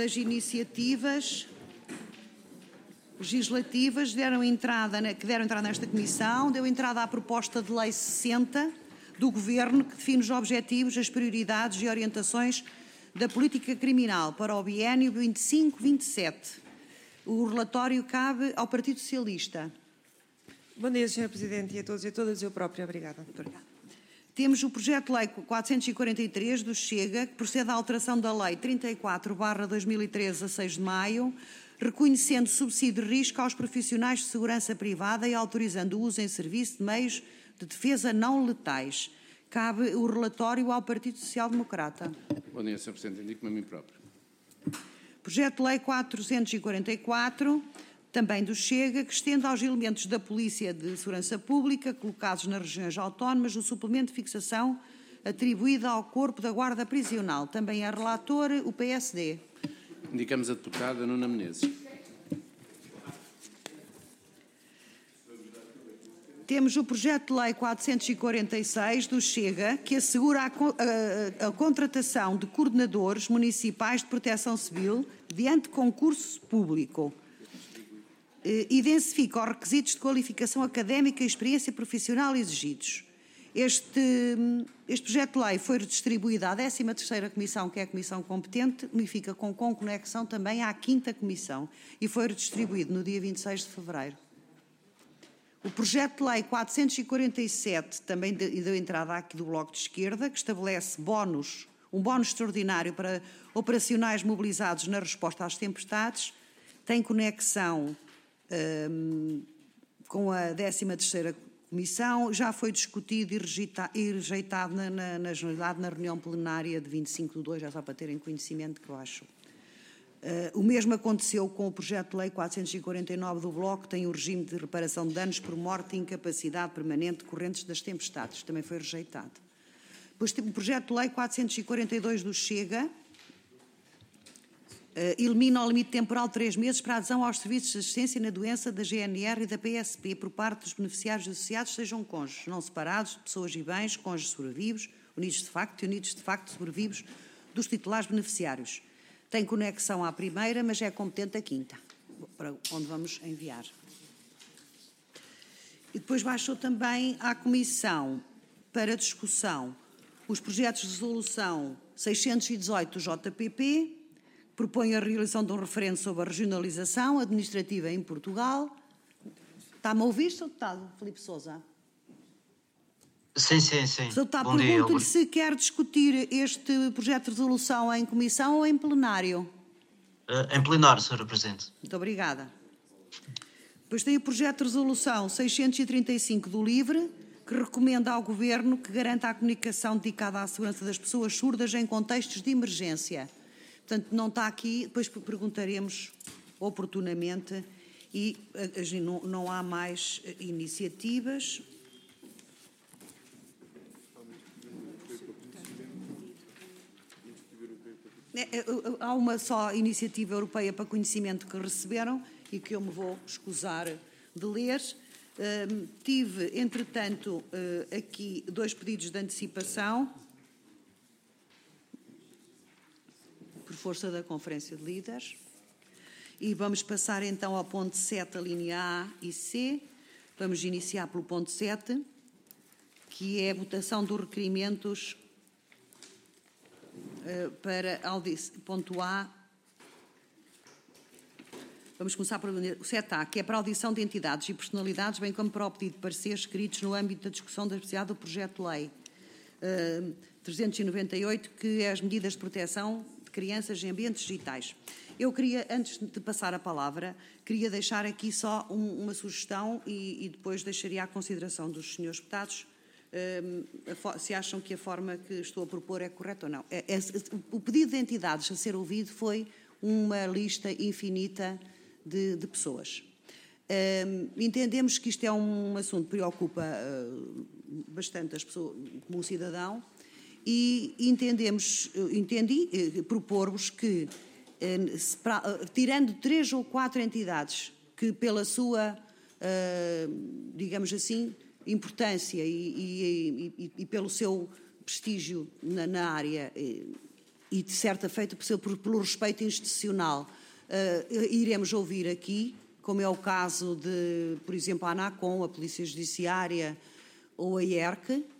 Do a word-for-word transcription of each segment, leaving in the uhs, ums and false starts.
das iniciativas legislativas deram entrada, que deram entrada nesta comissão, deu entrada à proposta de lei sessenta do Governo, que define os objetivos, as prioridades e orientações da política criminal para o biénio vinte e cinco vinte e sete. O relatório cabe ao Partido Socialista. Bom dia, senhora Presidente, e a todos e a todas. Eu própria. Obrigada. Obrigada. Temos o projeto de lei quatrocentos e quarenta e três do Chega, que procede à alteração da lei trinta e quatro barra dois mil e treze, a seis de maio, reconhecendo subsídio de risco aos profissionais de segurança privada e autorizando o uso em serviço de meios de defesa não letais. Cabe o relatório ao Partido Social Democrata. Bom dia, senhor Presidente. Indico-me a mim próprio. Projeto de lei quatrocentos e quarenta e quatro, também do Chega, que estende aos elementos da Polícia de Segurança Pública colocados nas regiões autónomas o suplemento de fixação atribuído ao Corpo da Guarda Prisional. Também é relator o P S D. Indicamos a deputada Nuna Menezes. Temos o projeto de lei quatrocentos e quarenta e seis do Chega, que assegura a, a, a contratação de coordenadores municipais de proteção civil mediante concurso público. E densifica os requisitos de qualificação académica e experiência profissional exigidos. Este, este projeto de lei foi redistribuído à décima terceira Comissão, que é a Comissão competente, e fica com conconexão também à quinta Comissão, e foi redistribuído no dia vinte e seis de fevereiro. O projeto de lei quatrocentos e quarenta e sete, também deu entrada aqui do Bloco de Esquerda, que estabelece bónus, um bónus extraordinário para operacionais mobilizados na resposta às tempestades, tem conexão hum, com a décima terceira Comissão, já foi discutido e, rejeita, e rejeitado na, na, na Generalidade na reunião plenária de vinte e cinco de dois, já só para terem conhecimento, que eu acho. Uh, o mesmo aconteceu com o projeto de lei quatrocentos e quarenta e nove do Bloco, que tem o regime de reparação de danos por morte e incapacidade permanente decorrentes das tempestades. Também foi rejeitado. Depois o projeto de lei quatrocentos e quarenta e dois do Chega uh, elimina o limite temporal de três meses para a adesão aos serviços de assistência na doença da G N R e da P S P por parte dos beneficiários associados, sejam cônjuges não separados, pessoas e bens, cônjuges sobrevivos, unidos de facto e unidos de facto sobrevivos dos titulares beneficiários. Tem conexão à primeira, mas é competente a quinta, para onde vamos enviar. E depois baixou também à Comissão para discussão os projetos de resolução seiscentos e dezoito do J P P, que propõe a realização de um referendo sobre a regionalização administrativa em Portugal. Está-me a ouvir, senhor Deputado Filipe Sousa? Sim, sim, sim. Senhor Deputado, pergunto-lhe se quer discutir este projeto de resolução em comissão ou em plenário. Uh, em plenário, senhora Presidente. Muito obrigada. Depois tem o projeto de resolução seiscentos e trinta e cinco do LIVRE, que recomenda ao Governo que garanta a comunicação dedicada à segurança das pessoas surdas em contextos de emergência. Portanto, não está aqui, depois perguntaremos oportunamente e não, não há mais iniciativas. Há uma só iniciativa europeia para conhecimento que receberam e que eu me vou escusar de ler. Uh, tive, entretanto, uh, aqui dois pedidos de antecipação por força da Conferência de Líderes. E vamos passar então ao ponto sete, a linha A e C. Vamos iniciar pelo ponto sete, que é a votação dos requerimentos Uh, para audição, ponto A, vamos começar por o sete A, que é para a audição de entidades e personalidades, bem como para o pedido de pareceres escritos no âmbito da discussão da especialidade do projeto de lei uh, trezentos e noventa e oito, que é as medidas de proteção de crianças em ambientes digitais. Eu queria, antes de passar a palavra, queria deixar aqui só um, uma sugestão e, e depois deixaria à consideração dos senhores deputados se acham que a forma que estou a propor é correta ou não. É, é, o pedido de entidades a ser ouvido foi uma lista infinita de, de pessoas. Um, entendemos que isto é um assunto que preocupa uh, bastante as pessoas, como um cidadão, e entendemos, entendi, uh, propor-vos que, uh, se pra, uh, tirando três ou quatro entidades que pela sua, uh, digamos assim, importância e, e, e, e pelo seu prestígio na, na área e de certa feita pelo respeito institucional. Uh, iremos ouvir aqui, como é o caso de, por exemplo, a ANACOM, a Polícia Judiciária ou a I E R C, uh,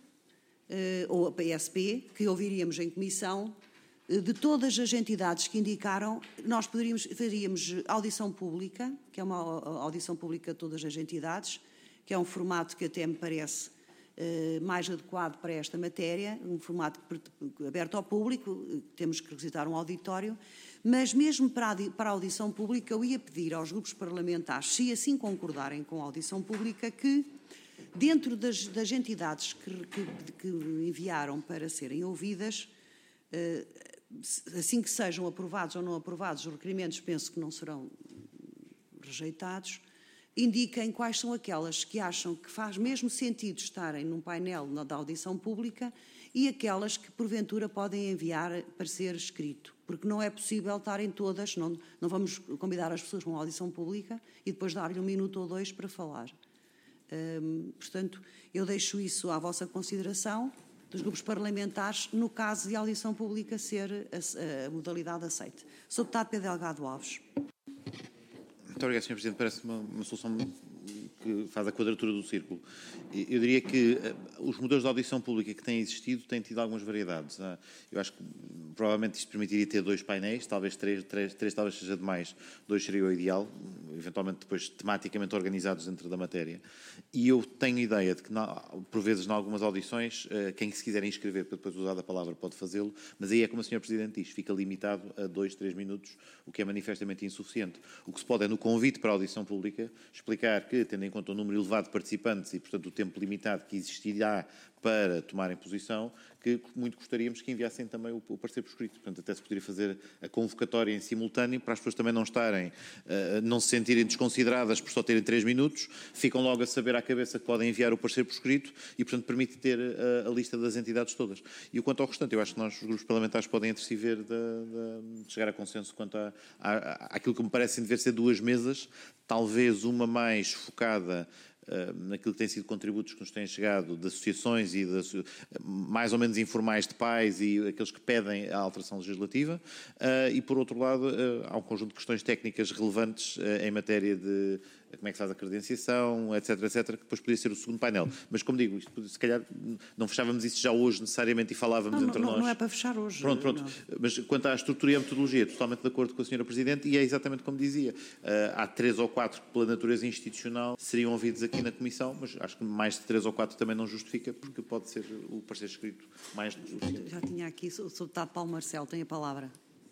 ou a P S P, que ouviríamos em comissão. De todas as entidades que indicaram, nós poderíamos, faríamos audição pública, que é uma audição pública de todas as entidades, que é um formato que até me parece eh, mais adequado para esta matéria, um formato aberto ao público, temos que requisitar um auditório, mas mesmo para a, para a audição pública eu ia pedir aos grupos parlamentares, se assim concordarem com a audição pública, que dentro das, das entidades que, que, que enviaram para serem ouvidas, eh, assim que sejam aprovados ou não aprovados os requerimentos, penso que não serão rejeitados, indiquem quais são aquelas que acham que faz mesmo sentido estarem num painel da audição pública e aquelas que, porventura, podem enviar parecer escrito, porque não é possível estarem todas, não, não vamos convidar as pessoas para uma audição pública e depois dar-lhe um minuto ou dois para falar. Hum, portanto, eu deixo isso à vossa consideração, dos grupos parlamentares, no caso de a audição pública ser a, a modalidade aceite. senhor Deputado Pedro Delgado Alves. Muito obrigado, senhor Presidente. Parece uma, uma solução que faz a quadratura do círculo. Eu diria que uh, os modelos de audição pública que têm existido têm tido algumas variedades. Uh, eu acho que provavelmente isto permitiria ter dois painéis, talvez três, três, três talvez seja demais, dois seria o ideal, eventualmente depois tematicamente organizados dentro da matéria. E eu tenho ideia de que, por vezes, em algumas audições, uh, quem se quiser inscrever para depois usar a palavra pode fazê-lo, mas aí é como o senhor Presidente diz, fica limitado a dois, três minutos, o que é manifestamente insuficiente. O que se pode é, no convite para a audição pública, explicar que, tendo em conta o número elevado de participantes e, portanto, o tempo limitado que existirá para tomarem posição, que muito gostaríamos que enviassem também o, o parecer por escrito. Portanto, até se poderia fazer a convocatória em simultâneo para as pessoas também não estarem, uh, não se sentirem desconsideradas por só terem três minutos, ficam logo a saber à cabeça que podem enviar o parecer por escrito e, portanto, permite ter a, a lista das entidades todas. E quanto ao restante, eu acho que nós, os grupos parlamentares, podem entre si ver de, de, de chegar a consenso quanto a, a, a, àquilo que me parecem dever ser duas mesas, talvez uma mais focada Uh, naquilo que têm sido contributos que nos têm chegado de associações e de, mais ou menos informais de pais e aqueles que pedem a alteração legislativa, uh, e por outro lado uh, há um conjunto de questões técnicas relevantes uh, em matéria de como é que se faz a credenciação, etc, etc, que depois podia ser o segundo painel. Mas, como digo, isto, se calhar não fechávamos isso já hoje necessariamente e falávamos não, entre não, nós. Não é para fechar hoje. Pronto, pronto. Não. Mas quanto à estrutura e à metodologia, totalmente de acordo com a senhora Presidente, e é exatamente como dizia. Uh, há três ou quatro que, pela natureza institucional, seriam ouvidos aqui na Comissão, mas acho que mais de três ou quatro também não justifica, porque pode ser o parecer escrito mais do que suficiente. Já tinha aqui, o senhor Deputado Paulo Marcelo tem a palavra.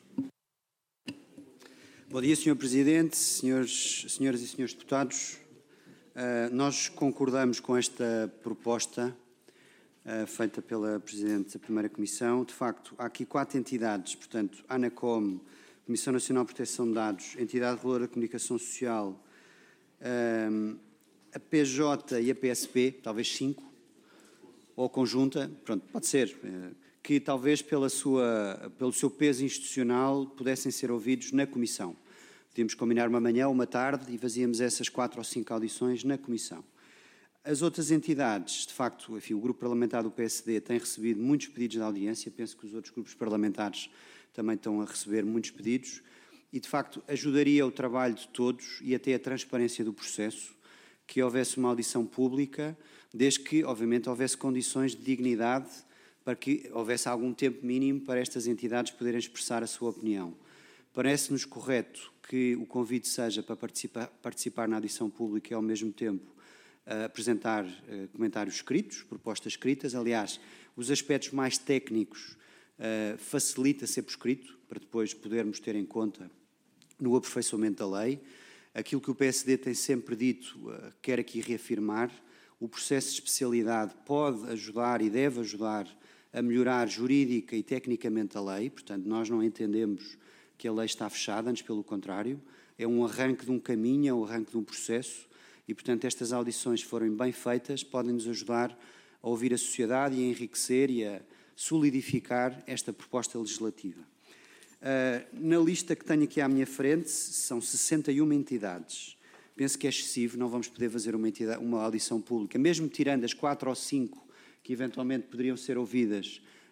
Bom dia, senhor Presidente, senhores, senhoras e senhores deputados. Uh, nós concordamos com esta proposta uh, feita pela Presidente da Primeira Comissão. De facto, há aqui quatro entidades, portanto, ANACOM, Comissão Nacional de Proteção de Dados, Entidade Reguladora da Comunicação Social, uh, a P J e a P S P, talvez cinco, ou conjunta, pronto, pode ser, uh, que talvez pela sua, pelo seu peso institucional pudessem ser ouvidos na Comissão. Podíamos combinar uma manhã ou uma tarde e fazíamos essas quatro ou cinco audições na Comissão. As outras entidades, de facto, enfim, o Grupo Parlamentar do P S D tem recebido muitos pedidos de audiência, penso que os outros grupos parlamentares também estão a receber muitos pedidos e, de facto, ajudaria o trabalho de todos e até a transparência do processo que houvesse uma audição pública, desde que, obviamente, houvesse condições de dignidade para que houvesse algum tempo mínimo para estas entidades poderem expressar a sua opinião. Parece-nos correto que o convite seja para participar, participar na audição pública e, ao mesmo tempo, uh, apresentar uh, comentários escritos, propostas escritas. Aliás, os aspectos mais técnicos uh, facilita ser por escrito, para depois podermos ter em conta no aperfeiçoamento da lei. Aquilo que o P S D tem sempre dito, uh, quero aqui reafirmar, o processo de especialidade pode ajudar e deve ajudar a melhorar jurídica e tecnicamente a lei, portanto, nós não entendemos que a lei está fechada, antes pelo contrário, é um arranque de um caminho, é um arranque de um processo e, portanto, estas audições, se forem bem feitas, podem nos ajudar a ouvir a sociedade e a enriquecer e a solidificar esta proposta legislativa. Uh, na lista que tenho aqui à minha frente, são sessenta e uma entidades. Penso que é excessivo, não vamos poder fazer uma, entidade, uma audição pública, mesmo tirando as quatro ou cinco que eventualmente poderiam ser ouvidas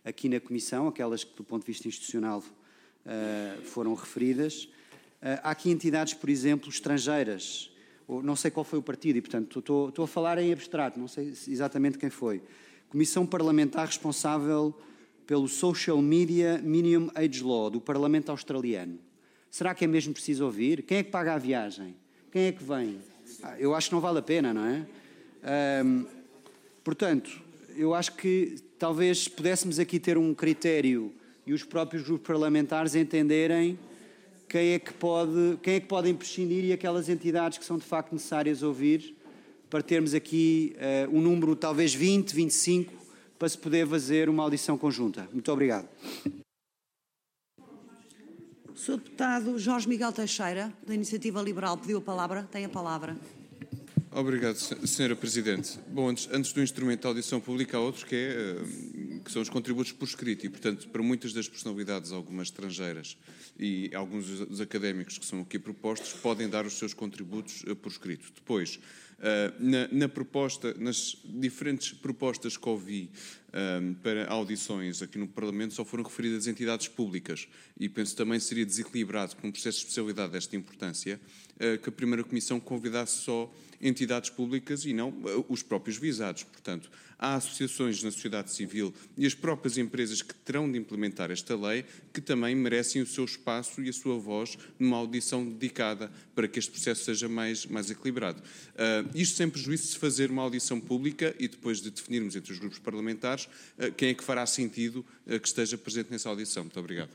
aqui na Comissão, aquelas que do ponto de vista institucional uh, foram referidas. Uh, há aqui entidades, por exemplo, estrangeiras. Não sei qual foi o partido e, portanto, estou, estou a falar em abstrato, não sei exatamente quem foi. Comissão Parlamentar responsável pelo Social Media Minimum Age Law, do Parlamento Australiano. Será que é mesmo preciso ouvir? Quem é que paga a viagem? Quem é que vem? Ah, eu acho que não vale a pena, não é? Um, portanto, eu acho que talvez pudéssemos aqui ter um critério e os próprios grupos parlamentares entenderem quem é que pode, quem é que podem prescindir e aquelas entidades que são de facto necessárias ouvir, para termos aqui uh, um número talvez vinte, vinte e cinco, para se poder fazer uma audição conjunta. Muito obrigado. O senhor Deputado Jorge Miguel Teixeira, da Iniciativa Liberal, pediu a palavra. Tem a palavra. Obrigado, senhora Presidente. Bom, antes, antes do instrumento de audição pública, há outros que, é, que são os contributos por escrito e, portanto, para muitas das personalidades, algumas estrangeiras e alguns dos académicos que são aqui propostos, podem dar os seus contributos por escrito. Depois, na, na proposta, nas diferentes propostas que ouvi para audições aqui no Parlamento, só foram referidas entidades públicas e penso também seria desequilibrado, com um processo de especialidade desta importância, que a Primeira Comissão convidasse só entidades públicas e não os próprios visados. Portanto, há associações na sociedade civil e as próprias empresas que terão de implementar esta lei que também merecem o seu espaço e a sua voz numa audição dedicada para que este processo seja mais, mais equilibrado. Uh, isto sem prejuízo de se fazer uma audição pública e depois de definirmos entre os grupos parlamentares uh, quem é que fará sentido uh, que esteja presente nessa audição. Muito obrigado.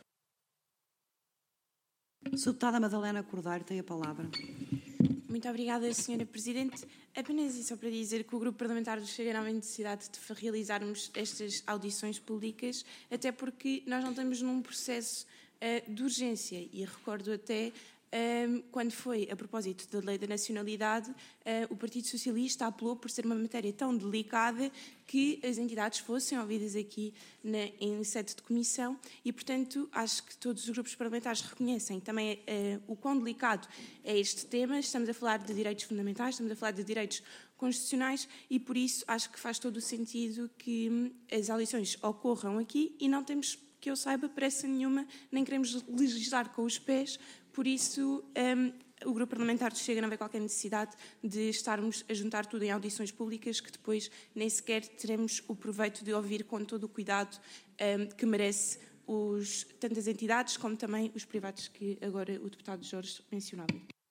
senhora Deputada Madalena Cordeiro tem a palavra. Muito obrigada, senhora Presidente. Apenas só para dizer que o Grupo Parlamentar do Chega não vê necessidade de realizarmos estas audições públicas, até porque nós não estamos num processo uh, de urgência e recordo até um, quando foi a propósito da Lei da Nacionalidade, uh, o Partido Socialista apelou por ser uma matéria tão delicada que as entidades fossem ouvidas aqui na, em sede de comissão e, portanto, acho que todos os grupos parlamentares reconhecem também uh, o quão delicado é este tema. Estamos a falar de direitos fundamentais, estamos a falar de direitos constitucionais e, por isso, acho que faz todo o sentido que hum, as audições ocorram aqui e não temos, que eu saiba, pressa nenhuma, nem queremos legislar com os pés. Por isso, um, o Grupo Parlamentar do Chega não vê qualquer necessidade de estarmos a juntar tudo em audições públicas que depois nem sequer teremos o proveito de ouvir com todo o cuidado um, que merece os, tanto as entidades como também os privados que agora o deputado Jorge mencionava.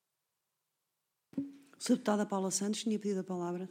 senhora Deputada Paula Santos tinha pedido a palavra.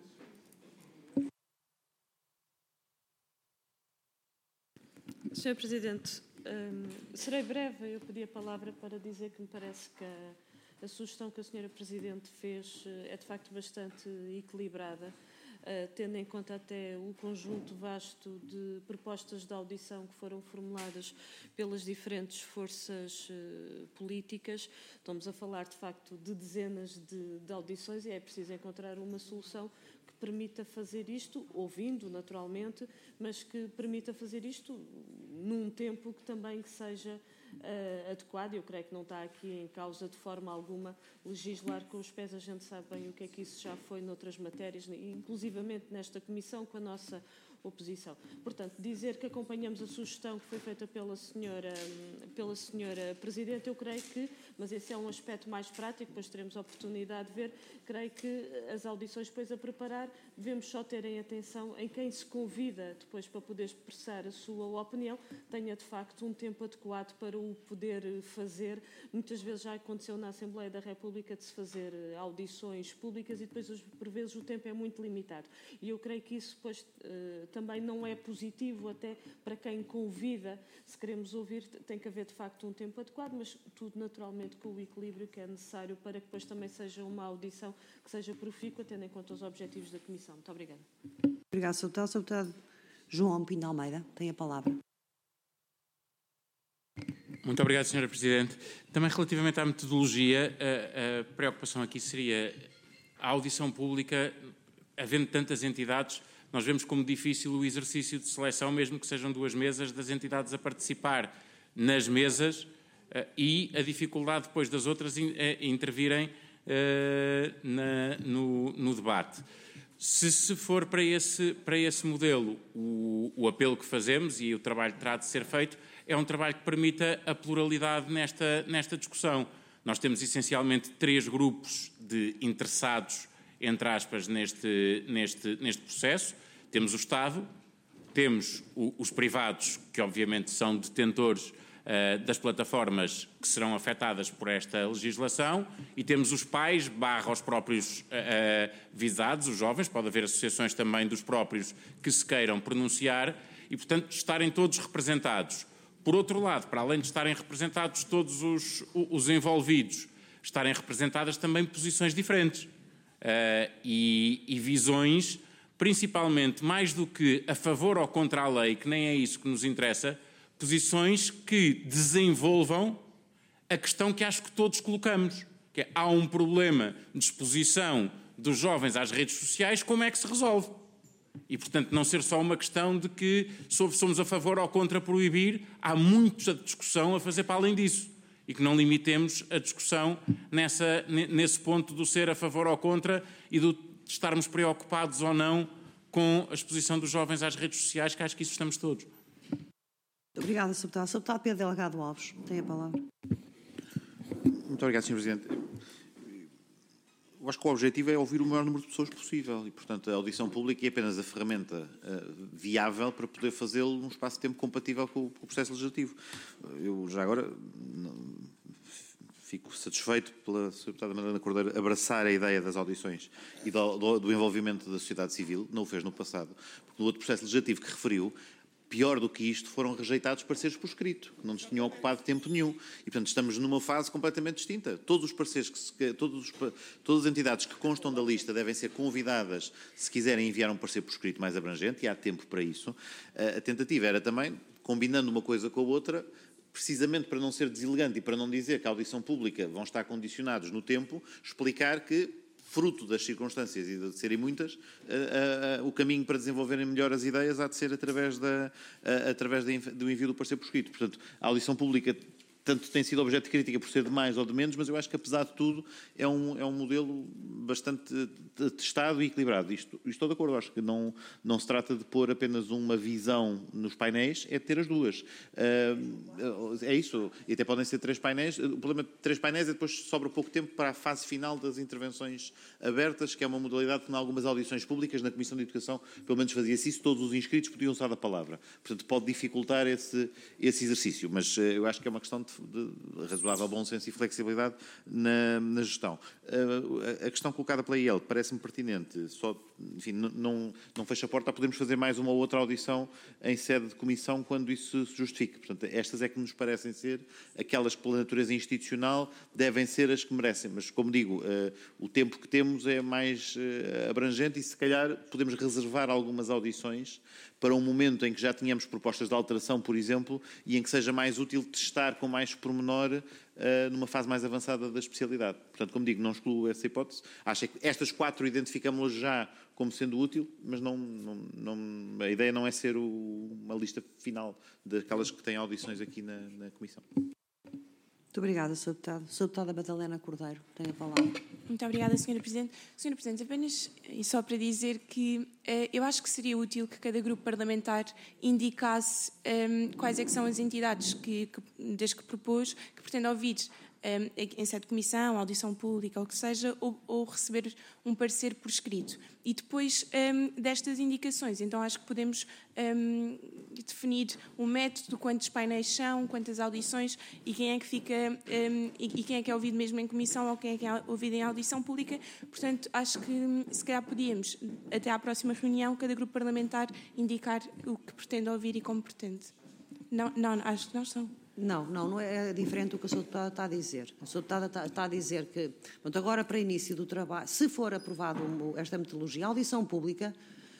senhora Presidente, Um, serei breve. Eu pedi a palavra para dizer que me parece que a, a sugestão que a senhora Presidente fez é de facto bastante equilibrada, uh, tendo em conta até o conjunto vasto de propostas de audição que foram formuladas pelas diferentes forças uh, políticas. Estamos a falar de facto de dezenas de, de audições e é preciso encontrar uma solução que permita fazer isto, ouvindo naturalmente, mas que permita fazer isto num tempo que também que seja uh, adequado. Eu creio que não está aqui em causa de forma alguma legislar com os pés. A gente sabe bem o que é que isso já foi noutras matérias, inclusivamente nesta comissão com a nossa oposição. Portanto, dizer que acompanhamos a sugestão que foi feita pela senhora, pela senhora Presidente, eu creio que, mas esse é um aspecto mais prático, depois teremos a oportunidade de ver, creio que as audições depois a preparar, devemos só ter em atenção em quem se convida depois para poder expressar a sua opinião, tenha de facto um tempo adequado para o poder fazer. Muitas vezes já aconteceu na Assembleia da República de se fazer audições públicas e depois, por vezes, o tempo é muito limitado. E eu creio que isso depois também não é positivo até para quem convida. Se queremos ouvir, tem que haver de facto um tempo adequado, mas tudo naturalmente com o equilíbrio que é necessário para que depois também seja uma audição que seja profícua, tendo em conta os objetivos da Comissão. Muito obrigada. Obrigada, senhor Deputado. senhor Deputado João Pinto Almeida tem a palavra. Muito obrigado, senhora Presidente. Também relativamente à metodologia, a, a preocupação aqui seria a audição pública, havendo tantas entidades, nós vemos como difícil o exercício de seleção, mesmo que sejam duas mesas, das entidades a participar nas mesas uh, e a dificuldade depois das outras in, uh, intervirem uh, na, no, no debate. Se, se for para esse, para esse modelo, o, o apelo que fazemos e o trabalho que terá de ser feito é um trabalho que permita a pluralidade nesta, nesta discussão. Nós temos essencialmente três grupos de interessados, entre aspas, neste, neste, neste processo. Temos o Estado, temos o, os privados, que obviamente são detentores uh, das plataformas que serão afetadas por esta legislação, e temos os pais, barra os próprios uh, uh, visados, os jovens, pode haver associações também dos próprios que se queiram pronunciar, e portanto estarem todos representados. Por outro lado, para além de estarem representados todos os, os envolvidos, estarem representadas também posições diferentes uh, e, e visões, principalmente, mais do que a favor ou contra a lei, que nem é isso que nos interessa, posições que desenvolvam a questão que acho que todos colocamos, que é, há um problema de exposição dos jovens às redes sociais, como é que se resolve? E, portanto, não ser só uma questão de que somos a favor ou contra proibir, há muita discussão a fazer para além disso. E que não limitemos a discussão nessa, nesse ponto do ser a favor ou contra e do estarmos preocupados ou não com a exposição dos jovens às redes sociais, que acho que isso estamos todos. Obrigada, Senhor Deputado. Senhor Deputado Pedro Delgado Alves, tem a palavra. Muito obrigado, Senhor Presidente. Eu acho que o objetivo é ouvir o maior número de pessoas possível e, portanto, a audição pública é apenas a ferramenta uh, viável para poder fazê-lo num espaço de tempo compatível com o, com o processo legislativo. Eu, já agora, não, fico satisfeito pela Senhora Deputada Madalena Cordeiro abraçar a ideia das audições e do, do, do envolvimento da sociedade civil, não o fez no passado, porque no outro processo legislativo que referiu, pior do que isto, foram rejeitados pareceres por escrito, que não nos tinham ocupado tempo nenhum. E, portanto, estamos numa fase completamente distinta. Todos os pareceres, que se, todos os, todas as entidades que constam da lista devem ser convidadas, se quiserem enviar um parecer por escrito mais abrangente, e há tempo para isso. A tentativa era também, combinando uma coisa com a outra, precisamente para não ser deselegante e para não dizer que a audição pública vão estar condicionados no tempo, explicar que, fruto das circunstâncias e de serem muitas, uh, uh, uh, o caminho para desenvolverem melhor as ideias há de ser através, da, uh, através do envio do parecer por escrito. Portanto, a audição pública tanto tem sido objeto de crítica por ser de mais ou de menos, mas eu acho que, apesar de tudo, é um, é um modelo bastante testado e equilibrado. Isto, estou de acordo, acho que não, não se trata de pôr apenas uma visão nos painéis, é de ter as duas. Uh, é isso, e até podem ser três painéis. O problema de três painéis é depois sobra pouco tempo para a fase final das intervenções abertas, que é uma modalidade que, em algumas audições públicas, na Comissão de Educação, pelo menos fazia-se isso, todos os inscritos podiam usar a palavra. Portanto, pode dificultar esse, esse exercício, mas uh, eu acho que é uma questão de de razoável bom senso e flexibilidade na, na gestão. Uh, a, a questão colocada pela I E L parece-me pertinente, só, enfim, não, não fecha a porta a podermos fazer mais uma ou outra audição em sede de comissão quando isso se justifique. Portanto, estas é que nos parecem ser aquelas que, pela natureza institucional, devem ser as que merecem. Mas, como digo, uh, o tempo que temos é mais uh, abrangente e, se calhar, podemos reservar algumas audições para um momento em que já tínhamos propostas de alteração, por exemplo, e em que seja mais útil testar com mais pormenor uh, numa fase mais avançada da especialidade. Portanto, como digo, não excluo essa hipótese. Acho que estas quatro identificamos-las já como sendo útil, mas não, não, não, a ideia não é ser o, uma lista final daquelas que têm audições aqui na, na Comissão. Muito obrigada, senhor Deputado. senhora Deputada Madalena Cordeiro, tem a palavra. Muito obrigada, senhora Presidente. senhora Presidente, apenas e só para dizer que eh, eu acho que seria útil que cada grupo parlamentar indicasse eh, quais é que são as entidades que, que, das que propôs, que pretende ouvir eh, em sede de comissão, audição pública, ou o que seja, ou, ou receber um parecer por escrito. E depois eh, destas indicações, então acho que podemos eh, definir o método de quantos painéis são, quantas audições e quem é que fica um, e, e quem é que é ouvido mesmo em comissão ou quem é que é ouvido em audição pública. Portanto, acho que se calhar podíamos, até à próxima reunião, cada grupo parlamentar indicar o que pretende ouvir e como pretende. Não, não acho que não são. Não, não, não é diferente do que a senhora Deputada está a dizer. A senhora Deputada está, está a dizer que, portanto, agora para início do trabalho, se for aprovada esta metodologia, a audição pública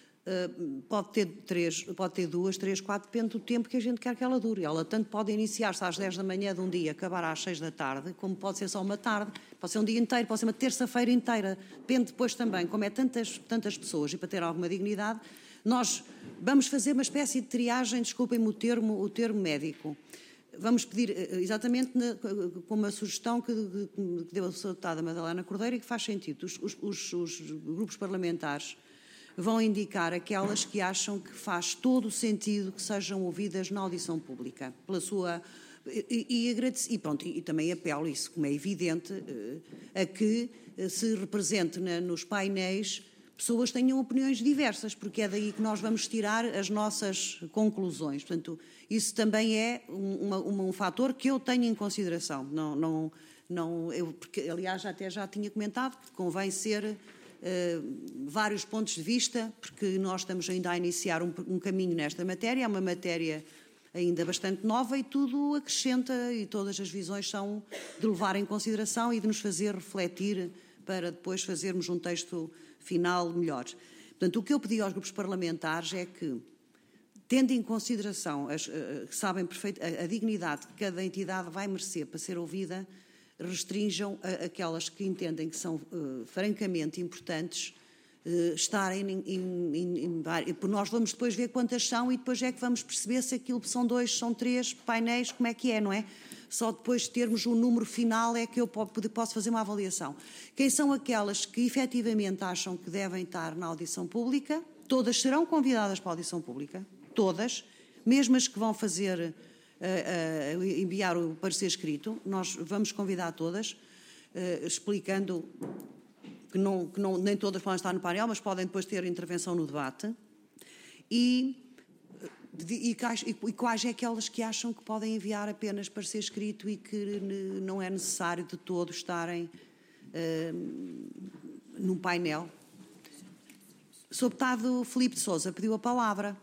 Uh, pode ter três, pode ter duas, três, quatro, depende do tempo que a gente quer que ela dure. Ela tanto pode iniciar-se às dez da manhã de um dia, acabar às seis da tarde, como pode ser só uma tarde, pode ser um dia inteiro, pode ser uma terça-feira inteira. Depende depois também, como é tantas, tantas pessoas, e para ter alguma dignidade, nós vamos fazer uma espécie de triagem, desculpem-me o termo, o termo médico. Vamos pedir exatamente na, com uma sugestão que, que deu a senhora Deputada Madalena Cordeiro e que faz sentido. Os, os, os grupos parlamentares vão indicar aquelas que acham que faz todo o sentido que sejam ouvidas na audição pública, pela sua... E, e, agradeci, e, pronto, e também apelo, isso como é evidente, a que se represente na, nos painéis pessoas que tenham opiniões diversas, porque é daí que nós vamos tirar as nossas conclusões. Portanto, isso também é um, uma, um fator que eu tenho em consideração. Não, não, não, eu, porque, aliás, até já tinha comentado que convém ser uh, vários pontos de vista, porque nós estamos ainda a iniciar um, um caminho nesta matéria, é uma matéria ainda bastante nova e tudo acrescenta e todas as visões são de levar em consideração e de nos fazer refletir para depois fazermos um texto final melhor. Portanto, o que eu pedi aos grupos parlamentares é que, tendo em consideração, as, uh, sabem perfeito, a, a dignidade que cada entidade vai merecer para ser ouvida, restringam a, aquelas que entendem que são uh, francamente importantes uh, estarem em, em, em, em... Porque nós vamos depois ver quantas são e depois é que vamos perceber se aquilo são dois, são três painéis, como é que é, não é? Só depois de termos o número final é que eu posso fazer uma avaliação. Quem são aquelas que efetivamente acham que devem estar na audição pública? Todas serão convidadas para a audição pública, todas, mesmo as que vão fazer, uh, uh, enviar o parecer escrito, nós vamos convidar todas, uh, explicando que, não, que não, nem todas podem estar no painel, mas podem depois ter intervenção no debate. E... E, e quais é aquelas que acham que podem enviar apenas para ser escrito e que não é necessário de todo estarem uh, num painel? senhor Deputado Filipe de Sousa pediu a palavra.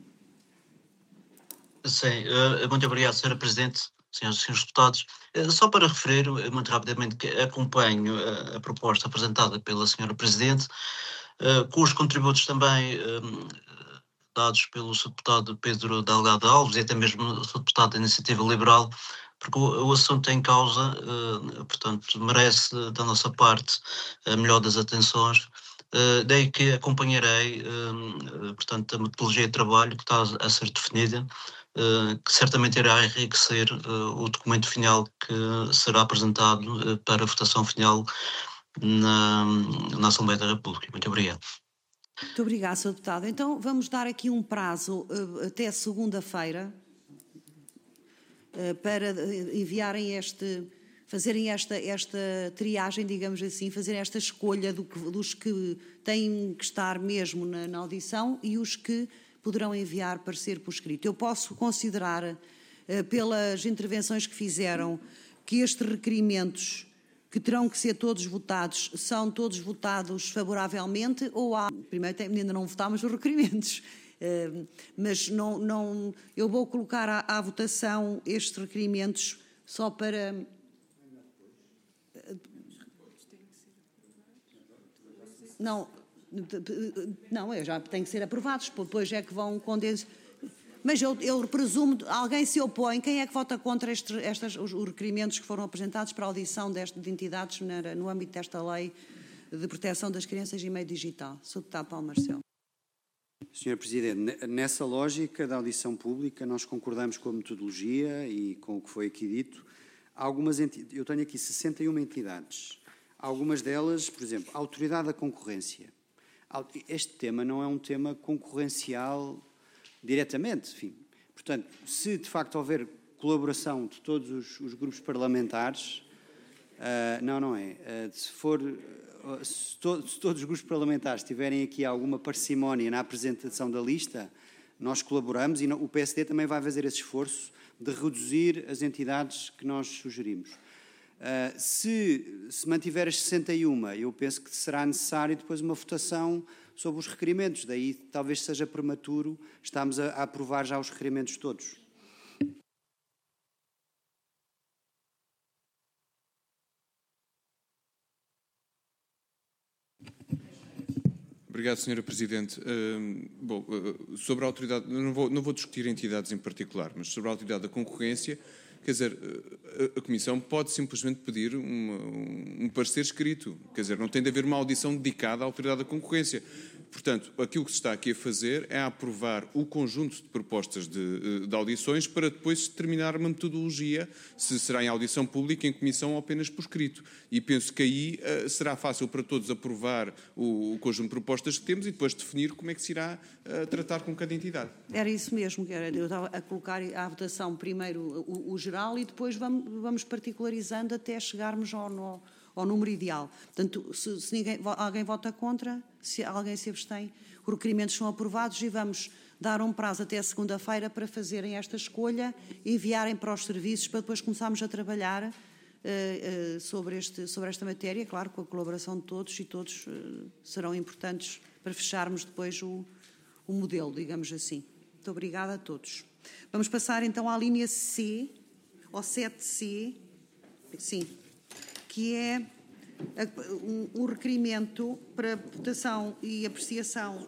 Sim, muito obrigado, senhora Presidente, senhoras e senhores deputados. Só para referir muito rapidamente que acompanho a proposta apresentada pela senhora Presidente, com os contributos também dados pelo senhor Deputado Pedro Delgado Alves e até mesmo o senhor Deputado da Iniciativa Liberal, porque o, o assunto em causa, uh, portanto, merece da nossa parte a melhor das atenções, uh, daí que acompanharei, uh, portanto, a metodologia de trabalho que está a ser definida, uh, que certamente irá enriquecer uh, o documento final que será apresentado uh, para a votação final na, na Assembleia da República. Muito obrigado. Muito obrigada, senhor Deputado. Então, vamos dar aqui um prazo uh, até segunda-feira uh, para enviarem este, fazerem esta, esta triagem, digamos assim, fazerem esta escolha do que, dos que têm que estar mesmo na, na audição e os que poderão enviar parecer por escrito. Eu posso considerar, uh, pelas intervenções que fizeram, que estes requerimentos que terão que ser todos votados, são todos votados favoravelmente ou há... Primeiro ainda não votámos os requerimentos, uh, mas não, não, eu vou colocar à, à votação estes requerimentos só para... Não, não, já têm que ser aprovados, depois é que vão condensar... Mas eu, eu presumo, alguém se opõe, quem é que vota contra este, estas, os, os requerimentos que foram apresentados para a audição deste, de entidades na, no âmbito desta lei de proteção das crianças e meio digital? senhor Deputado Paulo Marcelo. senhor Presidente, nessa lógica da audição pública nós concordamos com a metodologia e com o que foi aqui dito. Algumas entidades, eu tenho aqui sessenta e uma entidades, algumas delas, por exemplo, a Autoridade da Concorrência. Este tema não é um tema concorrencial diretamente, enfim. Portanto, se de facto houver colaboração de todos os, os grupos parlamentares, uh, não, não é. Uh, se for, uh, se, to, se todos os grupos parlamentares tiverem aqui alguma parcimónia na apresentação da lista, nós colaboramos e no, o P S D também vai fazer esse esforço de reduzir as entidades que nós sugerimos. Uh, se se mantiver as sessenta e uma, eu penso que será necessário depois uma votação sobre os requerimentos, daí talvez seja prematuro estamos a, a aprovar já os requerimentos todos. Obrigado, senhora Presidente. Uh, bom, uh, sobre a autoridade, não vou, não vou discutir entidades em particular, mas sobre a autoridade da concorrência, quer dizer, a, a Comissão pode simplesmente pedir uma, um parecer escrito, quer dizer, não tem de haver uma audição dedicada à autoridade da concorrência. Portanto, aquilo que se está aqui a fazer é aprovar o conjunto de propostas de, de audições para depois determinar uma metodologia, se será em audição pública, em comissão ou apenas por escrito. E penso que aí uh, será fácil para todos aprovar o, o conjunto de propostas que temos e depois definir como é que se irá uh, tratar com cada entidade. Era isso mesmo, que era, eu estava a colocar à votação primeiro o, o geral e depois vamos, vamos particularizando até chegarmos ao, no, ao número ideal. Portanto, se, se ninguém, alguém vota contra, se alguém se abstém, os requerimentos são aprovados e vamos dar um prazo até segunda-feira para fazerem esta escolha, enviarem para os serviços para depois começarmos a trabalhar uh, uh, sobre, este, sobre esta matéria, claro, com a colaboração de todos e todos uh, serão importantes para fecharmos depois o, o modelo, digamos assim. Muito obrigada a todos. Vamos passar então à linha C, ao sete C, sim, que é um, um requerimento para votação e apreciação.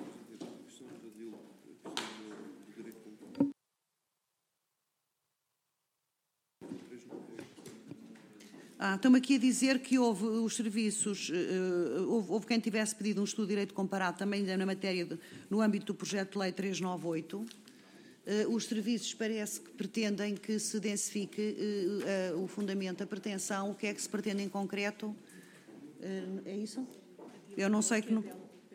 Ah, estão-me aqui a dizer que houve os serviços, uh, houve, houve quem tivesse pedido um estudo de direito comparado também na matéria, de, no âmbito do projeto de lei trezentos e noventa e oito. Uh, os serviços parece que pretendem que se densifique uh, uh, o fundamento, a pretensão, o que é que se pretende em concreto? Uh, é isso? Eu não sei que não...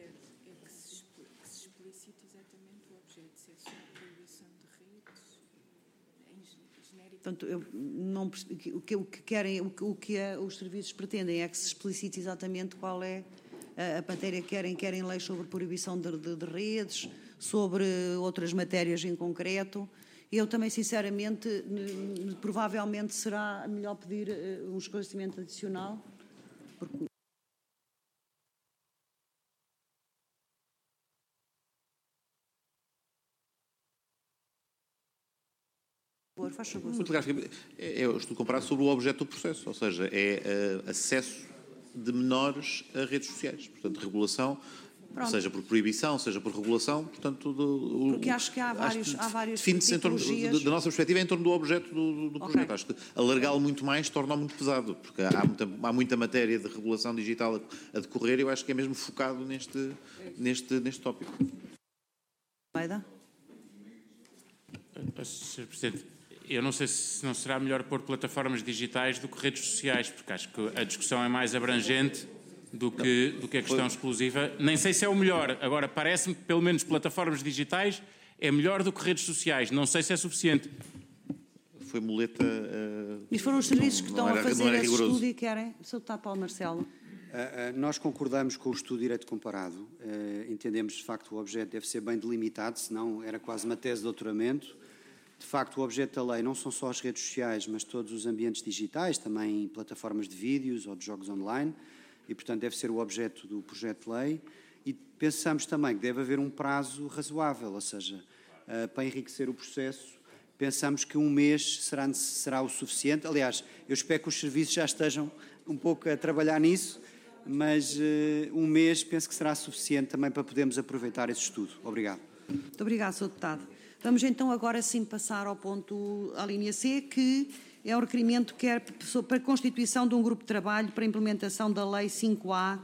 Portanto, eu não percebi, o que, o que querem, o que, o que a, os serviços pretendem é que se explicite exatamente qual é a, a matéria que querem. Querem leis sobre proibição de, de, de redes, sobre outras matérias em concreto. Eu também, sinceramente, provavelmente será melhor pedir um esclarecimento adicional. Porque... Faz favor. Muito gráfico. É o estudo comparado sobre o objeto do processo, ou seja, é uh, acesso de menores a redes sociais. Portanto, regulação, Pronto. seja por proibição, seja por regulação, portanto... Do, Porque acho que há vários, há várias define-se em torno, da nossa perspectiva, em torno do objeto do, do projeto. Okay. Acho que alargá-lo muito mais torna-o muito pesado, porque há muita, há muita matéria de regulação digital a, a decorrer e eu acho que é mesmo focado neste, neste, neste tópico. Maida? senhor Presidente, eu não sei se não será melhor pôr plataformas digitais do que redes sociais, porque acho que a discussão é mais abrangente do que, do que a questão exclusiva. Nem sei se é o melhor. Agora, parece-me que, pelo menos, plataformas digitais é melhor do que redes sociais. Não sei se é suficiente. Foi muleta... Uh, e foram os serviços não, que estão era, a fazer esse rigoroso. estudo e querem... Sr. Deputado Paulo Marcelo. Uh, uh, nós concordamos com o estudo de direito comparado. Uh, entendemos, de facto, o objeto deve ser bem delimitado, senão era quase uma tese de doutoramento. De facto, o objeto da lei não são só as redes sociais, mas todos os ambientes digitais, também plataformas de vídeos ou de jogos online, e, portanto, deve ser o objeto do projeto de lei. E pensamos também que deve haver um prazo razoável, ou seja, uh, para enriquecer o processo, pensamos que um mês será, será o suficiente. Aliás, eu espero que os serviços já estejam um pouco a trabalhar nisso, mas uh, um mês penso que será suficiente também para podermos aproveitar esse estudo. Obrigado. Muito obrigado, senhor Deputado. Vamos então agora sim passar ao ponto, à linha C, que é o requerimento que é para a constituição de um grupo de trabalho para a implementação da Lei cinco A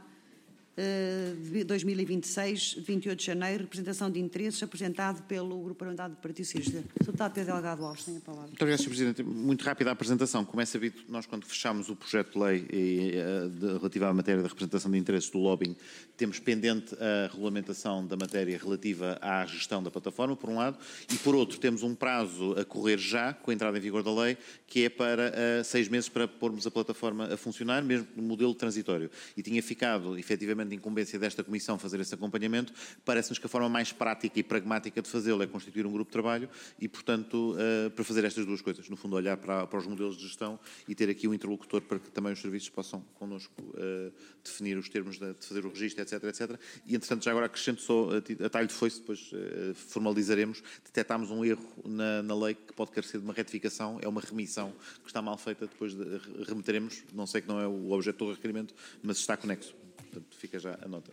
de dois mil e vinte e seis, de vinte e oito de janeiro, representação de interesses, apresentado pelo Grupo Parlamentar do Partido Socialista. senhor Deputado Pedro Delgado Alves, tem a palavra. Muito obrigado, senhor Presidente. Muito rápida a apresentação. Como é sabido, nós quando fechámos o projeto de lei relativo à matéria da representação de interesses do lobbying, temos pendente a regulamentação da matéria relativa à gestão da plataforma, por um lado, e por outro temos um prazo a correr já, com a entrada em vigor da lei, que é para uh, seis meses para pormos a plataforma a funcionar, mesmo no modelo transitório. E tinha ficado, efetivamente, de incumbência desta Comissão fazer esse acompanhamento. Parece-nos que a forma mais prática e pragmática de fazê-lo é constituir um grupo de trabalho e, portanto, uh, para fazer estas duas coisas. No fundo, olhar para, para os modelos de gestão e ter aqui um interlocutor para que também os serviços possam, connosco, uh, definir os termos de, de fazer o registro, etc, etcétera. E, entretanto, já agora acrescento só, a, a talho de foice, depois uh, formalizaremos, detectámos um erro na, na lei que pode carecer de uma retificação, é uma remissão que está mal feita, depois de, remeteremos, não sei que não é o objeto do requerimento, mas está conexo. Portanto, fica já a nota.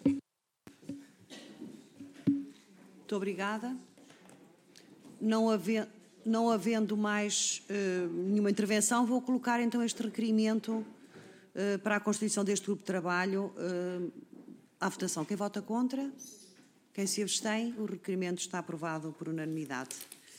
Muito obrigada. Não, haver, não havendo mais uh, nenhuma intervenção, vou colocar então este requerimento uh, para a constituição deste grupo de trabalho uh, À votação. Quem vota contra? Quem se abstém? O requerimento está aprovado por unanimidade.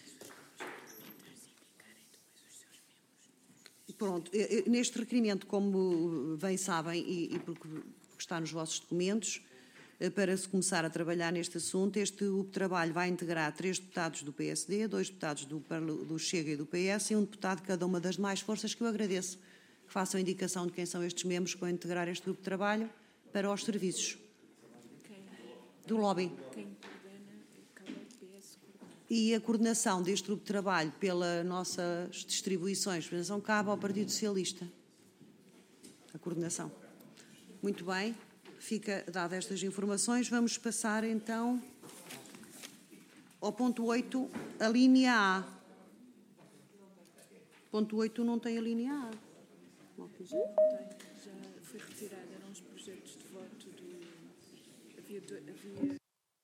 Pronto, neste requerimento, como bem sabem, e, e porque está nos vossos documentos, para se começar a trabalhar neste assunto, este grupo de trabalho vai integrar três deputados do P S D, dois deputados do, do Chega e do P S e um deputado de cada uma das demais forças, que eu agradeço que façam indicação de quem são estes membros que vão integrar este grupo de trabalho para os serviços do lobby. E a coordenação deste grupo de trabalho pelas nossas distribuições, a coordenação cabe ao Partido Socialista. A coordenação. Muito bem, fica dadas estas informações. Vamos passar então ao ponto oito, a linha A. Ponto oito não tem a linha A. Não, já foi retirada, eram os projetos de voto do... Havia... havia...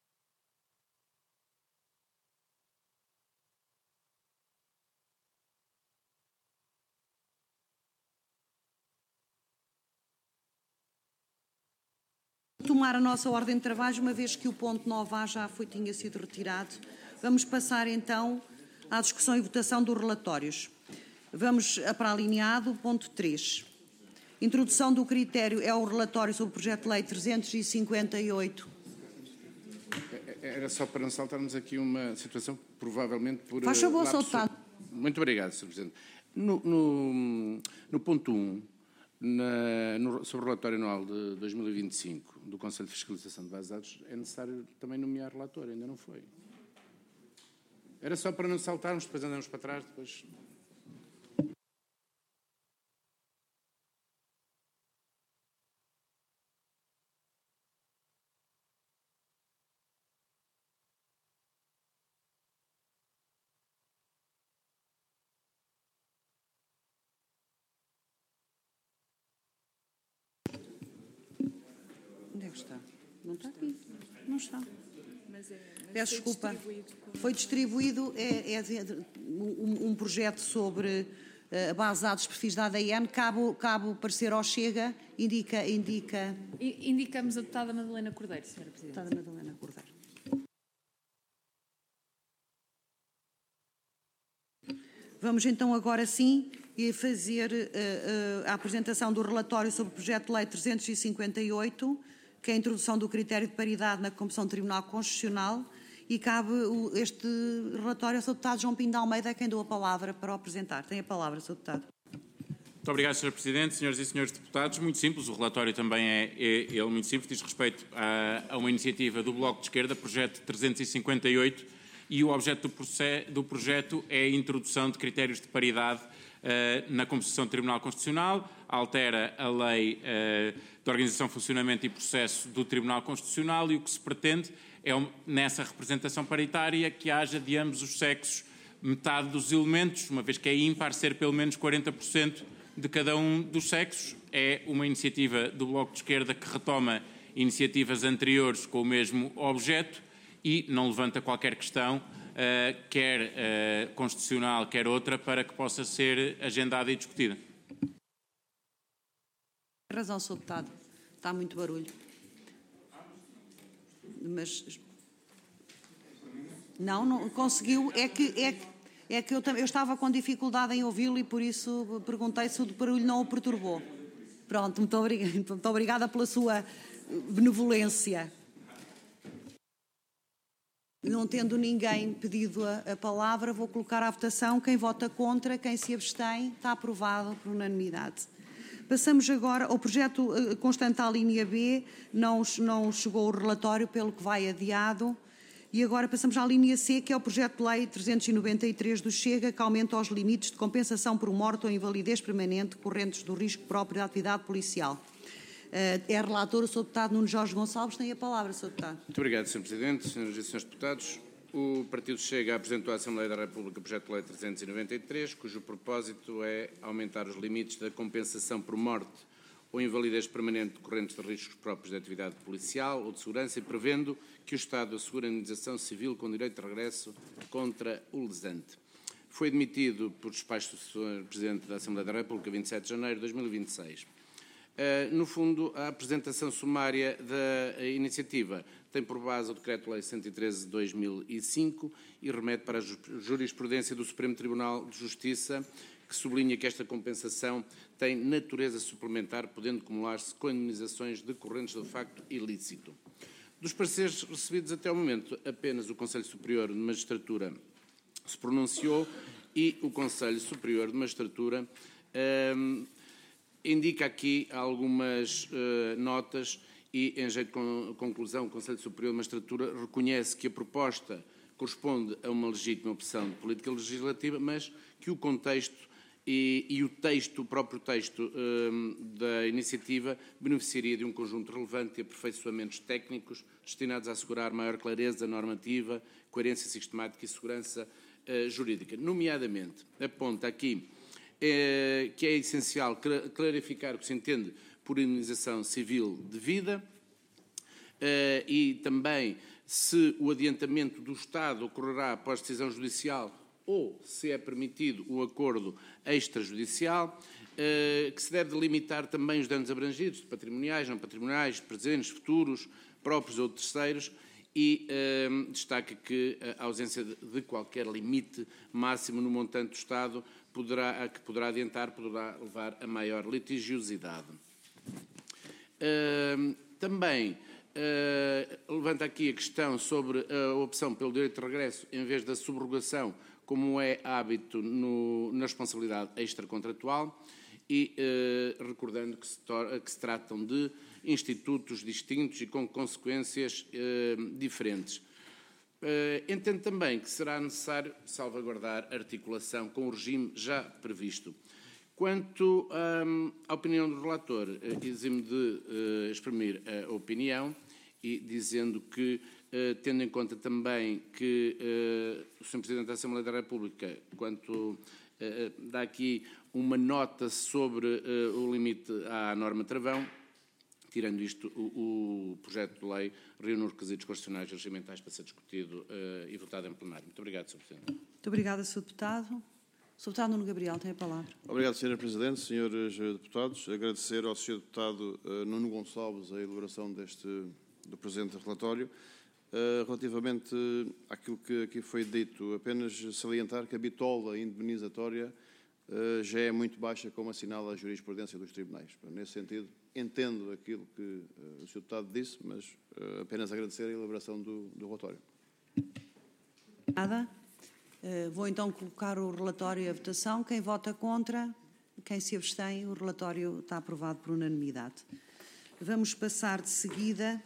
Tomar a nossa ordem de trabalho, uma vez que o ponto nove A já foi, tinha sido retirado. Vamos passar então à discussão e votação dos relatórios. Vamos para a linha A do ponto três. Introdução do critério é o relatório sobre o projeto de lei trezentos e cinquenta e oito. Era só para não saltarmos aqui uma situação, provavelmente por... Faz favor, lapso... Senhor Deputado. Muito obrigado, senhor Presidente. No, no, no ponto um, na, no, sobre o relatório anual de dois mil e vinte e cinco do Conselho de Fiscalização de Bases de Dados, é necessário também nomear relator, ainda não foi. Era só para não saltarmos, depois andamos para trás, depois... Onde é que está? Não está aqui. Não está. Mas é, mas Peço foi desculpa. Distribuído com... Foi distribuído é, é, um, um projeto sobre a uh, base de dados de perfis da A D N. Cabe, cabe o parecer ao Chega. Indica, indica... Indicamos a deputada Madalena Cordeiro, senhora Presidente. Deputada Madalena Cordeiro. Vamos então agora sim fazer uh, uh, a apresentação do relatório sobre o projeto de lei trezentos e cinquenta e oito, que é a introdução do critério de paridade na composição do Tribunal Constitucional, e cabe o, este relatório ao senhor Deputado João Pinto de Almeida, a quem dou a palavra para o apresentar. Tem a palavra, senhor Deputado. Muito obrigado, senhor Presidente, senhoras e senhores deputados. Muito simples, o relatório também é, é ele muito simples, diz respeito a, a uma iniciativa do Bloco de Esquerda, projeto trezentos e cinquenta e oito, e o objeto do, processo, do projeto é a introdução de critérios de paridade uh, na composição do Tribunal Constitucional, altera a lei uh, de organização, funcionamento e processo do Tribunal Constitucional, e o que se pretende é, um, nessa representação paritária, que haja de ambos os sexos metade dos elementos, uma vez que é ímpar ser pelo menos quarenta por cento de cada um dos sexos. É uma iniciativa do Bloco de Esquerda que retoma iniciativas anteriores com o mesmo objeto e não levanta qualquer questão, uh, quer uh, constitucional, quer outra, para que possa ser agendada e discutida. Tem razão, senhor Deputado. Está muito barulho. Mas... Não, não conseguiu. É que, é, é que eu, eu estava com dificuldade em ouvi-lo e por isso perguntei se o barulho não o perturbou. Pronto, muito obrigada, muito obrigada pela sua benevolência. Não tendo ninguém pedido a, a palavra, vou colocar à votação. Quem vota contra, quem se abstém, está aprovado por unanimidade. Passamos agora ao projeto constante à linha B. Não, não chegou o relatório, pelo que vai adiado. E agora passamos à linha C, que é o projeto de lei trezentos e noventa e três do Chega, que aumenta os limites de compensação por morte ou invalidez permanente correntes do risco próprio da atividade policial. É relator o senhor Deputado Nuno Jorge Gonçalves. Tem a palavra, senhor Deputado. Muito obrigado, senhor Presidente, senhoras e senhores deputados. O Partido Chega apresentou à Assembleia da República o projeto de lei trezentos e noventa e três, cujo propósito é aumentar os limites da compensação por morte ou invalidez permanente decorrentes de riscos próprios da atividade policial ou de segurança, e prevendo que o Estado assegure a indenização civil com direito de regresso contra o lesante. Foi admitido por despacho do senhor Presidente da Assembleia da República vinte e sete de janeiro de dois mil e vinte e seis. No fundo, a apresentação sumária da iniciativa tem por base o Decreto-Lei cento e treze de dois mil e cinco e remete para a jurisprudência do Supremo Tribunal de Justiça, que sublinha que esta compensação tem natureza suplementar, podendo acumular-se com indemnizações decorrentes do facto ilícito. Dos pareceres recebidos até ao momento, apenas o Conselho Superior de Magistratura se pronunciou e o Conselho Superior de Magistratura um, indica aqui algumas uh, notas e, em jeito de conclusão, o Conselho Superior de Magistratura reconhece que a proposta corresponde a uma legítima opção de política legislativa, mas que o contexto e, e o texto, o próprio texto um, da iniciativa beneficiaria de um conjunto relevante de aperfeiçoamentos técnicos destinados a assegurar maior clareza normativa, coerência sistemática e segurança uh, jurídica. Nomeadamente, aponta aqui eh, que é essencial clarificar o que se entende por indemnização civil devida uh, e também se o adiantamento do Estado ocorrerá após decisão judicial ou se é permitido o acordo extrajudicial, uh, que se deve delimitar também os danos abrangidos, patrimoniais, não patrimoniais, presentes, futuros, próprios ou terceiros, e uh, destaca que a ausência de, de qualquer limite máximo no montante do Estado poderá, a que poderá adiantar, poderá levar a maior litigiosidade. Uh, também uh, levanta aqui a questão sobre a opção pelo direito de regresso em vez da subrogação, como é hábito no, na responsabilidade extracontratual, e eh, recordando que se, que se tratam de institutos distintos e com consequências eh, diferentes. Eh, entendo também que será necessário salvaguardar a articulação com o regime já previsto. Quanto hum, à opinião do relator, eh, exime de eh, exprimir a opinião e dizendo que, eh, tendo em conta também que eh, o senhor Presidente da Assembleia da República, quanto eh, dá aqui uma nota sobre uh, o limite à norma travão, tirando isto, o, o projeto de lei reúne os requisitos constitucionais e regimentais para ser discutido uh, e votado em plenário. Muito obrigado, senhor Presidente. Muito obrigada, senhor Deputado. senhor Deputado Nuno Gabriel, tem a palavra. Obrigado, senhora Presidente, senhores Deputados. Agradecer ao senhor Deputado uh, Nuno Gonçalves a elaboração deste, do presente relatório. Uh, relativamente àquilo que aqui foi dito, apenas salientar que a bitola indemnizatória Uh, já é muito baixa, como assinala a jurisprudência dos tribunais. Nesse sentido, entendo aquilo que uh, o senhor Deputado disse, mas uh, apenas agradecer a elaboração do, do relatório. Nada. Uh, vou então colocar o relatório à votação. Quem vota contra, quem se abstém, o relatório está aprovado por unanimidade. Vamos passar de seguida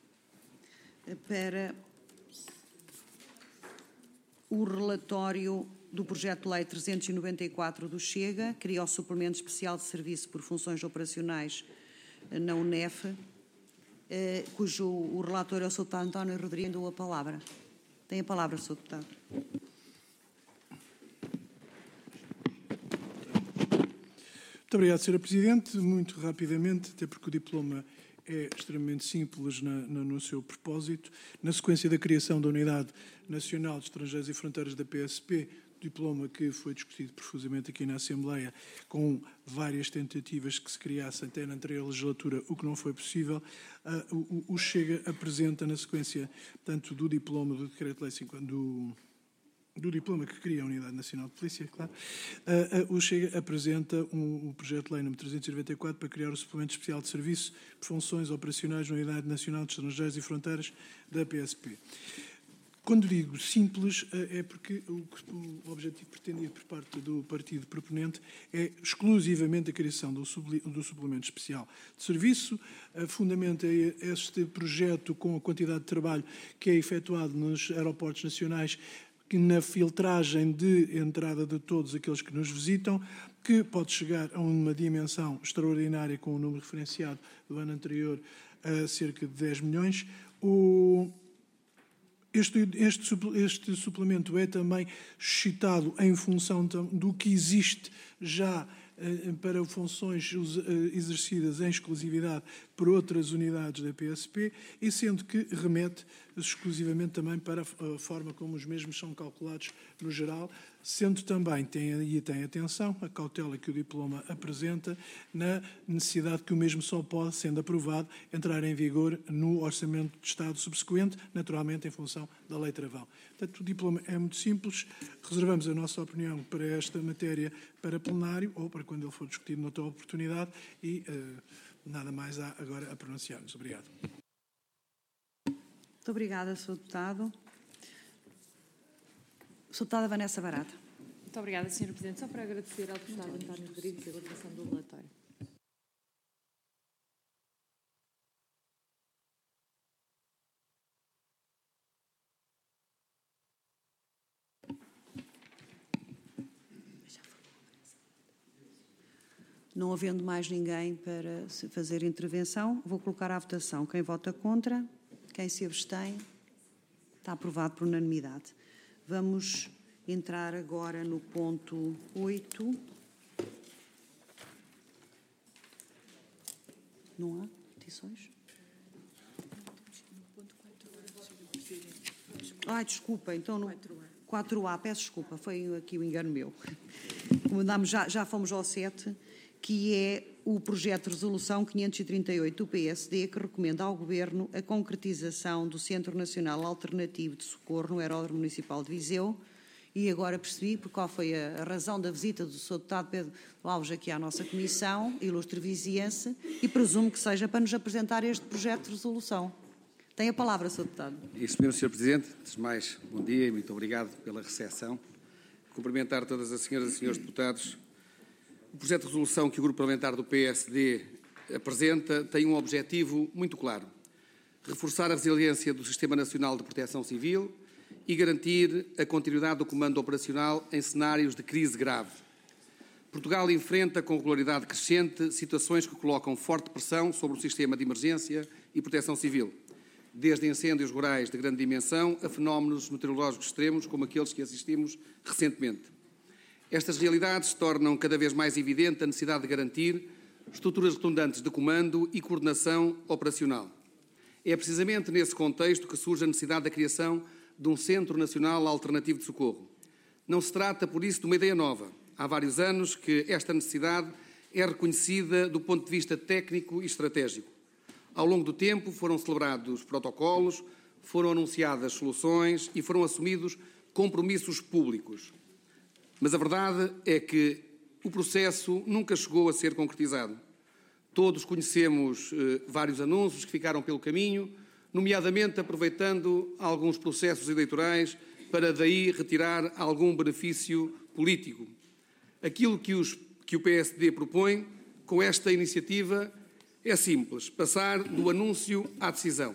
para o relatório do projeto de lei trezentos e noventa e quatro do Chega, cria o suplemento especial de serviço por funções operacionais na UNEF, eh, cujo o relator é o senhor Deputado António Rodrigues. Dou a palavra. Tem a palavra, senhor Deputado. Muito obrigado, senhora Presidente. Muito rapidamente, até porque o diploma é extremamente simples na, na, no seu propósito. Na sequência da criação da Unidade Nacional de Estrangeiros e Fronteiras da P S P, diploma que foi discutido profusamente aqui na Assembleia, com várias tentativas que se criassem até na anterior legislatura, o que não foi possível, uh, o, o Chega apresenta, na sequência tanto do diploma do Decreto-Lei do, do diploma que cria a Unidade Nacional de Polícia, claro, uh, uh, o Chega apresenta um, o projeto de lei número trezentos e noventa e quatro para criar o suplemento especial de serviço por funções operacionais na Unidade Nacional de Estrangeiros e Fronteiras da P S P. Quando digo simples, é porque o, o objetivo pretendido por parte do partido proponente é exclusivamente a criação do, subli, do suplemento especial de serviço. Fundamenta este projeto com a quantidade de trabalho que é efetuado nos aeroportos nacionais, que na filtragem de entrada de todos aqueles que nos visitam, que pode chegar a uma dimensão extraordinária com o número referenciado do ano anterior a cerca de dez milhões. O Este, este, este suplemento é também suscitado em função do que existe já eh, para funções eh, exercidas em exclusividade por outras unidades da P S P, e sendo que remete exclusivamente também para a forma como os mesmos são calculados no geral, sendo também, tem, e tem atenção, a cautela que o diploma apresenta na necessidade que o mesmo só pode, sendo aprovado, entrar em vigor no Orçamento de Estado subsequente, naturalmente em função da Lei Travão. Portanto, o diploma é muito simples, reservamos a nossa opinião para esta matéria para plenário ou para quando ele for discutido noutra oportunidade e uh, nada mais há agora a pronunciar-nos. Obrigado. Muito obrigada, senhor Deputado. senhora Deputada Vanessa Barata. Muito obrigada, senhora Presidente. Só para agradecer ao deputado António Rodrigues pela votação do relatório. Não havendo mais ninguém para fazer intervenção, vou colocar à votação. Quem vota contra? Quem se abstém? Está aprovado por unanimidade. Vamos entrar agora no ponto oito. Não há petições? Ai, desculpa, então no quatro A, peço desculpa, foi aqui o engano meu. Mudámos, já, já fomos ao sete, que é o projeto de resolução quinhentos e trinta e oito do P S D, que recomenda ao Governo a concretização do Centro Nacional Alternativo de Socorro no Aeródromo Municipal de Viseu. E agora percebi por qual foi a razão da visita do senhor Deputado Pedro Alves aqui à nossa Comissão, ilustre viziense, e presumo que seja para nos apresentar este projeto de resolução. Tem a palavra, senhor Deputado. Isso mesmo, senhor Presidente. Antes de mais, bom dia e muito obrigado pela recepção. Cumprimentar todas as senhoras e senhores deputados. O projeto de resolução que o Grupo Parlamentar do P S D apresenta tem um objetivo muito claro: reforçar a resiliência do Sistema Nacional de Proteção Civil e garantir a continuidade do comando operacional em cenários de crise grave. Portugal enfrenta com regularidade crescente situações que colocam forte pressão sobre o sistema de emergência e proteção civil, desde incêndios rurais de grande dimensão a fenómenos meteorológicos extremos como aqueles que assistimos recentemente. Estas realidades tornam cada vez mais evidente a necessidade de garantir estruturas redundantes de comando e coordenação operacional. É precisamente nesse contexto que surge a necessidade da criação de um Centro Nacional Alternativo de Socorro. Não se trata, por isso, de uma ideia nova. Há vários anos que esta necessidade é reconhecida do ponto de vista técnico e estratégico. Ao longo do tempo foram celebrados protocolos, foram anunciadas soluções e foram assumidos compromissos públicos. Mas a verdade é que o processo nunca chegou a ser concretizado. Todos conhecemos eh, vários anúncios que ficaram pelo caminho, nomeadamente aproveitando alguns processos eleitorais para daí retirar algum benefício político. Aquilo que, os, que o P S D propõe com esta iniciativa é simples: passar do anúncio à decisão.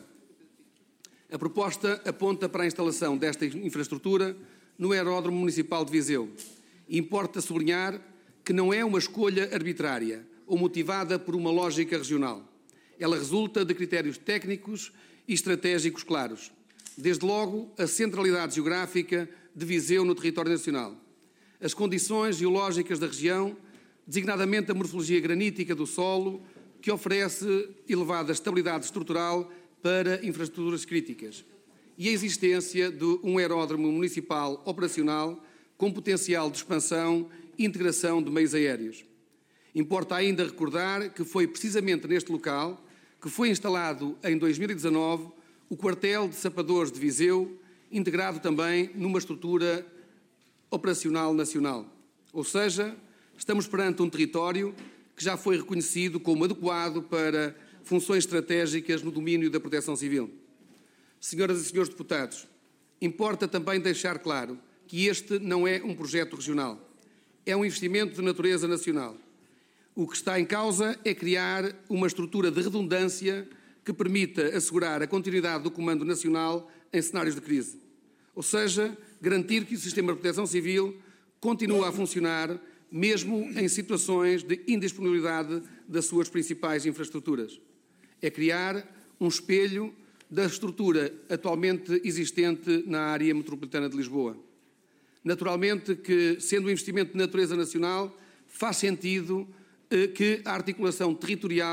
A proposta aponta para a instalação desta infraestrutura no Aeródromo Municipal de Viseu. Importa sublinhar que não é uma escolha arbitrária ou motivada por uma lógica regional. Ela resulta de critérios técnicos e estratégicos claros. Desde logo, a centralidade geográfica de Viseu no território nacional, as condições geológicas da região, designadamente a morfologia granítica do solo, que oferece elevada estabilidade estrutural para infraestruturas críticas, e a existência de um aeródromo municipal operacional com potencial de expansão e integração de meios aéreos. Importa ainda recordar que foi precisamente neste local que foi instalado em dois mil e dezanove o quartel de sapadores de Viseu, integrado também numa estrutura operacional nacional. Ou seja, estamos perante um território que já foi reconhecido como adequado para funções estratégicas no domínio da proteção civil. Senhoras e senhores deputados, importa também deixar claro que este não é um projeto regional, é um investimento de natureza nacional. O que está em causa é criar uma estrutura de redundância que permita assegurar a continuidade do Comando Nacional em cenários de crise. Ou seja, garantir que o sistema de proteção civil continua a funcionar mesmo em situações de indisponibilidade das suas principais infraestruturas. É criar um espelho da estrutura atualmente existente na área metropolitana de Lisboa. Naturalmente que, sendo um investimento de natureza nacional, faz sentido que a articulação territorial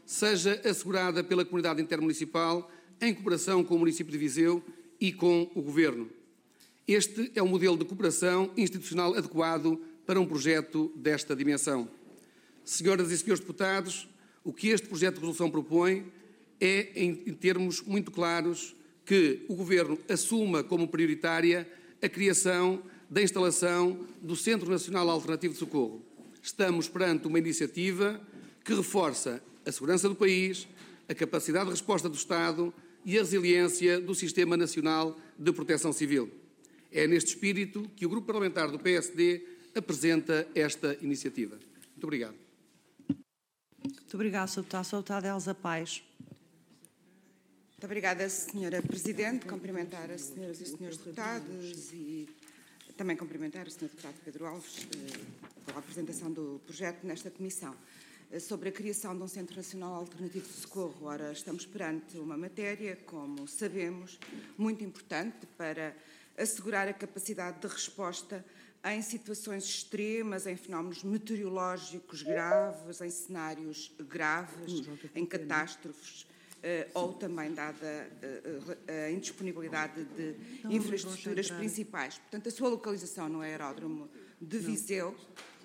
seja assegurada pela comunidade intermunicipal em cooperação com o município de Viseu e com o Governo. Este é um modelo de cooperação institucional adequado para um projeto desta dimensão. Senhoras e senhores deputados, o que este projeto de resolução propõe é, em termos muito claros, que o Governo assuma como prioritária a criação da instalação do Centro Nacional Alternativo de Socorro. Estamos perante uma iniciativa que reforça a segurança do país, a capacidade de resposta do Estado e a resiliência do Sistema Nacional de Proteção Civil. É neste espírito que o Grupo Parlamentar do P S D apresenta esta iniciativa. Muito obrigado. Muito obrigada, senhor Deputado. senhora Deputada Elsa Paes. Muito obrigada, senhora Presidente. Cumprimentar as senhoras e senhores deputados e também cumprimentar o senhor Deputado Pedro Alves pela apresentação do projeto nesta comissão. Sobre a criação de um Centro Nacional Alternativo de Socorro. Ora, estamos perante uma matéria, como sabemos, muito importante para assegurar a capacidade de resposta em situações extremas, em fenómenos meteorológicos graves, em cenários graves, em catástrofes, ou também dada a indisponibilidade de infraestruturas principais. Portanto, a sua localização no aeródromo de Viseu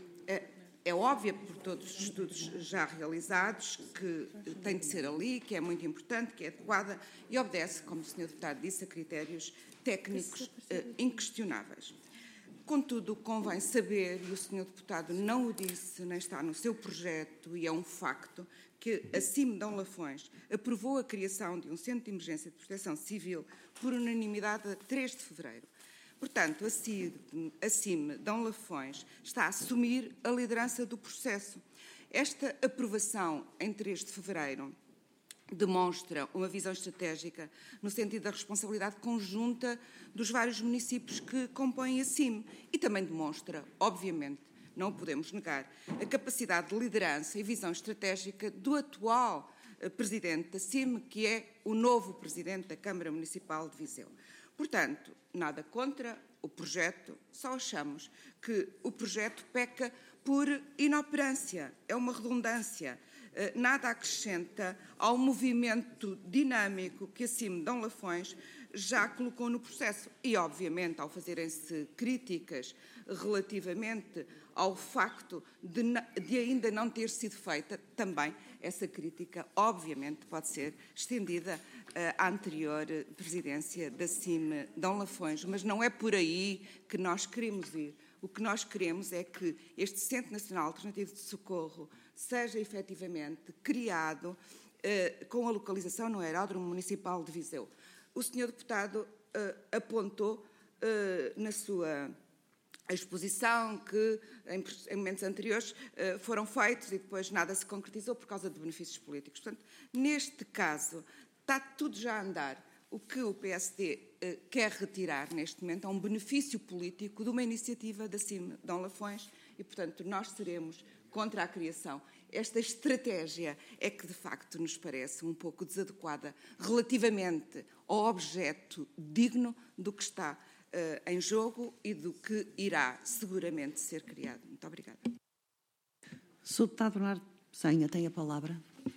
é óbvia por todos os estudos já realizados que tem de ser ali, que é muito importante, que é adequada e obedece, como o senhor Deputado disse, a critérios técnicos eh, inquestionáveis. Contudo, convém saber, e o senhor Deputado não o disse, nem está no seu projeto, e é um facto, que a C I M Dom Lafões aprovou a criação de um Centro de Emergência de Proteção Civil por unanimidade a três de fevereiro. Portanto, a C I M Dom Lafões está a assumir a liderança do processo. Esta aprovação em três de fevereiro demonstra uma visão estratégica no sentido da responsabilidade conjunta dos vários municípios que compõem a C I M e também demonstra, obviamente, não o podemos negar, a capacidade de liderança e visão estratégica do atual presidente da C I M, que é o novo presidente da Câmara Municipal de Viseu. Portanto, nada contra o projeto, só achamos que o projeto peca por inoperância, é uma redundância, nada acrescenta ao movimento dinâmico que a C I M Dom Lafões já colocou no processo. E, obviamente, ao fazerem-se críticas relativamente ao facto de, de ainda não ter sido feita, também essa crítica, obviamente, pode ser estendida uh, à anterior presidência da C I M Dom Lafões, mas não é por aí que nós queremos ir. O que nós queremos é que este Centro Nacional Alternativo de Socorro seja efetivamente criado uh, com a localização no Aeródromo Municipal de Viseu. O senhor Deputado uh, apontou uh, na sua exposição que em, em momentos anteriores uh, foram feitos e depois nada se concretizou por causa de benefícios políticos. Portanto, neste caso, está tudo já a andar. O que o P S D uh, quer retirar neste momento é um benefício político de uma iniciativa da C I M Dom Lafões e, portanto, nós seremos contra a criação. Esta estratégia é que, de facto, nos parece um pouco desadequada relativamente ao objeto digno do que está uh, em jogo e do que irá seguramente ser criado. Muito obrigada. senhor Deputado Bernardo Senha tem a palavra.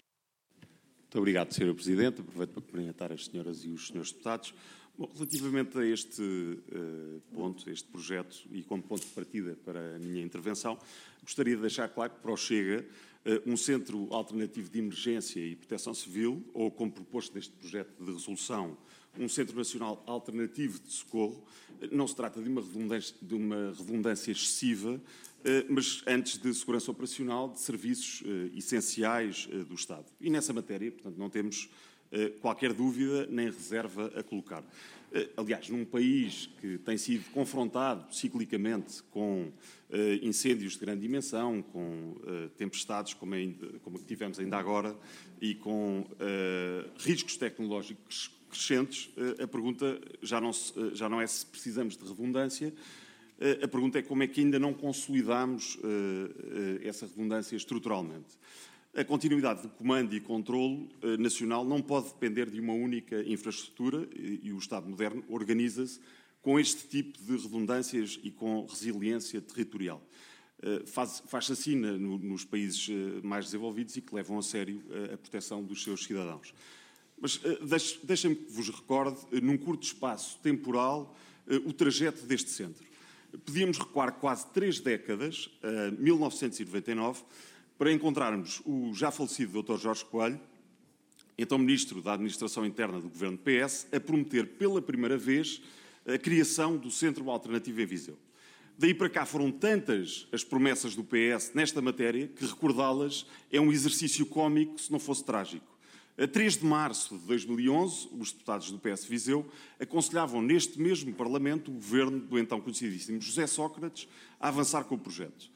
Muito obrigado, senhora Presidente. Aproveito para cumprimentar as senhoras e os senhores deputados. Bom, relativamente a este uh, ponto, este projeto, e como ponto de partida para a minha intervenção, gostaria de deixar claro que para o Chega, uh, um centro alternativo de emergência e proteção civil, ou como proposto neste projeto de resolução, um Centro Nacional Alternativo de Socorro, não se trata de uma redundância, de uma redundância excessiva, mas antes de segurança operacional de serviços essenciais do Estado. E nessa matéria, portanto, não temos qualquer dúvida nem reserva a colocar. Aliás, num país que tem sido confrontado ciclicamente com incêndios de grande dimensão, com tempestades como, ainda, como tivemos ainda agora e com riscos tecnológicos crescentes, a pergunta já não, se, já não é se precisamos de redundância, a pergunta é como é que ainda não consolidamos essa redundância estruturalmente. A continuidade do comando e controlo nacional não pode depender de uma única infraestrutura e o Estado moderno organiza-se com este tipo de redundâncias e com resiliência territorial. faz, faz assassina no, nos países mais desenvolvidos e que levam a sério a proteção dos seus cidadãos. Mas deixem-me que vos recorde, num curto espaço temporal, o trajeto deste centro. Podíamos recuar quase três décadas, a mil novecentos e noventa e nove, para encontrarmos o já falecido doutor Jorge Coelho, então Ministro da Administração Interna do Governo P S, a prometer pela primeira vez a criação do Centro Alternativo em Viseu. Daí para cá foram tantas as promessas do P S nesta matéria que recordá-las é um exercício cómico se não fosse trágico. A três de março de dois mil e onze, os deputados do P S Viseu aconselhavam neste mesmo Parlamento o governo do então conhecidíssimo José Sócrates a avançar com o projeto.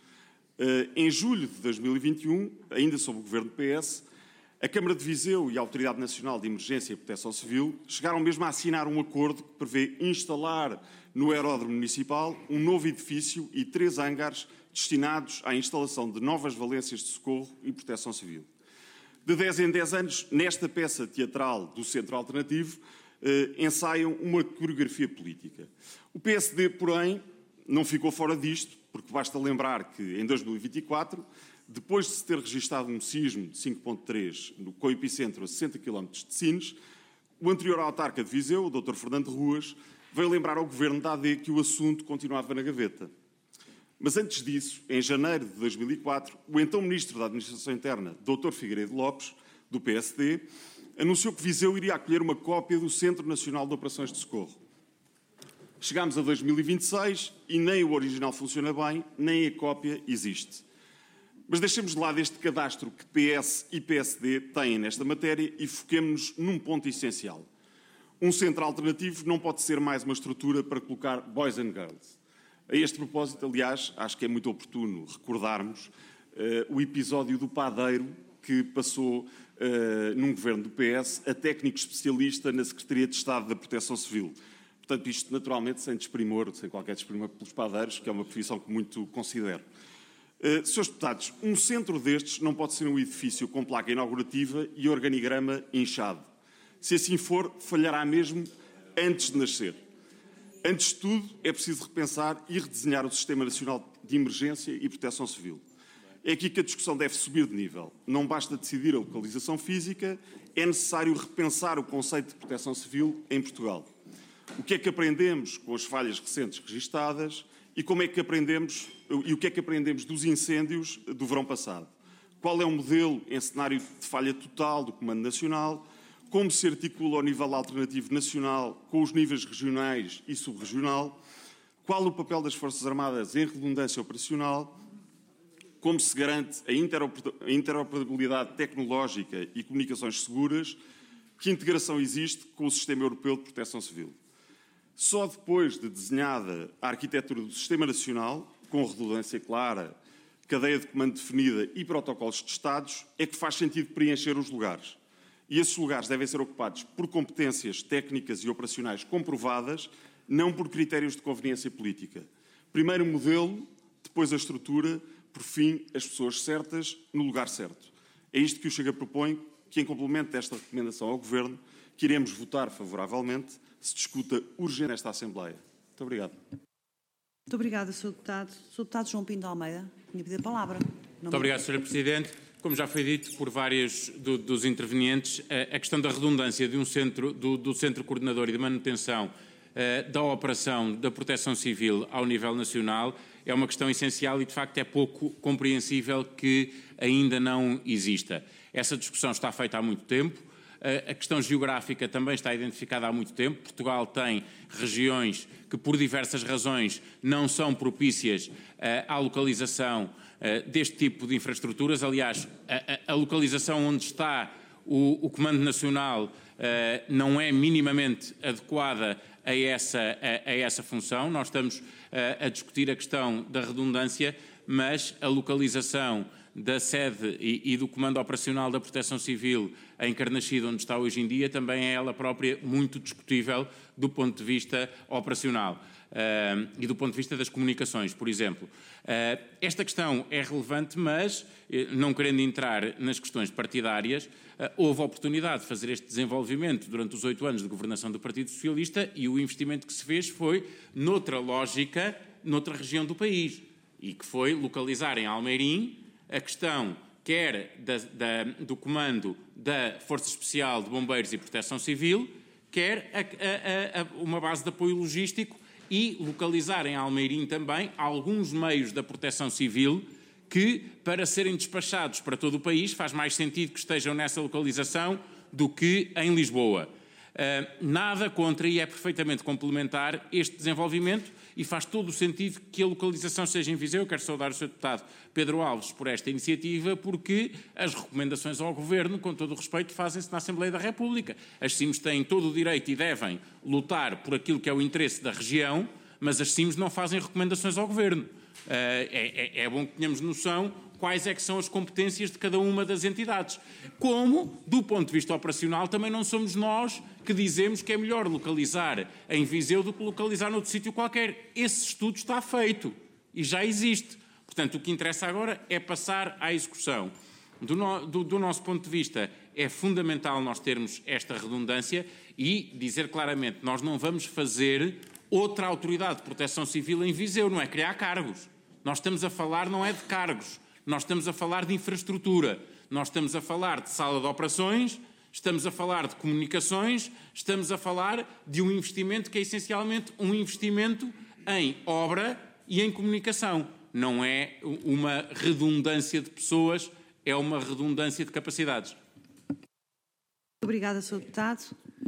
Em julho de dois mil e vinte e um, ainda sob o governo do P S, a Câmara de Viseu e a Autoridade Nacional de Emergência e Proteção Civil chegaram mesmo a assinar um acordo que prevê instalar no aeródromo municipal um novo edifício e três hangares destinados à instalação de novas valências de socorro e proteção civil. De dez em dez anos, nesta peça teatral do Centro Alternativo, eh, ensaiam uma coreografia política. O P S D, porém, não ficou fora disto, porque basta lembrar que em dois mil e vinte e quatro, depois de se ter registado um sismo de cinco ponto três no com epicentro a sessenta quilómetros de Sines, o anterior autarca de Viseu, o doutor Fernando Ruas, veio lembrar ao governo da A D que o assunto continuava na gaveta. Mas antes disso, em janeiro de dois mil e quatro, o então Ministro da Administração Interna, doutor Figueiredo Lopes, do P S D, anunciou que Viseu iria acolher uma cópia do Centro Nacional de Operações de Socorro. Chegámos a dois mil e vinte e seis e nem o original funciona bem, nem a cópia existe. Mas deixemos de lado este cadastro que P S e P S D têm nesta matéria e foquemos-nos num ponto essencial. Um centro alternativo não pode ser mais uma estrutura para colocar boys and girls. A este propósito, aliás, acho que é muito oportuno recordarmos uh, o episódio do padeiro que passou uh, num governo do P S a técnico especialista na Secretaria de Estado da Proteção Civil. Portanto, isto naturalmente sem desprimor, sem qualquer desprimor pelos padeiros, que é uma profissão que muito considero. Uh, Senhores deputados, um centro destes não pode ser um edifício com placa inaugurativa e organigrama inchado. Se assim for, falhará mesmo antes de nascer. Antes de tudo, é preciso repensar e redesenhar o Sistema Nacional de Emergência e Proteção Civil. É aqui que a discussão deve subir de nível. Não basta decidir a localização física, é necessário repensar o conceito de proteção civil em Portugal. O que é que aprendemos com as falhas recentes registadas e como é que aprendemos e o que é que aprendemos dos incêndios do verão passado? Qual é o modelo em cenário de falha total do Comando Nacional? Como se articula ao nível alternativo nacional com os níveis regionais e subregional? Qual o papel das Forças Armadas em redundância operacional? Como se garante a interoperabilidade tecnológica e comunicações seguras? Que integração existe com o Sistema Europeu de Proteção Civil? Só depois de desenhada a arquitetura do Sistema Nacional, com redundância clara, cadeia de comando definida e protocolos testados, é que faz sentido preencher os lugares. E esses lugares devem ser ocupados por competências técnicas e operacionais comprovadas, não por critérios de conveniência política. Primeiro o modelo, depois a estrutura, por fim, as pessoas certas no lugar certo. É isto que o Chega propõe, que em complemento desta recomendação ao Governo, que iremos votar favoravelmente, se discuta urgente nesta Assembleia. Muito obrigado. Muito obrigada, senhor Deputado. senhor Deputado João Pinto de Almeida, tinha pedido a palavra. Muito obrigado, senhora Presidente. Como já foi dito por vários do, dos intervenientes, a, a questão da redundância de um centro, do, do Centro Coordenador e de Manutenção uh, da operação da proteção civil ao nível nacional é uma questão essencial e, de facto, é pouco compreensível que ainda não exista. Essa discussão está feita há muito tempo. A questão geográfica também está identificada há muito tempo. Portugal tem regiões que, por diversas razões, não são propícias à localização deste tipo de infraestruturas. Aliás, a, a localização onde está o, o Comando Nacional não é minimamente adequada a essa, a, a essa função. Nós estamos a discutir a questão da redundância, mas a localização da sede e, e do Comando Operacional da Proteção Civil em Carnaxide, onde está hoje em dia, também é ela própria muito discutível do ponto de vista operacional uh, e do ponto de vista das comunicações, por exemplo. Uh, esta questão é relevante, mas, não querendo entrar nas questões partidárias, uh, houve a oportunidade de fazer este desenvolvimento durante os oito anos de governação do Partido Socialista e o investimento que se fez foi noutra lógica, noutra região do país. e que foi localizar em Almeirim a questão quer da, da, do comando da Força Especial de Bombeiros e Proteção Civil, quer a, a, a, uma base de apoio logístico e localizar em Almeirim também alguns meios da Proteção Civil que, para serem despachados para todo o país, faz mais sentido que estejam nessa localização do que em Lisboa. Uh, nada contra, e é perfeitamente complementar este desenvolvimento, e faz todo o sentido que a localização seja em Viseu. Eu quero saudar o senhor deputado Pedro Alves por esta iniciativa, porque as recomendações ao Governo, com todo o respeito, fazem-se na Assembleia da República. As C I Ms têm todo o direito e devem lutar por aquilo que é o interesse da região, mas as C I Ms não fazem recomendações ao Governo. Uh, é, é, é bom que tenhamos noção quais é que são as competências de cada uma das entidades. Como, do ponto de vista operacional, também não somos nós que dizemos que é melhor localizar em Viseu do que localizar noutro sítio qualquer. Esse estudo está feito e já existe. Portanto, o que interessa agora é passar à execução. Do, no, do, do nosso ponto de vista, é fundamental nós termos esta redundância e dizer claramente, nós não vamos fazer outra autoridade de proteção civil em Viseu, não é criar cargos. Nós estamos a falar, não é de cargos, nós estamos a falar de infraestrutura, nós estamos a falar de sala de operações, estamos a falar de comunicações, estamos a falar de um investimento que é essencialmente um investimento em obra e em comunicação. Não é uma redundância de pessoas, é uma redundância de capacidades. Obrigada, senhor Deputado.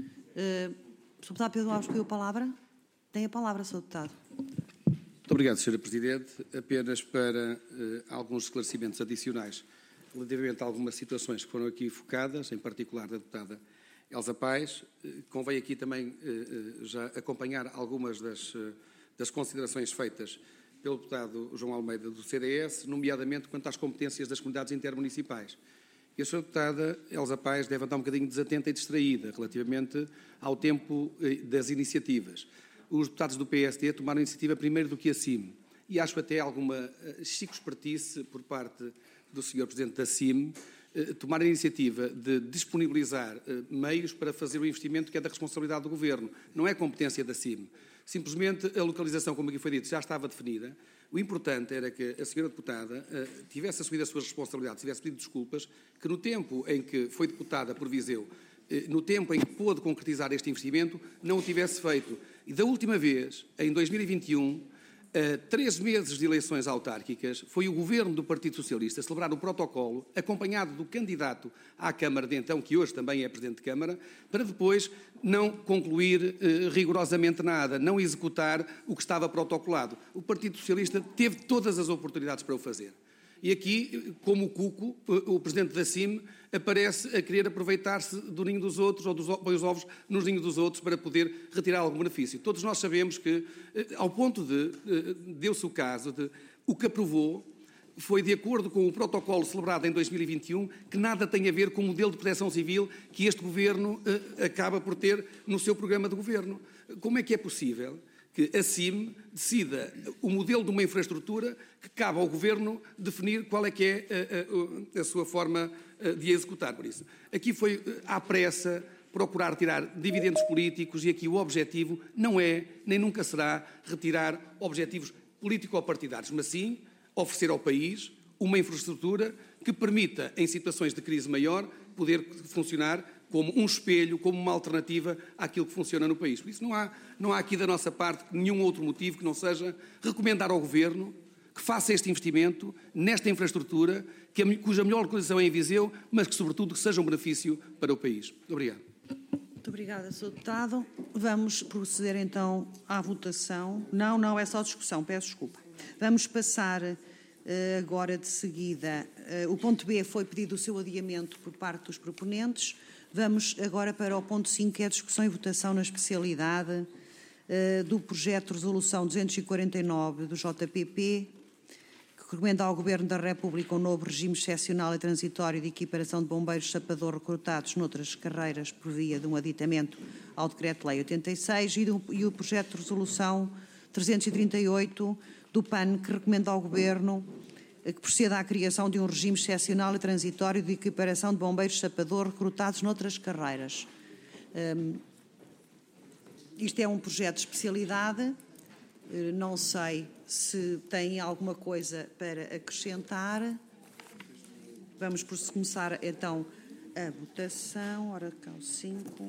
Uh, senhor Deputado Pedro Alves pediu a palavra. Tem a palavra, senhor Deputado. Muito obrigado, senhora Presidente. Apenas para uh, alguns esclarecimentos adicionais relativamente a algumas situações que foram aqui focadas, em particular da deputada Elsa Paes. Uh, convém aqui também uh, uh, já acompanhar algumas das, uh, das considerações feitas pelo deputado João Almeida do C D S, nomeadamente quanto às competências das comunidades intermunicipais. E a senhora deputada Elsa Paes deve andar um bocadinho desatenta e distraída relativamente ao tempo uh, das iniciativas. Os deputados do P S D tomaram a iniciativa primeiro do que a C I M. E acho até alguma uh, chico-espertice por parte do senhor Presidente da C I M uh, tomar a iniciativa de disponibilizar uh, meios para fazer o investimento que é da responsabilidade do Governo. Não é competência da C I M. Simplesmente a localização, como aqui foi dito, já estava definida. O importante era que a senhora deputada uh, tivesse assumido as suas responsabilidades, tivesse pedido desculpas, que no tempo em que foi deputada por Viseu, no tempo em que pôde concretizar este investimento, não o tivesse feito. E da última vez, em dois mil e vinte e um, a três meses de eleições autárquicas, foi o Governo do Partido Socialista a celebrar o protocolo, acompanhado do candidato à Câmara de então, que hoje também é Presidente de Câmara, para depois não concluir eh, rigorosamente nada, não executar o que estava protocolado. O Partido Socialista teve todas as oportunidades para o fazer. E aqui, como o Cuco, o Presidente da C I M, aparece a querer aproveitar-se do ninho dos outros, ou dos, põe os ovos nos ninhos dos outros, para poder retirar algum benefício. Todos nós sabemos que, ao ponto de, deu-se o caso de, o que aprovou foi de acordo com o protocolo celebrado em dois mil e vinte e um, que nada tem a ver com o modelo de proteção civil que este Governo eh, acaba por ter no seu programa de Governo. Como é que é possível que a C I M decida o modelo de uma infraestrutura que cabe ao Governo definir qual é que é a, a, a sua forma de executar por isso? Aqui foi à pressa procurar tirar dividendos políticos e aqui o objetivo não é, nem nunca será, retirar objetivos político-partidários, mas sim oferecer ao país uma infraestrutura que permita, em situações de crise maior, poder funcionar como um espelho, como uma alternativa àquilo que funciona no país. Por isso não há, não há aqui da nossa parte nenhum outro motivo que não seja recomendar ao Governo que faça este investimento nesta infraestrutura, que a, cuja melhor localização é em Viseu, mas que, sobretudo, que seja um benefício para o país. Muito obrigado. Muito obrigada, senhor Deputado. Vamos proceder então à votação. Não, não, é só discussão, peço desculpa. Vamos passar uh, agora de seguida. Uh, o ponto B foi pedido o seu adiamento por parte dos proponentes. Vamos agora para o ponto cinco, que é a discussão e votação na especialidade uh, do projeto de resolução duzentos e quarenta e nove do J P P, que recomenda ao Governo da República um novo regime excepcional e transitório de equiparação de bombeiros sapador recrutados noutras carreiras por via de um aditamento ao Decreto-Lei oitenta e seis e, do, e o projeto de resolução trezentos e trinta e oito do P A N, que recomenda ao Governo que proceda à criação de um regime excepcional e transitório de equiparação de bombeiros sapador recrutados noutras carreiras. Um, isto é um projeto de especialidade Não sei se tem alguma coisa para acrescentar. Vamos por começar então a votação. Ora, cá o cinco.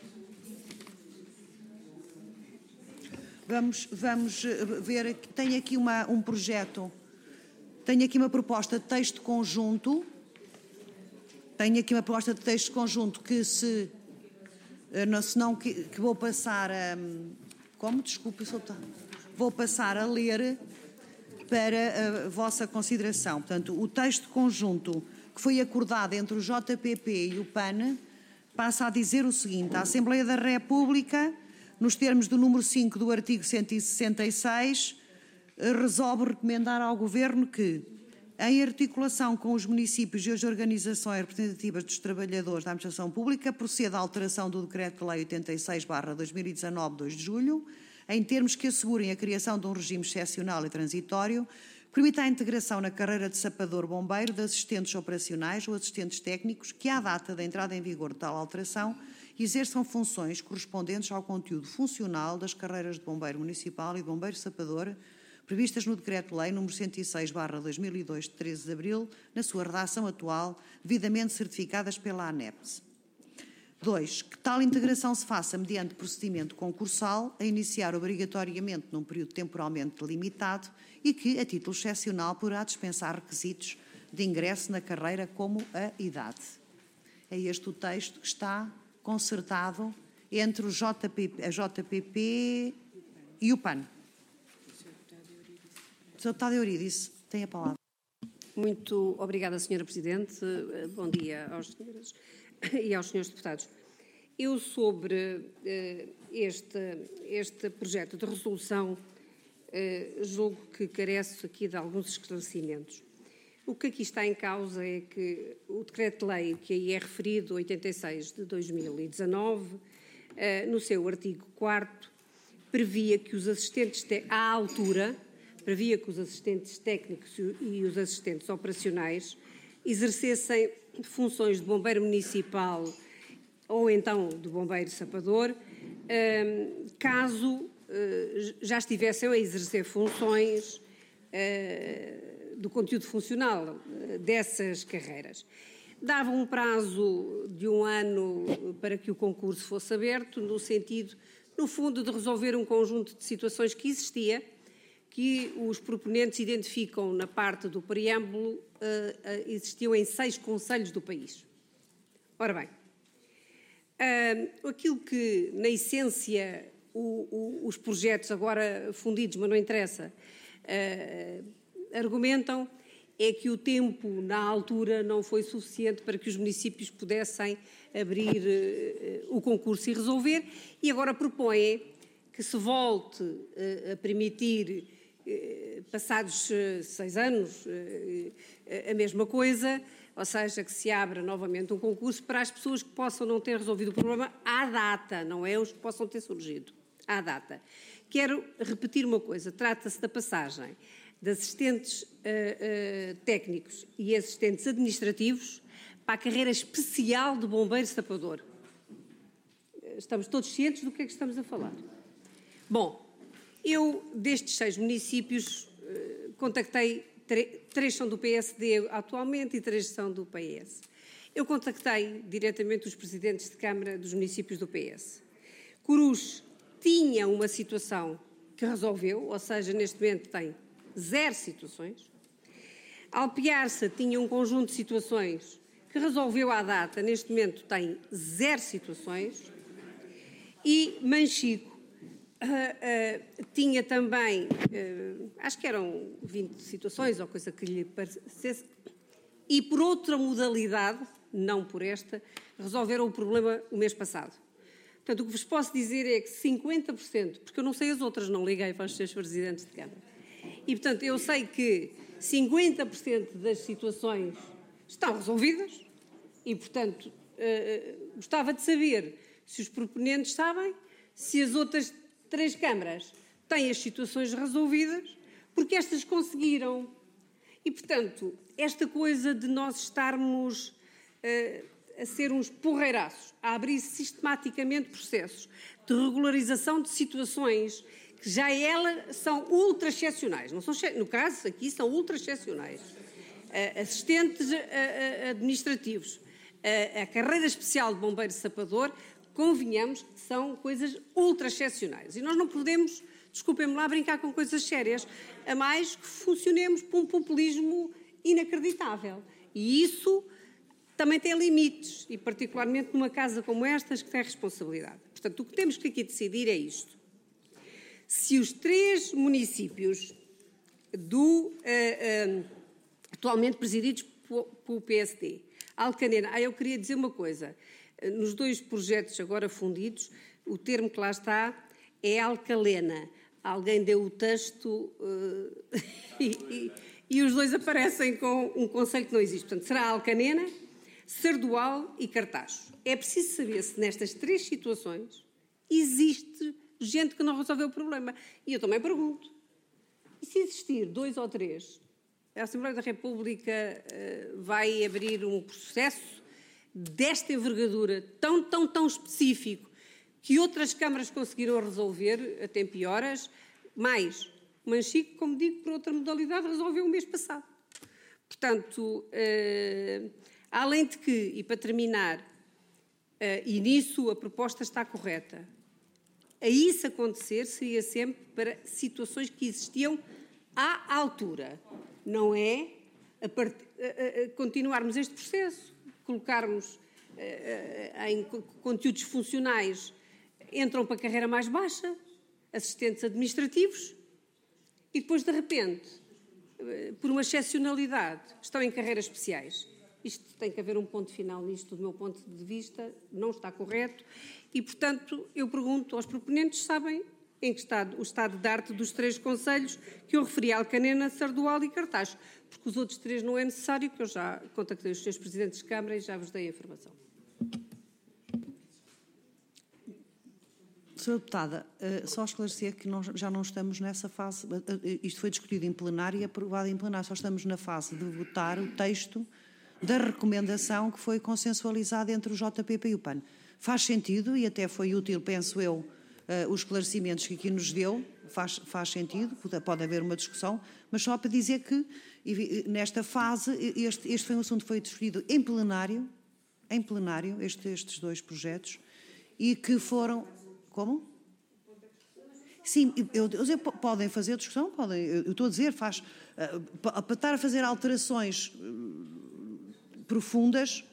Vamos, vamos ver, tem aqui uma, um projeto, tenho aqui uma proposta de texto conjunto, tenho aqui uma proposta de texto conjunto que se, se não, que, que vou passar a, como? Desculpe, soltar. Vou passar a ler para a vossa consideração. Portanto, o texto conjunto que foi acordado entre o J P P e o P A N passa a dizer o seguinte: a Assembleia da República, nos termos do número cinco do artigo cento e sessenta e seis, resolve recomendar ao Governo que, em articulação com os municípios e as organizações representativas dos trabalhadores da Administração Pública, proceda à alteração do Decreto-Lei oitenta e seis barra dois mil e dezanove, dois de julho, em termos que assegurem a criação de um regime excepcional e transitório que permita a integração na carreira de sapador-bombeiro de assistentes operacionais ou assistentes técnicos que, à data da entrada em vigor de tal alteração, exerçam funções correspondentes ao conteúdo funcional das carreiras de bombeiro municipal e de bombeiro-sapador previstas no Decreto-Lei número cento e seis barra dois mil e dois, de treze de abril, na sua redação atual, devidamente certificadas pela ANEPS. dois. Que tal integração se faça mediante procedimento concursal, a iniciar obrigatoriamente num período temporalmente limitado e que, a título excepcional, poderá dispensar requisitos de ingresso na carreira como a idade. É este o texto que está concertado entre o J P P, a J P P e o P A N. O senhor Deputado Eurídice tem a palavra. Muito obrigada, senhora Presidente. Bom dia aos senhores e aos senhores deputados. Eu, sobre este, este projeto de resolução, julgo que carece aqui de alguns esclarecimentos. O que aqui está em causa é que o Decreto-Lei, que aí é referido, oitenta e seis de dois mil e dezanove, no seu artigo quarto, previa que os assistentes, à altura, previa que os assistentes técnicos e os assistentes operacionais exercessem funções de bombeiro municipal ou então de bombeiro sapador, caso já estivessem a exercer funções do conteúdo funcional dessas carreiras. Dava um prazo de um ano para que o concurso fosse aberto, no sentido, no fundo, de resolver um conjunto de situações que existia, que os proponentes identificam na parte do preâmbulo, uh, uh, existiam em seis concelhos do país. Ora bem, uh, aquilo que, na essência, o, o, os projetos agora fundidos, mas não interessa, uh, argumentam, é que o tempo, na altura, não foi suficiente para que os municípios pudessem abrir uh, o concurso e resolver, e agora propõem que se volte uh, a permitir, passados seis anos, a mesma coisa, ou seja, que se abra novamente um concurso para as pessoas que possam não ter resolvido o problema à data, não é os que possam ter surgido, à data. Quero repetir uma coisa, trata-se da passagem de assistentes uh, uh, técnicos e assistentes administrativos para a carreira especial de bombeiro sapador. Estamos todos cientes do que é que estamos a falar. Bom, eu, destes seis municípios, contactei, três são do P S D atualmente e três são do P S. Eu contactei diretamente os presidentes de Câmara dos municípios do P S. Corus tinha uma situação que resolveu, ou seja, neste momento tem zero situações. Alpiarça tinha um conjunto de situações que resolveu à data, neste momento tem zero situações. E Manchico Uh, uh, tinha também, uh, acho que eram vinte situações ou coisa que lhe parecesse, e por outra modalidade, não por esta, resolveram o problema o mês passado. Portanto, o que vos posso dizer é que cinquenta por cento, porque eu não sei as outras, não liguei para os seus presidentes de Câmara, e portanto eu sei que cinquenta por cento das situações estão resolvidas e portanto uh, gostava de saber se os proponentes sabem, se as outras três câmaras têm as situações resolvidas, porque estas conseguiram. E, portanto, esta coisa de nós estarmos uh, a ser uns porreiraços, a abrir sistematicamente processos de regularização de situações que já elas são ultra excepcionais. Não são, no caso, aqui são ultra excepcionais. Uh, assistentes uh, uh, administrativos, uh, a carreira especial de bombeiro sapador, convenhamos que são coisas ultra excepcionais. E nós não podemos, desculpem-me lá, brincar com coisas sérias, a mais que funcionemos por um populismo inacreditável. E isso também tem limites, e particularmente numa casa como esta, que tem responsabilidade. Portanto, o que temos que aqui decidir é isto. Se os três municípios do, uh, uh, atualmente presididos pelo P S D, Alcanena, ah, eu queria dizer uma coisa, nos dois projetos agora fundidos, o termo que lá está é alcalena. Alguém deu o texto uh, e, e, e os dois aparecem com um conceito que não existe. Portanto, será Alcanena, Sardual e Cartaxo. É preciso saber se nestas três situações existe gente que não resolveu o problema. E eu também pergunto, e se existir dois ou três, a Assembleia da República uh, vai abrir um processo desta envergadura tão, tão, tão específico que outras câmaras conseguiram resolver a tempo e horas, mais o Manchico, como digo, por outra modalidade, resolveu o mês passado. Portanto, uh, além de que, e para terminar, uh, e nisso a proposta está correta, a isso acontecer seria sempre para situações que existiam à altura. Não é a part... a, a, a continuarmos este processo, colocarmos uh, em conteúdos funcionais, entram para a carreira mais baixa, assistentes administrativos, e depois, de repente, uh, por uma excepcionalidade, estão em carreiras especiais. Isto tem que haver um ponto final nisto, do meu ponto de vista, não está correto. E, portanto, eu pergunto aos proponentes, sabem em que está o estado de arte dos três concelhos que eu referi, Alcanena, Sardual e Cartaxo, porque os outros três não é necessário, que eu já contactei os seus presidentes de Câmara e já vos dei a informação. Senhora Deputada, só esclarecer que nós já não estamos nessa fase, isto foi discutido em plenário e aprovado em plenário, só estamos na fase de votar o texto da recomendação que foi consensualizada entre o J P P e o P A N. Faz sentido e até foi útil, penso eu, uh, os esclarecimentos que aqui nos deu, faz, faz sentido, pode, pode haver uma discussão, mas só para dizer que nesta fase este, este foi um assunto que foi discutido em plenário, em plenário, este, estes dois projetos, e que foram... Como? Sim, eu, eu, podem fazer discussão, podem, eu estou a dizer, faz, uh, para estar a fazer alterações uh, profundas.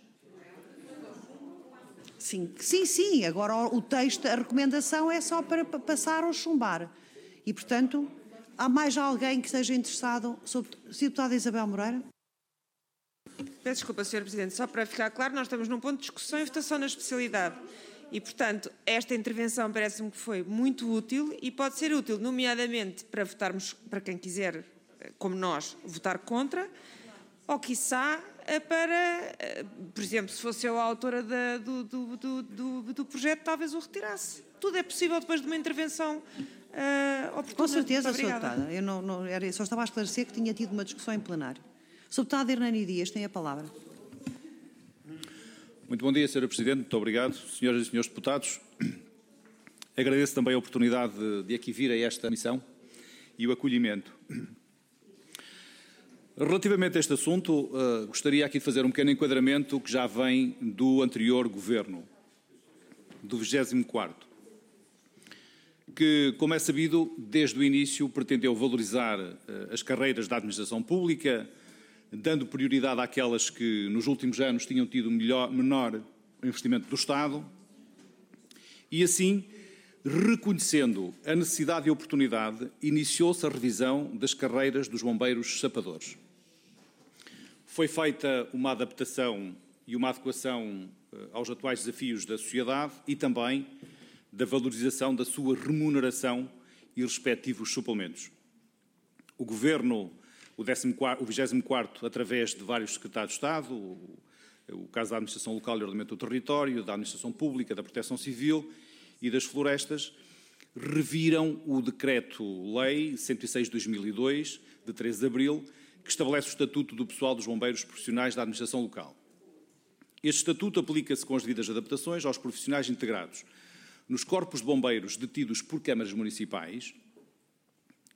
Sim, sim, sim, agora o texto, a recomendação é só para passar ou chumbar. E, portanto, há mais alguém que esteja interessado sobre... senhora Deputada Isabel Moreira. Peço desculpa, senhor Presidente, só para ficar claro, nós estamos num ponto de discussão e votação na especialidade. E, portanto, esta intervenção parece-me que foi muito útil e pode ser útil, nomeadamente, para votarmos, para quem quiser, como nós, votar contra, ou, quiçá, para, por exemplo, se fosse eu a autora da, do, do, do, do, do projeto, talvez o retirasse. Tudo é possível depois de uma intervenção uh, oportuna. Com certeza, senhora Deputada. Eu não, não, era, só estava a esclarecer que tinha tido uma discussão em plenário. senhora Deputada Hernani Dias tem a palavra. Muito bom dia, senhora Presidente. Muito obrigado. Senhoras e senhores deputados, agradeço também a oportunidade de, de aqui vir a esta missão e o acolhimento. Relativamente a este assunto, uh, gostaria aqui de fazer um pequeno enquadramento que já vem do anterior governo, do vigésimo quarto, que, como é sabido, desde o início pretendeu valorizar uh, as carreiras da administração pública, dando prioridade àquelas que nos últimos anos tinham tido melhor, menor investimento do Estado e, assim, reconhecendo a necessidade e a oportunidade, iniciou-se a revisão das carreiras dos bombeiros sapadores. Foi feita uma adaptação e uma adequação aos atuais desafios da sociedade e também da valorização da sua remuneração e respectivos suplementos. O Governo, o, o vigésimo quarto, através de vários secretários de Estado, o, o caso da Administração Local e Ordenamento do Território, da Administração Pública, da Proteção Civil e das Florestas, reviram o Decreto-Lei cento e seis de dois mil e dois, de treze de abril, que estabelece o Estatuto do Pessoal dos Bombeiros Profissionais da Administração Local. Este Estatuto aplica-se com as devidas adaptações aos profissionais integrados nos corpos de bombeiros detidos por câmaras municipais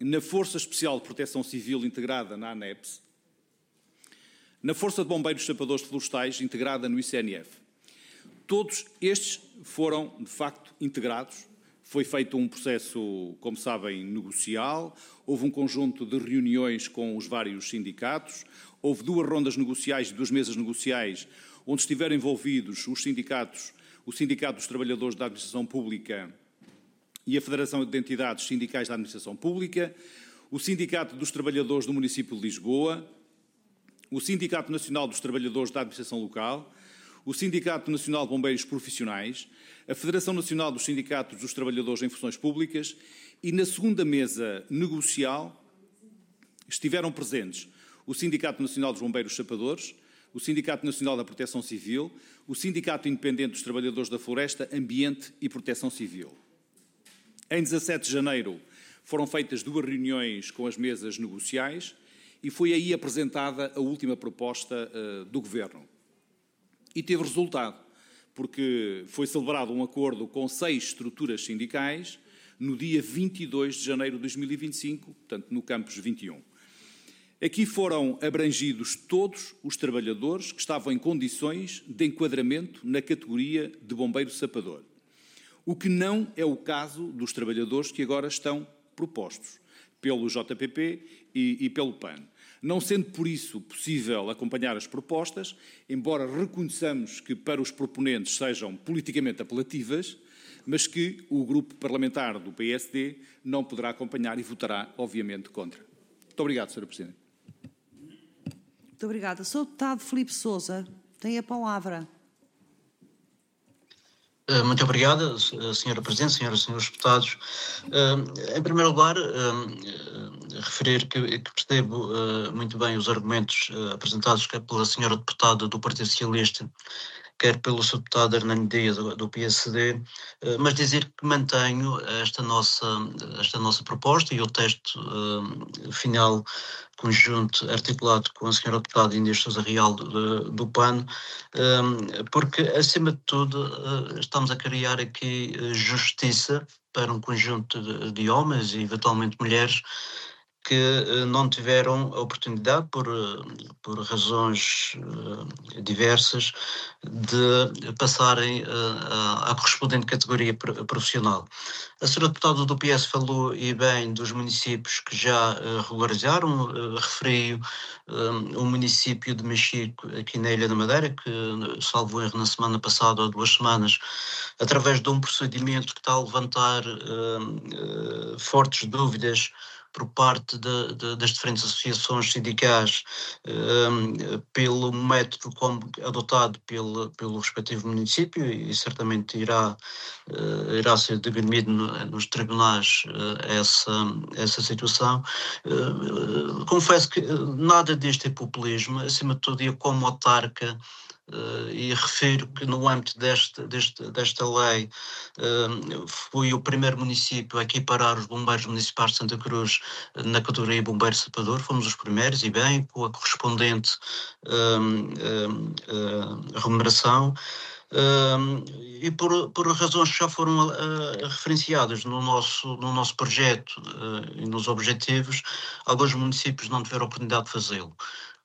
na Força Especial de Proteção Civil integrada na ANEPS, na Força de Bombeiros Sapadores Florestais integrada no I C N F. Todos estes foram, de facto, integrados. Foi feito um processo, como sabem, negocial, houve um conjunto de reuniões com os vários sindicatos, houve duas rondas negociais e duas mesas negociais, onde estiveram envolvidos os sindicatos, o Sindicato dos Trabalhadores da Administração Pública e a Federação de Entidades Sindicais da Administração Pública, o Sindicato dos Trabalhadores do Município de Lisboa, o Sindicato Nacional dos Trabalhadores da Administração Local, o Sindicato Nacional de Bombeiros Profissionais, a Federação Nacional dos Sindicatos dos Trabalhadores em Funções Públicas e, na segunda mesa negocial, estiveram presentes o Sindicato Nacional dos Bombeiros Sapadores, o Sindicato Nacional da Proteção Civil, o Sindicato Independente dos Trabalhadores da Floresta, Ambiente e Proteção Civil. Em dezassete de janeiro foram feitas duas reuniões com as mesas negociais e foi aí apresentada a última proposta uh, do Governo. E teve resultado, porque foi celebrado um acordo com seis estruturas sindicais no dia vinte e dois de janeiro de dois mil e vinte e cinco, portanto, no Campus vinte e um. Aqui foram abrangidos todos os trabalhadores que estavam em condições de enquadramento na categoria de bombeiro sapador, o que não é o caso dos trabalhadores que agora estão propostos pelo J P P e, e pelo P A N. Não sendo por isso possível acompanhar as propostas, embora reconheçamos que para os proponentes sejam politicamente apelativas, mas que o grupo parlamentar do P S D não poderá acompanhar e votará, obviamente, contra. Muito obrigado, senhora Presidente. Muito obrigada. senhor Deputado Filipe Sousa, tem a palavra. Muito obrigada, senhora Presidente, senhoras e senhores deputados. Em primeiro lugar, referir que, que percebo muito bem os argumentos apresentados quer pela senhora deputada do Partido Socialista, quer pelo senhor deputado Hernando Dias do P S D, mas dizer que mantenho esta nossa, esta nossa proposta e o texto final conjunto articulado com a senhora deputada Inês Sousa Real do, do P A N, porque, acima de tudo, estamos a criar aqui justiça para um conjunto de, de homens e, eventualmente, mulheres que não tiveram a oportunidade, por, por razões uh, diversas, de passarem uh, à correspondente categoria profissional. A senhora deputada do P S falou, e bem, dos municípios que já uh, regularizaram. Uh, referi um, o município de Mexico, aqui na Ilha da Madeira, que, salvo erro, na semana passada ou duas semanas, através de um procedimento que está a levantar uh, uh, fortes dúvidas por parte de, de, das diferentes associações sindicais, um, pelo método como adotado pelo, pelo respectivo município, e certamente irá, uh, irá ser dirimido no, nos tribunais uh, essa, essa situação. Uh, uh, confesso que nada disto é populismo, acima de tudo, eu como autarca, Uh, e refiro que no âmbito deste, deste, desta lei uh, fui o primeiro município a equiparar os bombeiros municipais de Santa Cruz uh, na categoria bombeiro sapador. Fomos os primeiros, e bem, com a correspondente uh, uh, uh, remuneração. Uh, e por, por razões que já foram uh, referenciadas no nosso, no nosso projeto uh, e nos objetivos, alguns municípios não tiveram a oportunidade de fazê-lo.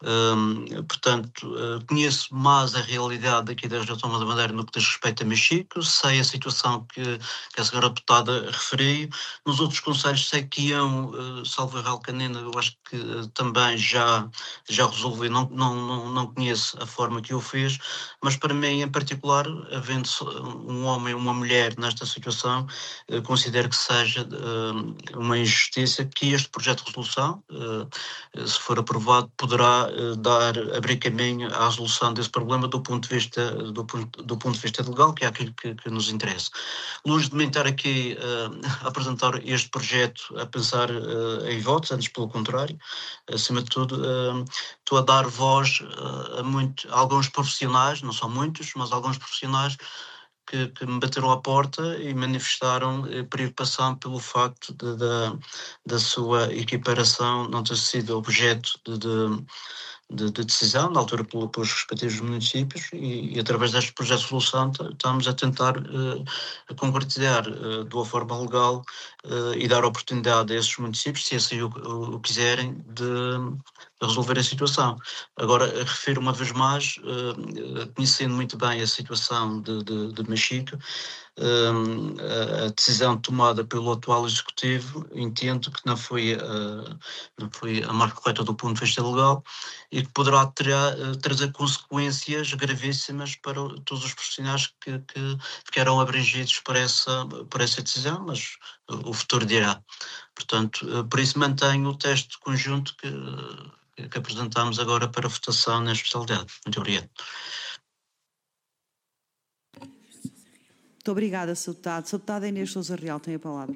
Um, portanto, uh, conheço mais a realidade aqui da região da Madeira no que diz respeito a Mexico, sei a situação que, que a senhora deputada referiu. Nos outros conselhos sei que iam, uh, salvo erro Alcanena, eu acho que uh, também já, já resolvi, não, não, não, não conheço a forma que o fez, mas para mim em particular, havendo um homem ou uma mulher nesta situação, uh, considero que seja uh, uma injustiça que este projeto de resolução, uh, se for aprovado, poderá dar, abrir caminho à resolução desse problema do ponto de vista, do ponto, do ponto de vista legal, que é aquilo que, que nos interessa. Longe de mim estar aqui uh, a apresentar este projeto a pensar uh, em votos, antes pelo contrário, acima de tudo, uh, estou a dar voz uh, a, muito, a alguns profissionais, não são muitos, mas alguns profissionais Que, que me bateram à porta e manifestaram eh, preocupação pelo facto de, de, da sua equiparação não ter sido objeto de, de, de, de decisão, na altura pelos respectivos municípios, e, e através deste projeto de resolução estamos a tentar uh, a concretizar uh, de uma forma legal uh, e dar oportunidade a esses municípios, se assim o, o, o quiserem, de, de resolver a situação. Agora, refiro uma vez mais, uh, conhecendo muito bem a situação de, de, de Machico, uh, a decisão tomada pelo atual Executivo, entendo que não foi, uh, não foi a mais correta do ponto de vista legal, e que poderá ter, uh, trazer consequências gravíssimas para todos os profissionais que, que ficaram abrangidos por essa, por essa decisão, mas uh, o futuro dirá. Portanto, uh, por isso mantenho o texto conjunto que, uh, que apresentamos agora para votação na especialidade. Muito obrigado. Muito obrigada, senhor Deputado. senhor Deputado Inês Sousa Real tem a palavra.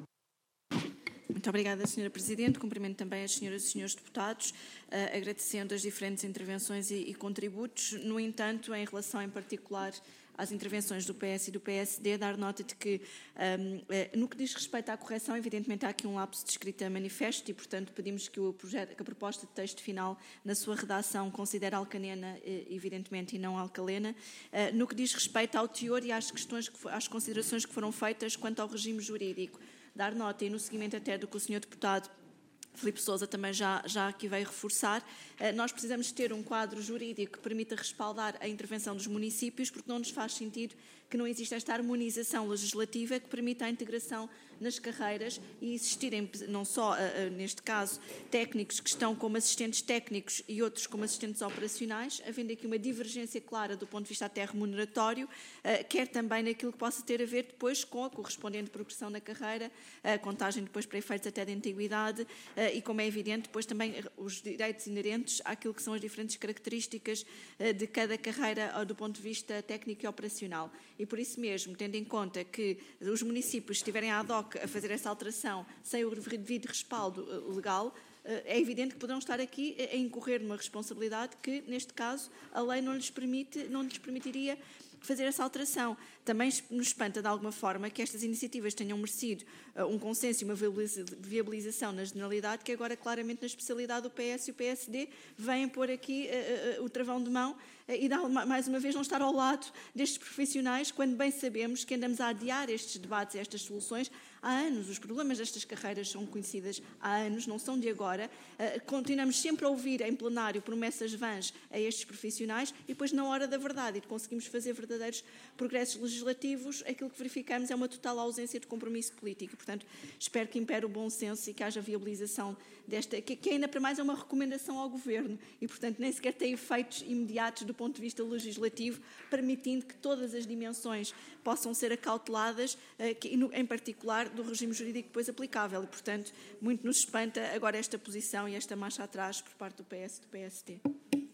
Muito obrigada, senhora Presidente. Cumprimento também as senhoras e senhores deputados, uh, agradecendo as diferentes intervenções e, e contributos. No entanto, em relação em particular às intervenções do P S e do P S D, dar nota de que, um, uh, no que diz respeito à correção, evidentemente há aqui um lapso de escrita manifesto e, portanto, pedimos que, o projeto, que a proposta de texto final, na sua redação, considere alcanena, uh, evidentemente, e não alcalena. Uh, no que diz respeito ao teor e às questões, que, às considerações que foram feitas quanto ao regime jurídico, dar nota, e no seguimento até do que o senhor Deputado Filipe Sousa também já, já aqui veio reforçar, nós precisamos ter um quadro jurídico que permita respaldar a intervenção dos municípios, porque não nos faz sentido que não exista esta harmonização legislativa que permita a integração nas carreiras e existirem, não só, neste caso, técnicos que estão como assistentes técnicos e outros como assistentes operacionais, havendo aqui uma divergência clara do ponto de vista até remuneratório, quer também naquilo que possa ter a ver depois com a correspondente progressão na carreira, a contagem depois para efeitos até de antiguidade e, como é evidente, depois também os direitos inerentes àquilo que são as diferentes características de cada carreira do ponto de vista técnico e operacional. E por isso mesmo, tendo em conta que os municípios estiverem ad hoc a fazer essa alteração sem o devido respaldo legal, é evidente que poderão estar aqui a incorrer numa responsabilidade que, neste caso, a lei não lhes permite, não lhes permitiria fazer essa alteração. Também nos espanta, de alguma forma, que estas iniciativas tenham merecido uh, um consenso e uma viabilização na generalidade, que agora, claramente, na especialidade do P S e o P S D, vêm pôr aqui uh, uh, o travão de mão uh, e, dá, mais uma vez, não estar ao lado destes profissionais, quando bem sabemos que andamos a adiar estes debates e estas soluções há anos. Os problemas destas carreiras são conhecidas há anos, não são de agora. Uh, continuamos sempre a ouvir em plenário promessas vãs a estes profissionais e depois, na hora da verdade, e de conseguimos fazer verdadeiros progressos legislativos, aquilo que verificamos é uma total ausência de compromisso político. Portanto, espero que impere o bom senso e que haja viabilização desta, que, que ainda para mais é uma recomendação ao Governo e, portanto, nem sequer tem efeitos imediatos do ponto de vista legislativo, permitindo que todas as dimensões possam ser acauteladas, uh, que, em particular do regime jurídico depois aplicável. E, portanto, muito nos espanta agora esta posição e esta marcha atrás por parte do P S e do P S D.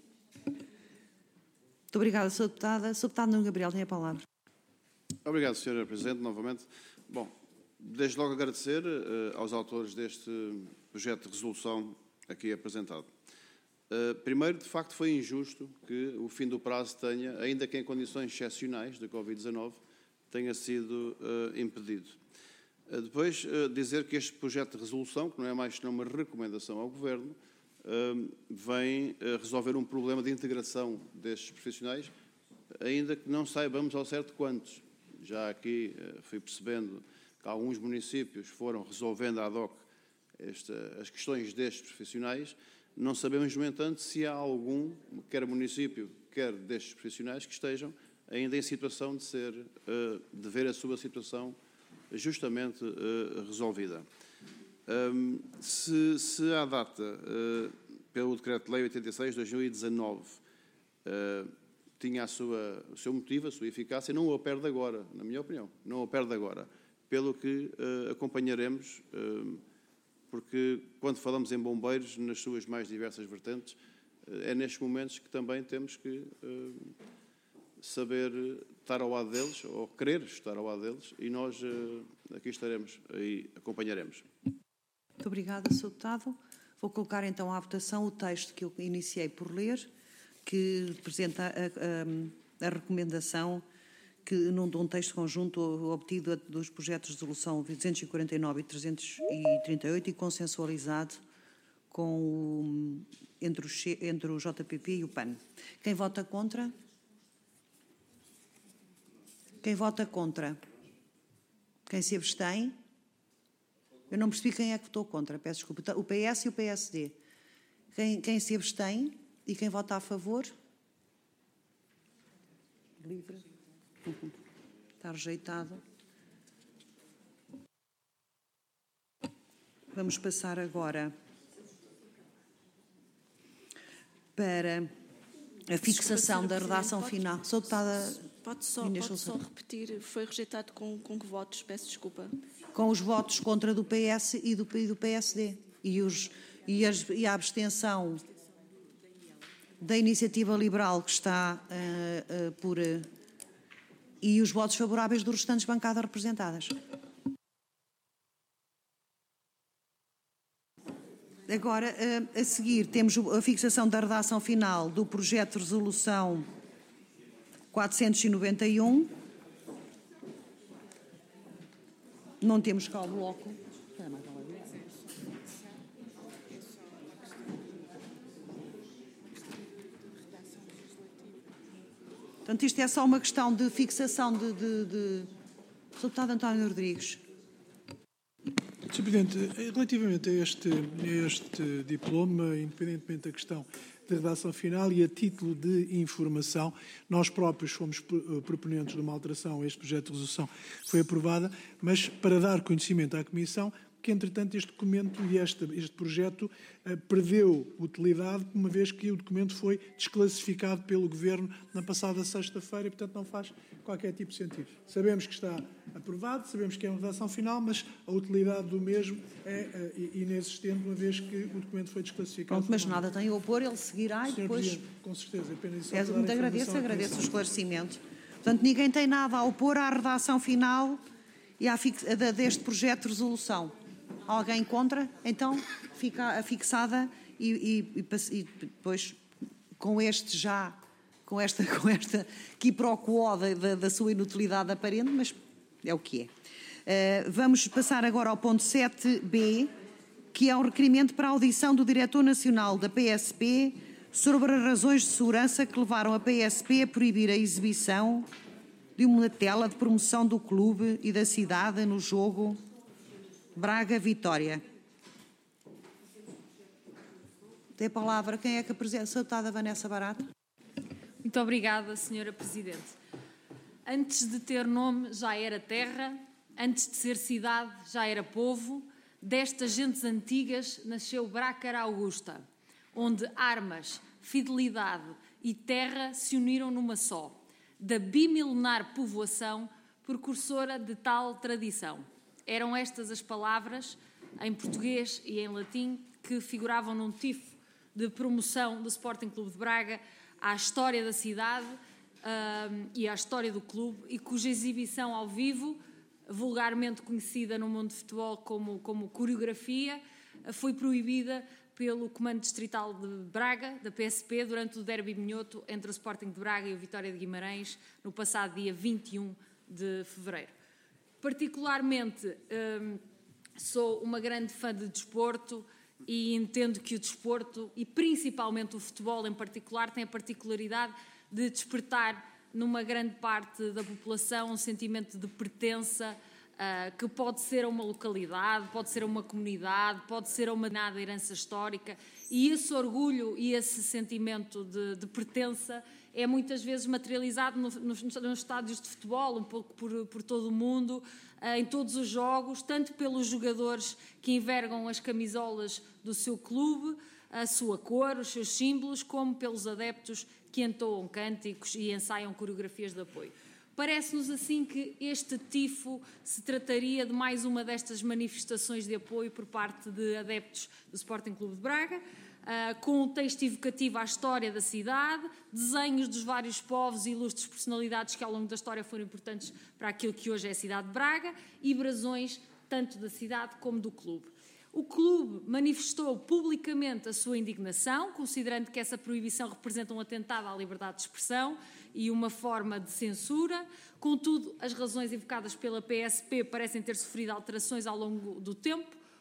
Muito obrigada, senhora Deputada. senhor Deputado Nuno Gabriel tem a palavra. Obrigado, senhora Presidente, novamente. Bom, desde logo agradecer uh, aos autores deste projeto de resolução aqui apresentado. Uh, primeiro, de facto, foi injusto que o fim do prazo tenha, ainda que em condições excepcionais de Covid dezanove, tenha sido uh, impedido. Uh, depois, uh, dizer que este projeto de resolução, que não é mais que uma recomendação ao Governo, uh, vem uh, resolver um problema de integração destes profissionais, ainda que não saibamos ao certo quantos. Já aqui uh, fui percebendo que alguns municípios foram resolvendo ad hoc esta, as questões destes profissionais. Não sabemos, no entanto, se há algum, quer município, quer destes profissionais, que estejam ainda em situação de ser, uh, de ver a sua situação justamente uh, resolvida. Um, se, se à data, uh, pelo Decreto-Lei oitenta e seis de dois mil e dezanove, uh, tinha a sua, o seu motivo, a sua eficácia, não o perde agora, na minha opinião, não o perde agora, pelo que uh, acompanharemos, uh, porque quando falamos em bombeiros, nas suas mais diversas vertentes, uh, é nestes momentos que também temos que uh, saber estar ao lado deles, ou querer estar ao lado deles, e nós uh, aqui estaremos e acompanharemos. Muito obrigada, senhor Deputado. Vou colocar então à votação o texto que eu iniciei por ler, que apresenta a, a, a recomendação que, num, num texto conjunto obtido dos projetos de resolução duzentos e quarenta e nove e trezentos e trinta e oito e consensualizado com o, entre, o, entre o J P P e o P A N. Quem vota contra? Quem vota contra? Quem se abstém? Eu não percebi quem é que votou contra, peço desculpa. O P S e o P S D. Quem, quem se abstém e quem vota a favor? Livre. Está rejeitado. Vamos passar agora para a fixação da redação final. Sou deputada. Pode só, pode só repetir, foi rejeitado com, com que votos? Peço desculpa. Com os votos contra do P S e do, e do P S D. E, os, e, as, e a abstenção da Iniciativa Liberal, que está uh, uh, por... Uh, e os votos favoráveis dos restantes bancadas representadas. Agora, uh, a seguir, temos a fixação da redação final do projeto de resolução quatrocentos e noventa e um. Não temos cá o bloco. Portanto, isto é só uma questão de fixação de... de, de... Sr. Deputado António Rodrigues. senhor Presidente, relativamente a este, a este diploma, independentemente da questão de redação final e a título de informação, nós próprios fomos proponentes de uma alteração a este projeto de resolução que foi aprovada, mas para dar conhecimento à Comissão que, entretanto, este documento e este, este projeto uh, perdeu utilidade, uma vez que o documento foi desclassificado pelo Governo na passada sexta-feira e, portanto, não faz qualquer tipo de sentido. Sabemos que está aprovado, sabemos que é uma redação final, mas a utilidade do mesmo é uh, inexistente, uma vez que o documento foi desclassificado. Pronto, mas nada tem a opor, ele seguirá e depois... Com certeza, apenas isso. É, muito agradeço, agradeço o esclarecimento. Portanto, ninguém tem nada a opor à redação final e à fix... deste projeto de resolução. Alguém contra? Então fica fixada e, e, e depois com este já, com esta, com esta quiproquo da, da, da sua inutilidade aparente, mas é o que é. Uh, vamos passar agora ao ponto sete B, que é um requerimento para a audição do Diretor Nacional da P S P sobre as razões de segurança que levaram a P S P a proibir a exibição de uma tela de promoção do clube e da cidade no jogo Braga-Vitória. Tem a palavra quem é que apresenta? A deputada Vanessa Barato. Muito obrigada, senhora Presidente. Antes de ter nome, já era terra. Antes de ser cidade, já era povo. Destas gentes antigas nasceu Brácara Augusta, onde armas, fidelidade e terra se uniram numa só, da bimilenar povoação, precursora de tal tradição. Eram estas as palavras, em português e em latim, que figuravam num tifo de promoção do Sporting Clube de Braga à história da cidade uh, e à história do clube, e cuja exibição ao vivo, vulgarmente conhecida no mundo de futebol como, como coreografia, foi proibida pelo Comando Distrital de Braga, da P S P, durante o derby minhoto entre o Sporting de Braga e o Vitória de Guimarães, no passado dia vinte e um de fevereiro. Particularmente, hum, sou uma grande fã de desporto e entendo que o desporto, e principalmente o futebol em particular, tem a particularidade de despertar numa grande parte da população um sentimento de pertença, uh, que pode ser a uma localidade, pode ser a uma comunidade, pode ser a uma nada herança histórica, e esse orgulho e esse sentimento de, de pertença é muitas vezes materializado no, nos, nos estádios de futebol, um pouco por, por todo o mundo, em todos os jogos, tanto pelos jogadores que envergam as camisolas do seu clube, a sua cor, os seus símbolos, como pelos adeptos que entoam cânticos e ensaiam coreografias de apoio. Parece-nos assim que este tifo se trataria de mais uma destas manifestações de apoio por parte de adeptos do Sporting Clube de Braga, Uh, com um texto evocativo à história da cidade, desenhos dos vários povos e ilustres personalidades que ao longo da história foram importantes para aquilo que hoje é a cidade de Braga, e brasões tanto da cidade como do clube. O clube manifestou publicamente a sua indignação, considerando que essa proibição representa um atentado à liberdade de expressão e uma forma de censura. Contudo, as razões evocadas pela P S P parecem ter sofrido alterações ao longo do tempo.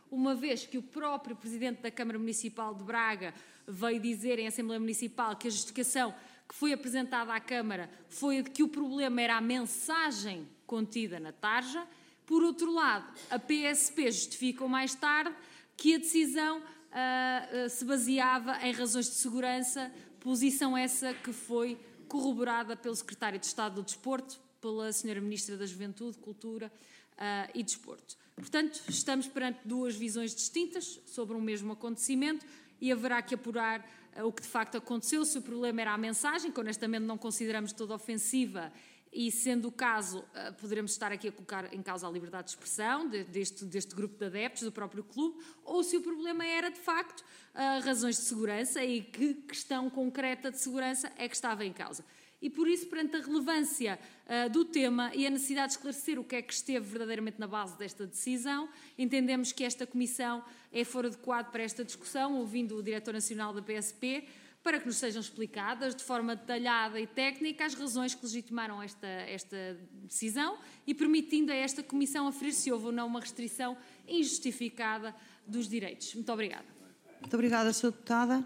uma vez que o próprio Presidente da Câmara Municipal de Braga veio dizer em Assembleia Municipal que a justificação que foi apresentada à Câmara foi de que o problema era a mensagem contida na tarja. Por outro lado, a P S P justificou mais tarde que a decisão uh, uh, se baseava em razões de segurança, posição essa que foi corroborada pelo Secretário de Estado do Desporto, pela senhora Ministra da Juventude, Cultura uh, e Desporto. Portanto, estamos perante duas visões distintas sobre um mesmo acontecimento e haverá que apurar uh, o que de facto aconteceu, se o problema era a mensagem, que honestamente não consideramos toda ofensiva, e sendo o caso, uh, poderemos estar aqui a colocar em causa a liberdade de expressão de, deste, deste grupo de adeptos, do próprio clube, ou se o problema era de facto uh, razões de segurança e que questão concreta de segurança é que estava em causa. E por isso, perante a relevância uh, do tema e a necessidade de esclarecer o que é que esteve verdadeiramente na base desta decisão, entendemos que esta Comissão é fora adequado para esta discussão, ouvindo o Diretor Nacional da P S P, para que nos sejam explicadas de forma detalhada e técnica as razões que legitimaram esta, esta decisão e permitindo a esta Comissão aferir se houve ou não uma restrição injustificada dos direitos. Muito obrigada. Muito obrigada, senhora Deputada.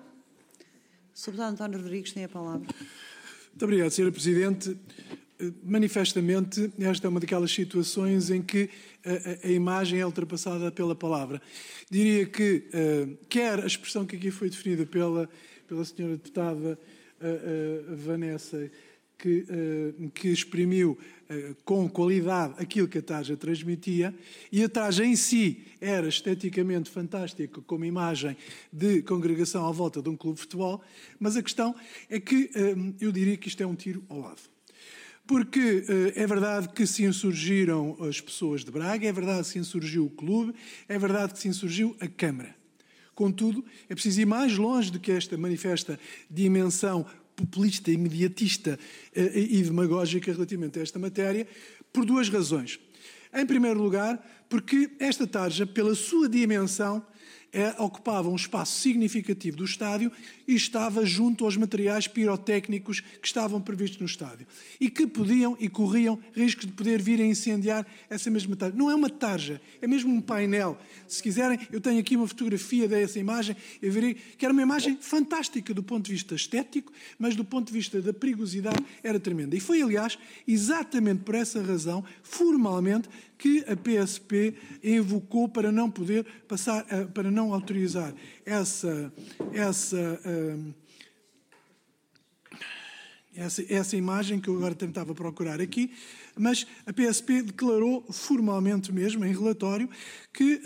O senhor Deputado António Rodrigues tem a palavra. Muito obrigado, senhora Presidente. Manifestamente, esta é uma daquelas situações em que a, a, a imagem é ultrapassada pela palavra. Diria que, uh, quer a expressão que aqui foi definida pela, pela senhora Deputada uh, uh, Vanessa, que, uh, que exprimiu uh, com qualidade aquilo que a tarja transmitia, e a tarja em si era esteticamente fantástica como imagem de congregação à volta de um clube de futebol, mas a questão é que uh, eu diria que isto é um tiro ao lado. Porque uh, é verdade que se insurgiram as pessoas de Braga, é verdade que se insurgiu o clube, é verdade que se insurgiu a Câmara. Contudo, é preciso ir mais longe do que esta manifesta dimensão populista, imediatista uh, e demagógica relativamente a esta matéria, por duas razões. Em primeiro lugar, porque esta tarja, pela sua dimensão, É, ocupava um espaço significativo do estádio e estava junto aos materiais pirotécnicos que estavam previstos no estádio e que podiam e corriam riscos de poder vir a incendiar essa mesma tarja. Não é uma tarja, é mesmo um painel. Se quiserem, eu tenho aqui uma fotografia dessa imagem, eu verei que era uma imagem fantástica do ponto de vista estético, mas do ponto de vista da perigosidade era tremenda. E foi, aliás, exatamente por essa razão, formalmente, que a P S P invocou para não poder passar, para não autorizar essa, essa, essa, essa imagem que eu agora tentava procurar aqui, mas a P S P declarou formalmente mesmo, em relatório, que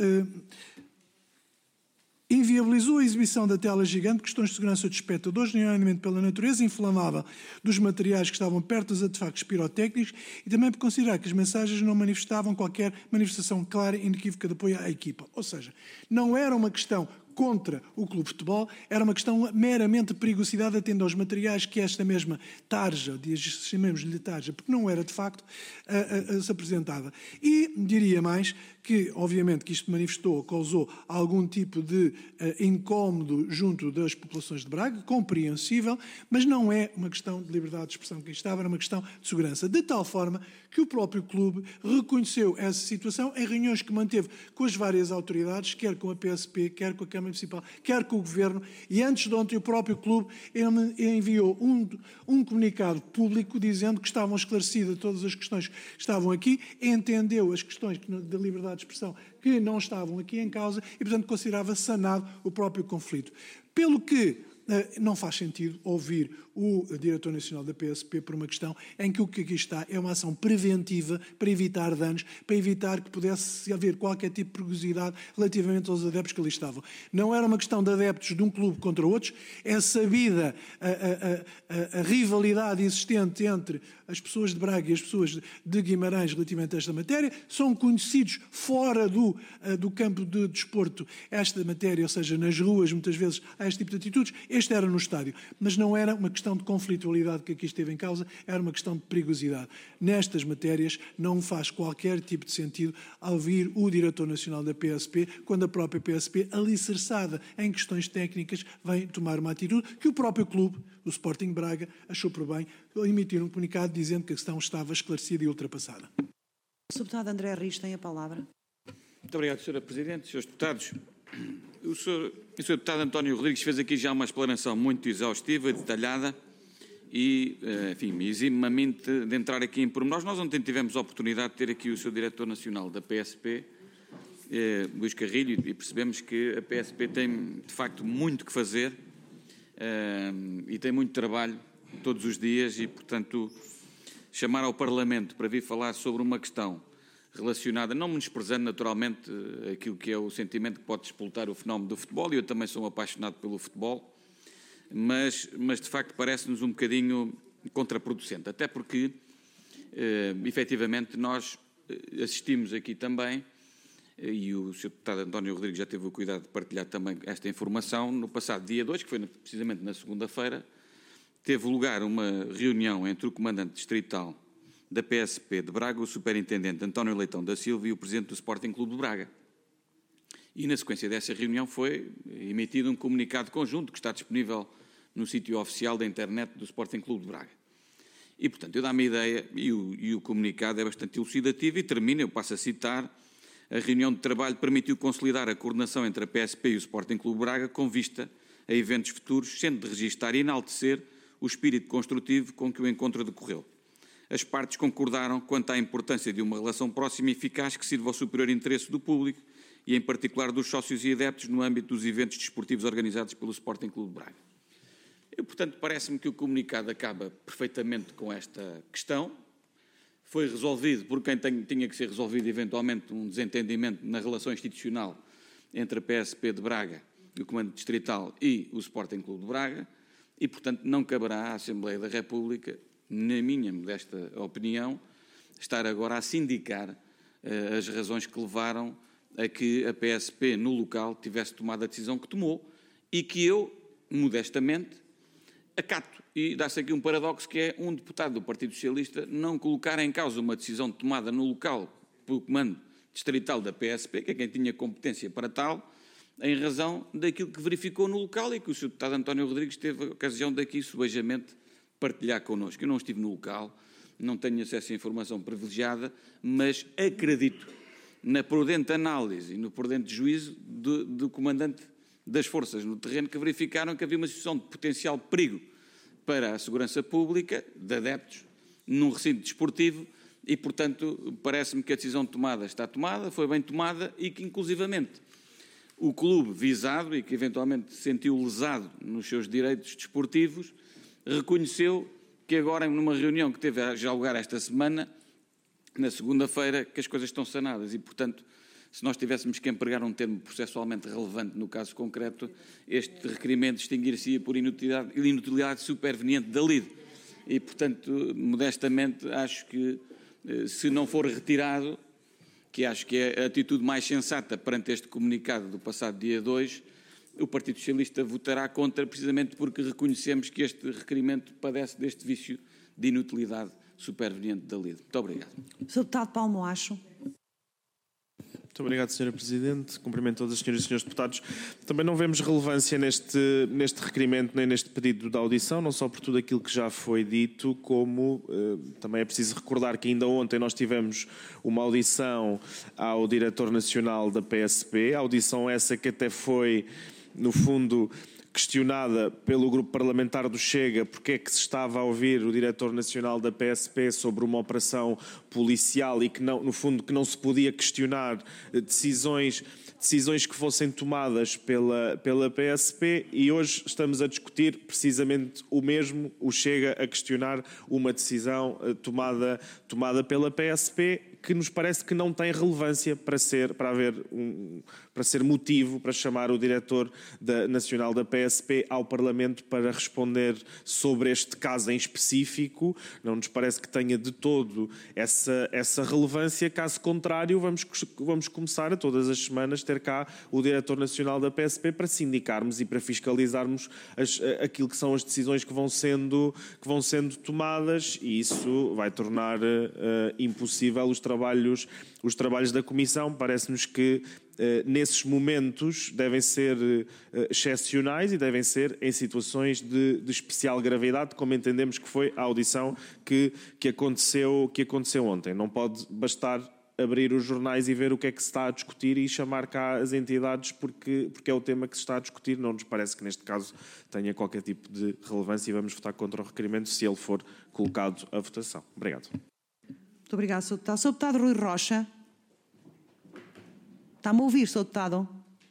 inviabilizou a exibição da tela gigante, questões de segurança dos espectadores, nomeadamente pela natureza inflamável dos materiais que estavam perto dos artefactos pirotécnicos e também por considerar que as mensagens não manifestavam qualquer manifestação clara e inequívoca de apoio à equipa. Ou seja, não era uma questão contra o clube de futebol, era uma questão meramente de perigosidade atendendo aos materiais que esta mesma tarja, chamemos-lhe tarja, porque não era de facto, a, a, a, se apresentava. E diria mais que, obviamente, que isto manifestou, causou algum tipo de uh, incómodo junto das populações de Braga, compreensível, mas não é uma questão de liberdade de expressão que estava, era uma questão de segurança, de tal forma que o próprio clube reconheceu essa situação em reuniões que manteve com as várias autoridades, quer com a P S P, quer com a Câmara Municipal, quer com o Governo, e antes de ontem o próprio clube enviou um, um comunicado público dizendo que estavam esclarecidas todas as questões que estavam aqui, entendeu as questões da liberdade de expressão que não estavam aqui em causa e, portanto, considerava sanado o próprio conflito. Pelo que não faz sentido ouvir o Diretor Nacional da P S P por uma questão em que o que aqui está é uma ação preventiva para evitar danos, para evitar que pudesse haver qualquer tipo de perigosidade relativamente aos adeptos que ali estavam. Não era uma questão de adeptos de um clube contra outros, é sabida a, a, a, a rivalidade existente entre as pessoas de Braga e as pessoas de Guimarães relativamente a esta matéria, são conhecidos fora do, do campo de desporto esta matéria, ou seja, nas ruas muitas vezes há este tipo de atitudes. Este era no estádio, mas não era uma questão de conflitualidade que aqui esteve em causa, era uma questão de perigosidade. Nestas matérias não faz qualquer tipo de sentido ouvir o Diretor Nacional da P S P, quando a própria P S P, alicerçada em questões técnicas, vem tomar uma atitude que o próprio clube, o Sporting Braga, achou por bem emitir um comunicado dizendo que a questão estava esclarecida e ultrapassada. O Deputado André Rios tem a palavra. Muito obrigado, senhora Presidente, senhores deputados. O senhor, o senhor deputado António Rodrigues fez aqui já uma explanação muito exaustiva, detalhada e, enfim, exime-me a mim de, de entrar aqui em pormenores. Nós ontem tivemos a oportunidade de ter aqui o seu diretor nacional da P S P, eh, Luís Carrilho, e percebemos que a P S P tem, de facto, muito que fazer eh, e tem muito trabalho todos os dias e, portanto, chamar ao Parlamento para vir falar sobre uma questão relacionada, não menosprezando naturalmente aquilo que é o sentimento que pode despoltar o fenómeno do futebol, e eu também sou um apaixonado pelo futebol, mas, mas de facto parece-nos um bocadinho contraproducente, até porque, eh, efetivamente, nós assistimos aqui também, e o senhor deputado António Rodrigues já teve o cuidado de partilhar também esta informação, no passado dia dois, que foi precisamente na segunda-feira, teve lugar uma reunião entre o comandante distrital da P S P de Braga, o superintendente António Leitão da Silva e o presidente do Sporting Clube de Braga. E na sequência dessa reunião foi emitido um comunicado conjunto que está disponível no sítio oficial da internet do Sporting Clube de Braga. E, portanto, eu dá-me a ideia, e o, e o comunicado é bastante elucidativo e termina, eu passo a citar, a reunião de trabalho permitiu consolidar a coordenação entre a P S P e o Sporting Clube de Braga com vista a eventos futuros, sendo de registar e enaltecer o espírito construtivo com que o encontro decorreu. As partes concordaram quanto à importância de uma relação próxima e eficaz que sirva ao superior interesse do público e, em particular, dos sócios e adeptos no âmbito dos eventos desportivos organizados pelo Sporting Clube de Braga. Eu, portanto, parece-me que o comunicado acaba perfeitamente com esta questão. Foi resolvido por quem tem, tinha que ser resolvido, eventualmente, um desentendimento na relação institucional entre a P S P de Braga, o Comando Distrital e o Sporting Clube de Braga e, portanto, não caberá à Assembleia da República, na minha modesta opinião, estar agora a sindicar uh, as razões que levaram a que a P S P no local tivesse tomado a decisão que tomou e que eu, modestamente, acato. E dá-se aqui um paradoxo que é um deputado do Partido Socialista não colocar em causa uma decisão tomada no local pelo Comando Distrital da P S P, que é quem tinha competência para tal, em razão daquilo que verificou no local e que o senhor deputado António Rodrigues teve a ocasião daqui subejamente partilhar connosco. Eu não estive no local, não tenho acesso a informação privilegiada, mas acredito na prudente análise e no prudente juízo do, do comandante das forças no terreno, que verificaram que havia uma situação de potencial perigo para a segurança pública, de adeptos, num recinto desportivo e, portanto, parece-me que a decisão tomada está tomada, foi bem tomada e que, inclusivamente, o clube visado e que eventualmente se sentiu lesado nos seus direitos desportivos, reconheceu que agora, numa reunião que teve já lugar esta semana, na segunda-feira, que as coisas estão sanadas e, portanto, se nós tivéssemos que empregar um termo processualmente relevante no caso concreto, este requerimento extinguir-se por inutilidade, inutilidade superveniente da lide. E, portanto, modestamente, acho que, se não for retirado, que acho que é a atitude mais sensata perante este comunicado do passado dia dois, o Partido Socialista votará contra, precisamente porque reconhecemos que este requerimento padece deste vício de inutilidade superveniente da lide. Muito obrigado. senhor Deputado Paulo Moacho. Muito obrigado, senhora Presidente. Cumprimento todas as senhoras e senhores deputados. Também não vemos relevância neste, neste requerimento nem neste pedido de audição, não só por tudo aquilo que já foi dito, como eh, também é preciso recordar que ainda ontem nós tivemos uma audição ao Diretor Nacional da P S P, audição essa que até foi, no fundo, questionada pelo grupo parlamentar do Chega porque é que se estava a ouvir o diretor nacional da P S P sobre uma operação policial e que, não, no fundo, que não se podia questionar decisões, decisões que fossem tomadas pela, pela P S P, e hoje estamos a discutir precisamente o mesmo, o Chega a questionar uma decisão tomada, tomada pela P S P, que nos parece que não tem relevância para ser, para haver um, para ser motivo para chamar o diretor da, nacional da P S P ao Parlamento para responder sobre este caso em específico. Não nos parece que tenha de todo essa, essa relevância. Caso contrário, vamos, vamos começar a todas as semanas ter cá o diretor nacional da P S P para sindicarmos e para fiscalizarmos as, aquilo que são as decisões que vão sendo, que vão sendo tomadas, e isso vai tornar uh, impossível os trabalhos Trabalhos, os trabalhos da Comissão. Parece-nos que eh, nesses momentos devem ser eh, excepcionais e devem ser em situações de, de especial gravidade, como entendemos que foi a audição que, que, aconteceu, que aconteceu ontem. Não pode bastar abrir os jornais e ver o que é que se está a discutir e chamar cá as entidades porque, porque é o tema que se está a discutir. Não nos parece que neste caso tenha qualquer tipo de relevância e vamos votar contra o requerimento se ele for colocado à votação. Obrigado. Muito obrigado, senhor Deputado. senhor Deputado Rui Rocha. Está-me a ouvir, senhor Deputado?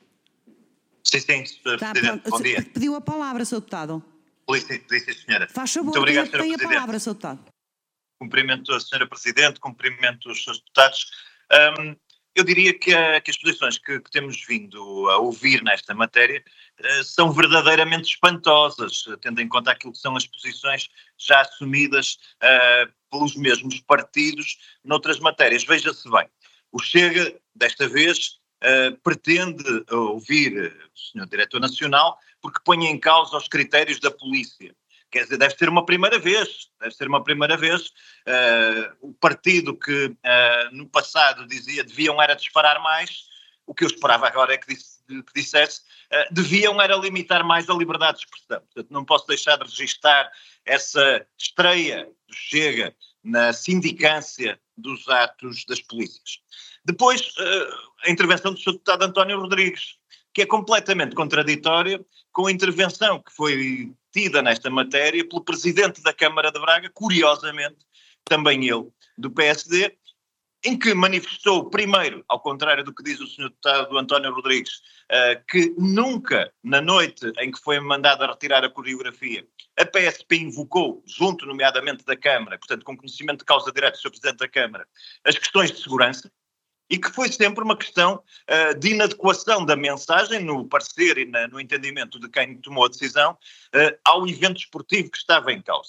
Sim, sim, senhor Tá, Presidente. pronto. Bom dia. Pediu a palavra, senhor Deputado. Sim, sim, senhora. Faz favor, Muito obrigado, tem, tem a senhora palavra, senhor Deputado. Cumprimento a senhora Presidente, cumprimento os senhores deputados. Um, eu diria que, a, que as posições que, que temos vindo a ouvir nesta matéria uh, são verdadeiramente espantosas, tendo em conta aquilo que são as posições já assumidas uh, pelos mesmos partidos noutras matérias. Veja-se bem, o Chega, desta vez, uh, pretende ouvir o senhor Diretor Nacional porque põe em causa os critérios da polícia. Quer dizer, deve ser uma primeira vez, deve ser uma primeira vez. Uh, o partido que uh, no passado dizia deviam era disparar mais, o que eu esperava agora é que, disse, que dissesse, uh, deviam era limitar mais a liberdade de expressão. Portanto, não posso deixar de registar essa estreia do Chega na sindicância dos atos das polícias. Depois, uh, a intervenção do senhor Deputado António Rodrigues, que é completamente contraditória com a intervenção que foi tida nesta matéria pelo Presidente da Câmara de Braga, curiosamente, também ele, do P S D, em que manifestou, primeiro, ao contrário do que diz o senhor Deputado António Rodrigues, uh, que nunca, na noite em que foi mandado a retirar a coreografia, a P S P invocou, junto nomeadamente da Câmara, portanto com conhecimento de causa direta do senhor Presidente da Câmara, as questões de segurança, e que foi sempre uma questão uh, de inadequação da mensagem, no parecer e na, no entendimento de quem tomou a decisão, uh, ao evento esportivo que estava em causa.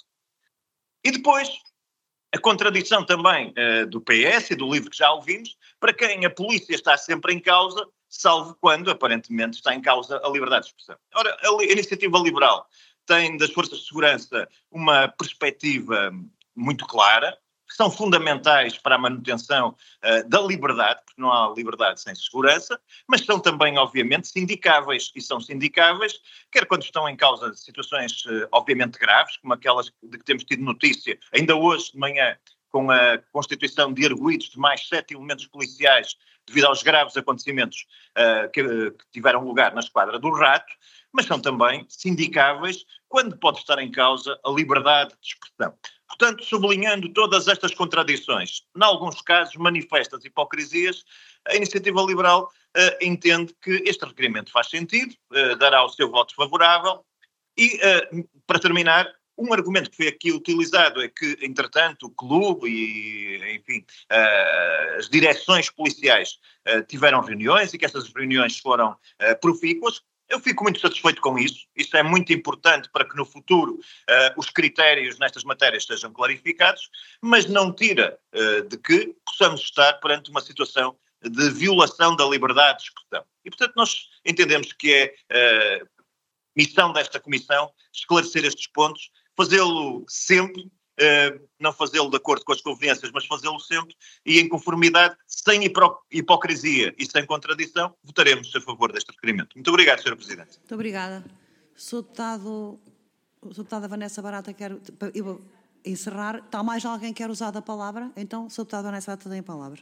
E depois, a contradição também uh, do P S e do livro que já ouvimos, para quem a polícia está sempre em causa, salvo quando, aparentemente, está em causa a liberdade de expressão. Ora, a Iniciativa Liberal tem das forças de segurança uma perspectiva muito clara, que são fundamentais para a manutenção uh, da liberdade, porque não há liberdade sem segurança, mas são também, obviamente, sindicáveis, e são sindicáveis, quer quando estão em causa de situações, uh, obviamente, graves, como aquelas de que temos tido notícia, ainda hoje de manhã, com a constituição de arguidos de mais sete elementos policiais, devido aos graves acontecimentos uh, que, uh, que tiveram lugar na Esquadra do Rato, mas são também sindicáveis quando pode estar em causa a liberdade de expressão. Portanto, sublinhando todas estas contradições, em alguns casos manifestas hipocrisias, a Iniciativa Liberal uh, entende que este requerimento faz sentido, uh, dará o seu voto favorável e, uh, para terminar, um argumento que foi aqui utilizado é que, entretanto, o clube e, enfim, uh, as direções policiais uh, tiveram reuniões e que essas reuniões foram uh, profícuas. Eu fico muito satisfeito com isso. Isso é muito importante para que no futuro uh, os critérios nestas matérias sejam clarificados, mas não tira uh, de que possamos estar perante uma situação de violação da liberdade de expressão. E, portanto, nós entendemos que é uh, missão desta Comissão esclarecer estes pontos, fazê-lo sempre, uh, não fazê-lo de acordo com as conveniências, mas fazê-lo sempre e em conformidade, sem hipocrisia e sem contradição, votaremos a favor deste requerimento. Muito obrigado, senhora Presidente. Muito obrigada. senhor Deputado, o senhor Deputada Vanessa Barata, quero eu vou encerrar. Está mais alguém que quer usar da palavra? Então, senhor Deputado Vanessa Barata tem a palavra.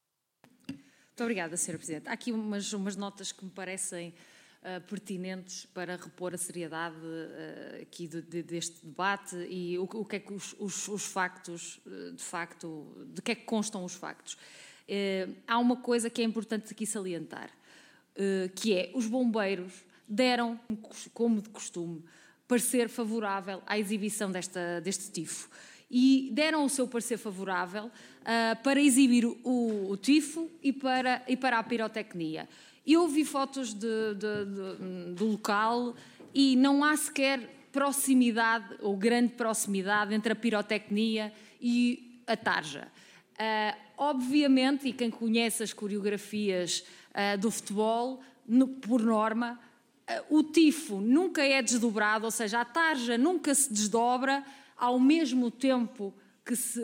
Muito obrigada, senhora Presidente. Há aqui umas, umas notas que me parecem Uh, pertinentes para repor a seriedade uh, aqui de, de, deste debate e o, o que é que os, os, os factos, uh, de facto, de que é que constam os factos. Uh, há uma coisa que é importante aqui salientar, uh, que é os bombeiros deram, como de costume, parecer favorável à exibição desta, deste tifo. E deram o seu parecer favorável uh, para exibir o, o tifo e para, e para a pirotecnia. Eu vi fotos de, de, de, do local e não há sequer proximidade ou grande proximidade entre a pirotecnia e a tarja. Uh, obviamente, e quem conhece as coreografias uh, do futebol, no, por norma, uh, o tifo nunca é desdobrado, ou seja, a tarja nunca se desdobra ao mesmo tempo que, se,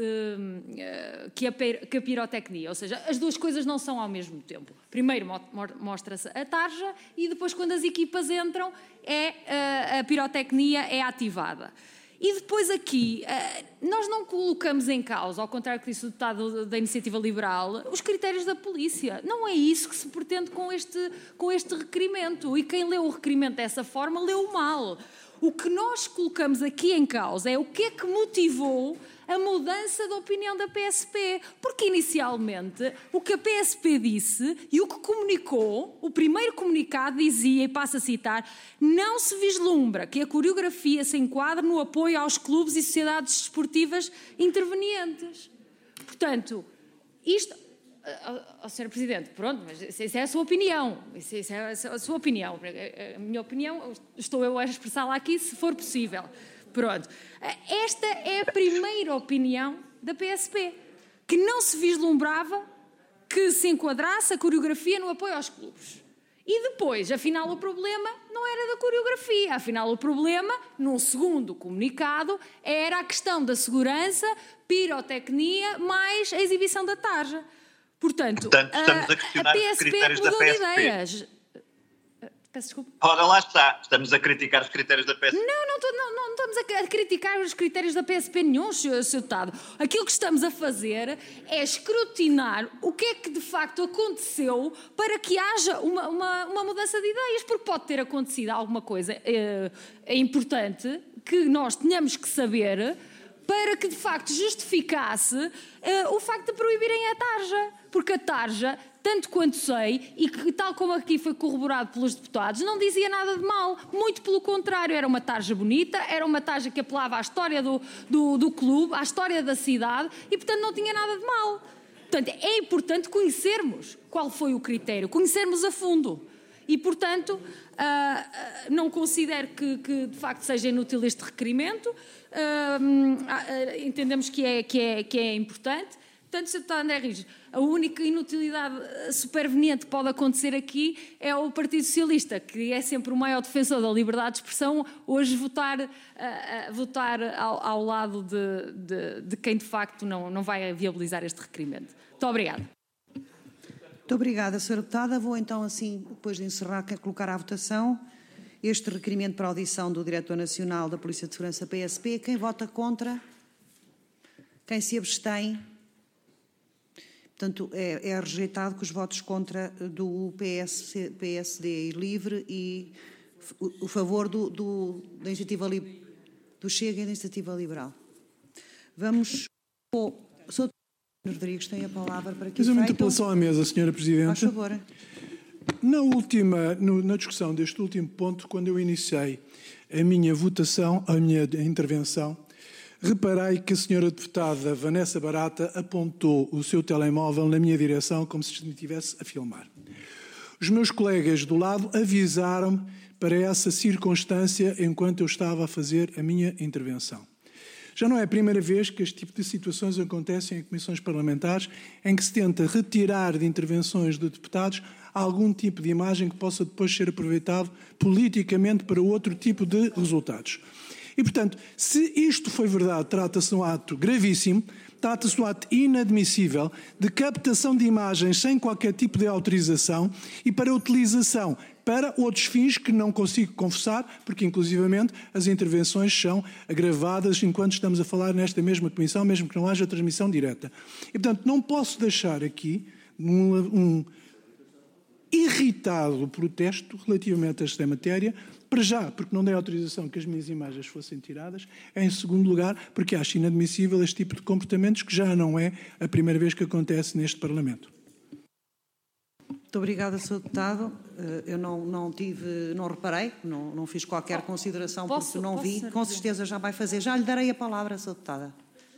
que, a, que a pirotecnia, ou seja, as duas coisas não são ao mesmo tempo. Primeiro mostra-se a tarja e depois, quando as equipas entram, é, a pirotecnia é ativada. E depois aqui, nós não colocamos em causa, ao contrário do que disse o deputado da Iniciativa Liberal, os critérios da polícia. Não é isso que se pretende com este, com este requerimento. E quem leu o requerimento dessa forma, leu mal. O que nós colocamos aqui em causa é o que é que motivou a mudança de opinião da P S P. Porque, inicialmente, o que a P S P disse e o que comunicou, o primeiro comunicado dizia, e passo a citar, não se vislumbra que a coreografia se enquadre no apoio aos clubes e sociedades desportivas intervenientes. Portanto, isto... Oh, senhora Presidente, pronto, mas isso é a sua opinião, isso, isso é a sua opinião. A minha opinião, estou eu a expressá-la aqui, se for possível. Pronto. Esta é a primeira opinião da P S P, que não se vislumbrava que se enquadrasse a coreografia no apoio aos clubes. E depois, afinal, o problema não era da coreografia. Afinal, o problema, num segundo comunicado, era a questão da segurança, pirotecnia, mais a exibição da tarja. Portanto, Portanto estamos a questionar os critérios da P S P. Ideias. Peço desculpa. Ora, lá está. Estamos a criticar os critérios da P S P. Não, não, não, não estamos a criticar os critérios da P S P nenhum, senhor Deputado. Aquilo que estamos a fazer é escrutinar o que é que de facto aconteceu para que haja uma, uma, uma mudança de ideias, porque pode ter acontecido alguma coisa é, é importante que nós tenhamos que saber para que de facto justificasse uh, o facto de proibirem a tarja. Porque a tarja, tanto quanto sei, e que tal como aqui foi corroborado pelos deputados, não dizia nada de mal. Muito pelo contrário, era uma tarja bonita, era uma tarja que apelava à história do, do, do clube, à história da cidade, e portanto não tinha nada de mal. Portanto, é importante conhecermos qual foi o critério, conhecermos a fundo. E, portanto, uh, uh, não considero que, que de facto seja inútil este requerimento. Uh, uh, entendemos que é, que, é, que é importante. Portanto, senhor Deputado André Rios, a única inutilidade superveniente que pode acontecer aqui é o Partido Socialista, que é sempre o maior defensor da liberdade de expressão, hoje votar, uh, uh, votar ao, ao lado de, de, de quem de facto não, não vai viabilizar este requerimento. Muito obrigada. Muito obrigada, senhora Deputada. Vou então, assim, depois de encerrar, quero colocar à votação este requerimento para audição do Diretor Nacional da Polícia de Segurança P S P. Quem vota contra? Quem se abstém? Portanto, é, é rejeitado com os votos contra do P S, P S D e LIVRE e o, o favor do, do, da iniciativa li, do Chega e da Iniciativa Liberal. Vamos... Oh, senhor Rodrigues tem a palavra para que Fiz uma interpelação à mesa, senhora Presidente. Faz favor. Na última, no, na discussão deste último ponto, quando eu iniciei a minha votação, a minha intervenção, reparei que a senhora deputada Vanessa Barata apontou o seu telemóvel na minha direção como se estivesse a filmar. Os meus colegas do lado avisaram-me para essa circunstância enquanto eu estava a fazer a minha intervenção. Já não é a primeira vez que este tipo de situações acontecem em comissões parlamentares em que se tenta retirar de intervenções de deputados algum tipo de imagem que possa depois ser aproveitado politicamente para outro tipo de resultados. E, portanto, se isto foi verdade, trata-se de um ato gravíssimo, trata-se de um ato inadmissível de captação de imagens sem qualquer tipo de autorização e para utilização para outros fins que não consigo confessar, porque, inclusivamente, as intervenções são gravadas enquanto estamos a falar nesta mesma comissão, mesmo que não haja transmissão direta. E, portanto, não posso deixar aqui um, um irritado protesto relativamente a esta matéria, para já, porque não dei autorização que as minhas imagens fossem tiradas, em segundo lugar, porque acho inadmissível este tipo de comportamentos que já não é a primeira vez que acontece neste Parlamento. Muito obrigada, senhor Deputado. Eu não, não tive, não reparei, não, não fiz qualquer oh, consideração posso, porque não vi. Com presidente? Certeza já vai fazer. Já lhe darei a palavra, senhor Deputada.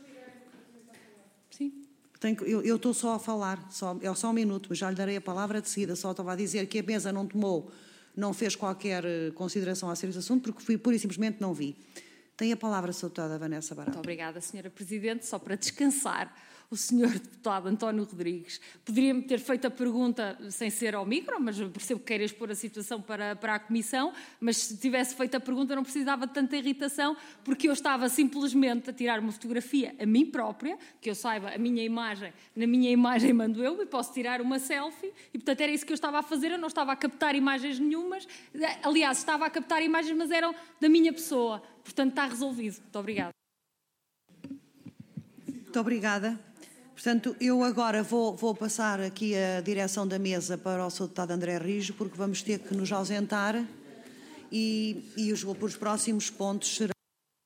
Sim. Tenho, eu, eu estou só a falar, só, é só um minuto, mas já lhe darei a palavra de seguida. Só estava a dizer que a mesa não tomou, não fez qualquer consideração a ser esse assunto, porque fui, pura e simplesmente não vi. Tem a palavra, senhora Deputada Vanessa Barata. Muito obrigada, senhora Presidente. Só para descansar, o senhor deputado António Rodrigues. Poderia-me ter feito a pergunta sem ser ao micro, mas eu percebo que queira expor a situação para, para a Comissão, mas se tivesse feito a pergunta não precisava de tanta irritação, porque eu estava simplesmente a tirar uma fotografia a mim própria, que eu saiba a minha imagem, na minha imagem mando eu e posso tirar uma selfie, e portanto era isso que eu estava a fazer, eu não estava a captar imagens nenhumas, aliás, estava a captar imagens, mas eram da minha pessoa, portanto está resolvido. Muito obrigada. Muito obrigada. Portanto, eu agora vou, vou passar aqui a direção da mesa para o senhor deputado André Rijo, porque vamos ter que nos ausentar e, e os, os próximos pontos serão...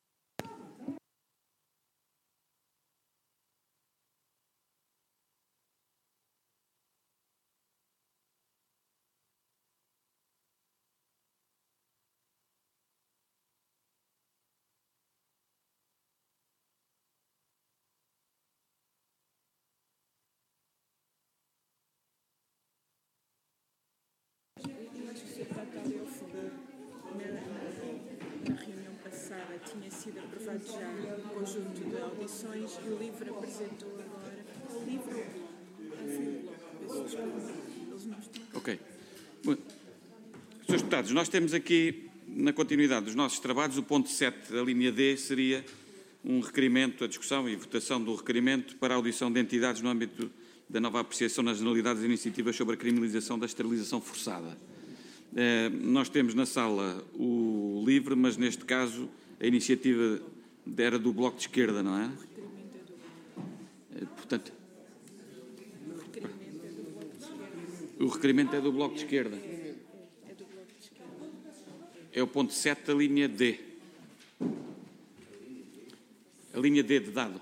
Tinha sido aprovado já um conjunto de audições e o LIVRE apresentou agora o LIVRE Ok. Bom, senhores deputados, nós temos aqui, na continuidade dos nossos trabalhos, o ponto sete da linha D seria um requerimento, a discussão e votação do requerimento para a audição de entidades no âmbito da nova apreciação nas generalidades e iniciativas sobre a criminalização da esterilização forçada. Eh, nós temos na sala o LIVRE, mas neste caso a iniciativa era do Bloco de Esquerda, não é? Portanto, o requerimento é do Bloco de Esquerda. É o ponto sete da linha D. A linha D de dado.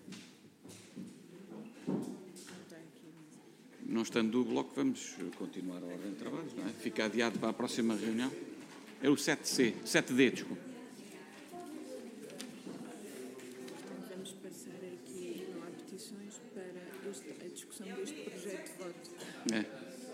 Não estando do Bloco, vamos continuar a ordem de trabalhos, não é? Fica adiado para a próxima reunião. É o sete C, sete D, desculpa. Vamos passar aqui, não há petições, para este, a discussão deste projeto de voto. É.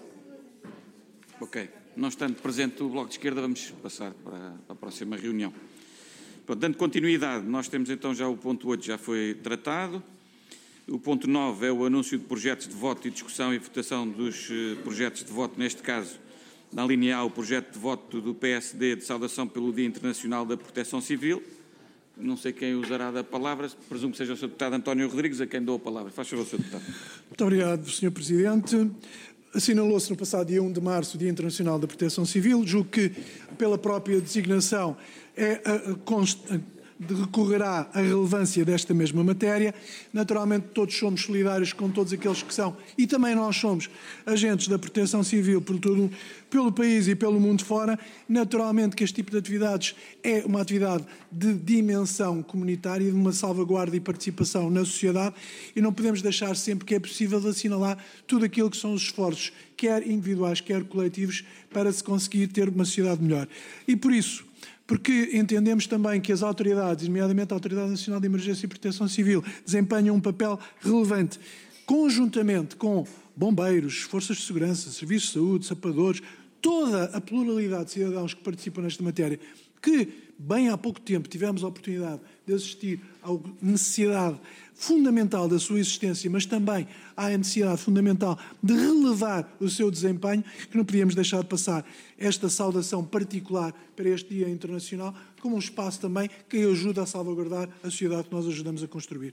Ok. Não estando presente o Bloco de Esquerda, vamos passar para a próxima reunião. Pronto, dando continuidade, nós temos então já o ponto oito, já foi tratado. O ponto nove é o anúncio de projetos de voto e discussão e votação dos projetos de voto, neste caso, na linha A, o projeto de voto do P S D de saudação pelo Dia Internacional da Proteção Civil. Não sei quem usará da palavra, presumo que seja o senhor deputado António Rodrigues, a quem dou a palavra. Faz favor, senhor deputado. Muito obrigado, senhor Presidente. Assinalou-se no passado dia um de março o Dia Internacional da Proteção Civil. Julgo que, pela própria designação, é a, a const... recorrerá à relevância desta mesma matéria. Naturalmente, todos somos solidários com todos aqueles que são, e também nós somos, agentes da proteção civil por todo, pelo país e pelo mundo fora. Naturalmente que este tipo de atividades é uma atividade de dimensão comunitária, de uma salvaguarda e participação na sociedade, e não podemos deixar sempre que é possível de assinalar tudo aquilo que são os esforços, quer individuais, quer coletivos, para se conseguir ter uma sociedade melhor. E por isso, porque entendemos também que as autoridades, nomeadamente a Autoridade Nacional de Emergência e Proteção Civil, desempenham um papel relevante, conjuntamente com bombeiros, forças de segurança, serviços de saúde, sapadores, toda a pluralidade de cidadãos que participam nesta matéria, que bem há pouco tempo tivemos a oportunidade de assistir à necessidade fundamental da sua existência, mas também há a necessidade fundamental de relevar o seu desempenho, que não podíamos deixar de passar esta saudação particular para este Dia Internacional, como um espaço também que ajuda a salvaguardar a sociedade que nós ajudamos a construir.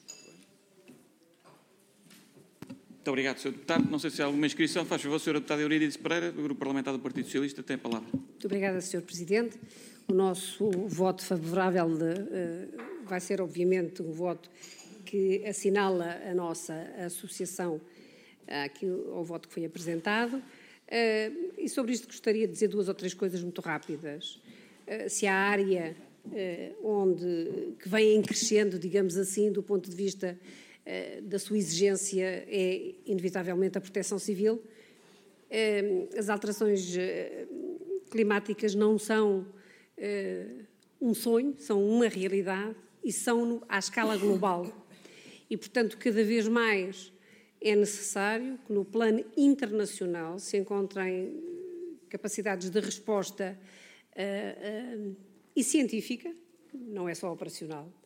Muito obrigado, senhor Deputado. Não sei se há alguma inscrição. Faz favor, senhor Deputado Eurídice Pereira, do Grupo Parlamentar do Partido Socialista, tem a palavra. Muito obrigada, senhor Presidente. O nosso voto favorável de, uh, vai ser, obviamente, um voto que assinala a nossa associação aqui ao voto que foi apresentado. Uh, e sobre isto gostaria de dizer duas ou três coisas muito rápidas. Uh, se há área uh, onde, que vem crescendo, digamos assim, do ponto de vista uh, da sua exigência, é inevitavelmente a proteção civil. Uh, as alterações uh, climáticas não são uh, um sonho, são uma realidade e são à escala global. E, portanto, cada vez mais é necessário que no plano internacional se encontrem capacidades de resposta uh, uh, e científica, não é só operacional,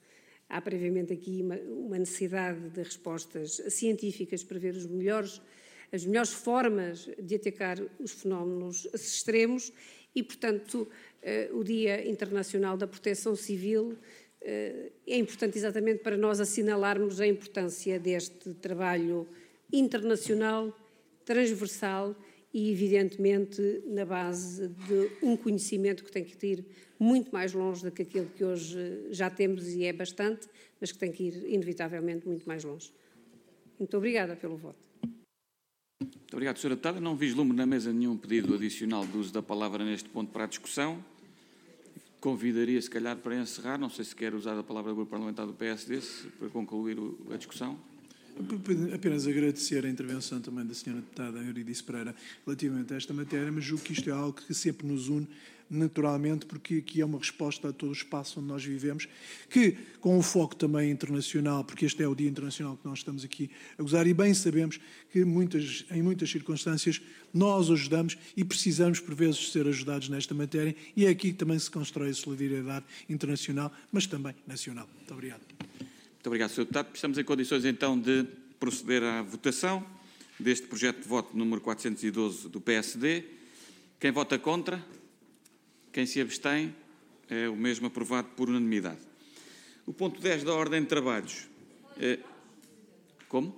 há previamente aqui uma, uma necessidade de respostas científicas para ver os melhores, as melhores formas de atacar os fenómenos extremos e, portanto, uh, o Dia Internacional da Proteção Civil uh, é importante exatamente para nós assinalarmos a importância deste trabalho internacional, transversal e, evidentemente, na base de um conhecimento que tem que ir muito mais longe do que aquele que hoje já temos e é bastante, mas que tem que ir, inevitavelmente, muito mais longe. Muito obrigada pelo voto. Muito obrigado, senhora Deputada. Não vislumbro na mesa nenhum pedido adicional de uso da palavra neste ponto para a discussão. Convidaria, se calhar, para encerrar, não sei se quer usar a palavra do Grupo Parlamentar do P S D para concluir a discussão. Apenas agradecer a intervenção também da senhora Deputada Eurídice Pereira relativamente a esta matéria, mas julgo que isto é algo que sempre nos une naturalmente, porque aqui é uma resposta a todo o espaço onde nós vivemos, que com o foco também internacional, porque este é o Dia Internacional que nós estamos aqui a gozar, e bem sabemos que muitas, em muitas circunstâncias nós ajudamos e precisamos por vezes ser ajudados nesta matéria, e é aqui que também se constrói a solidariedade internacional, mas também nacional. Muito obrigado. Muito obrigado, senhor Deputado. Estamos em condições então de proceder à votação deste projeto de voto número quatrocentos e doze do P S D. Quem vota contra? Quem se abstém? É o mesmo aprovado por unanimidade. O ponto dez da ordem de trabalhos. É... Como?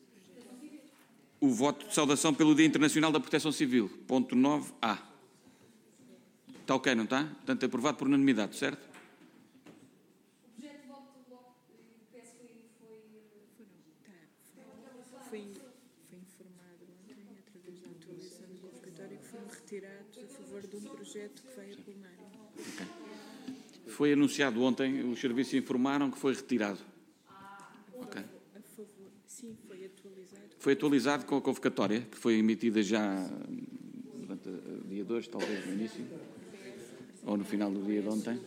O voto de saudação pelo Dia Internacional da Proteção Civil. Ponto nove A. Está ok, não está? Portanto, é aprovado por unanimidade, certo? Foi, foi informado ontem, através da atualização do convocatório, que foram retirados a favor de um projeto que vai a plenário. Okay. Foi anunciado ontem, os serviços informaram que foi retirado. Okay. A favor, sim, foi atualizado. Foi atualizado com a convocatória, que foi emitida já durante o dia dois, talvez no início, ou no final do dia de ontem.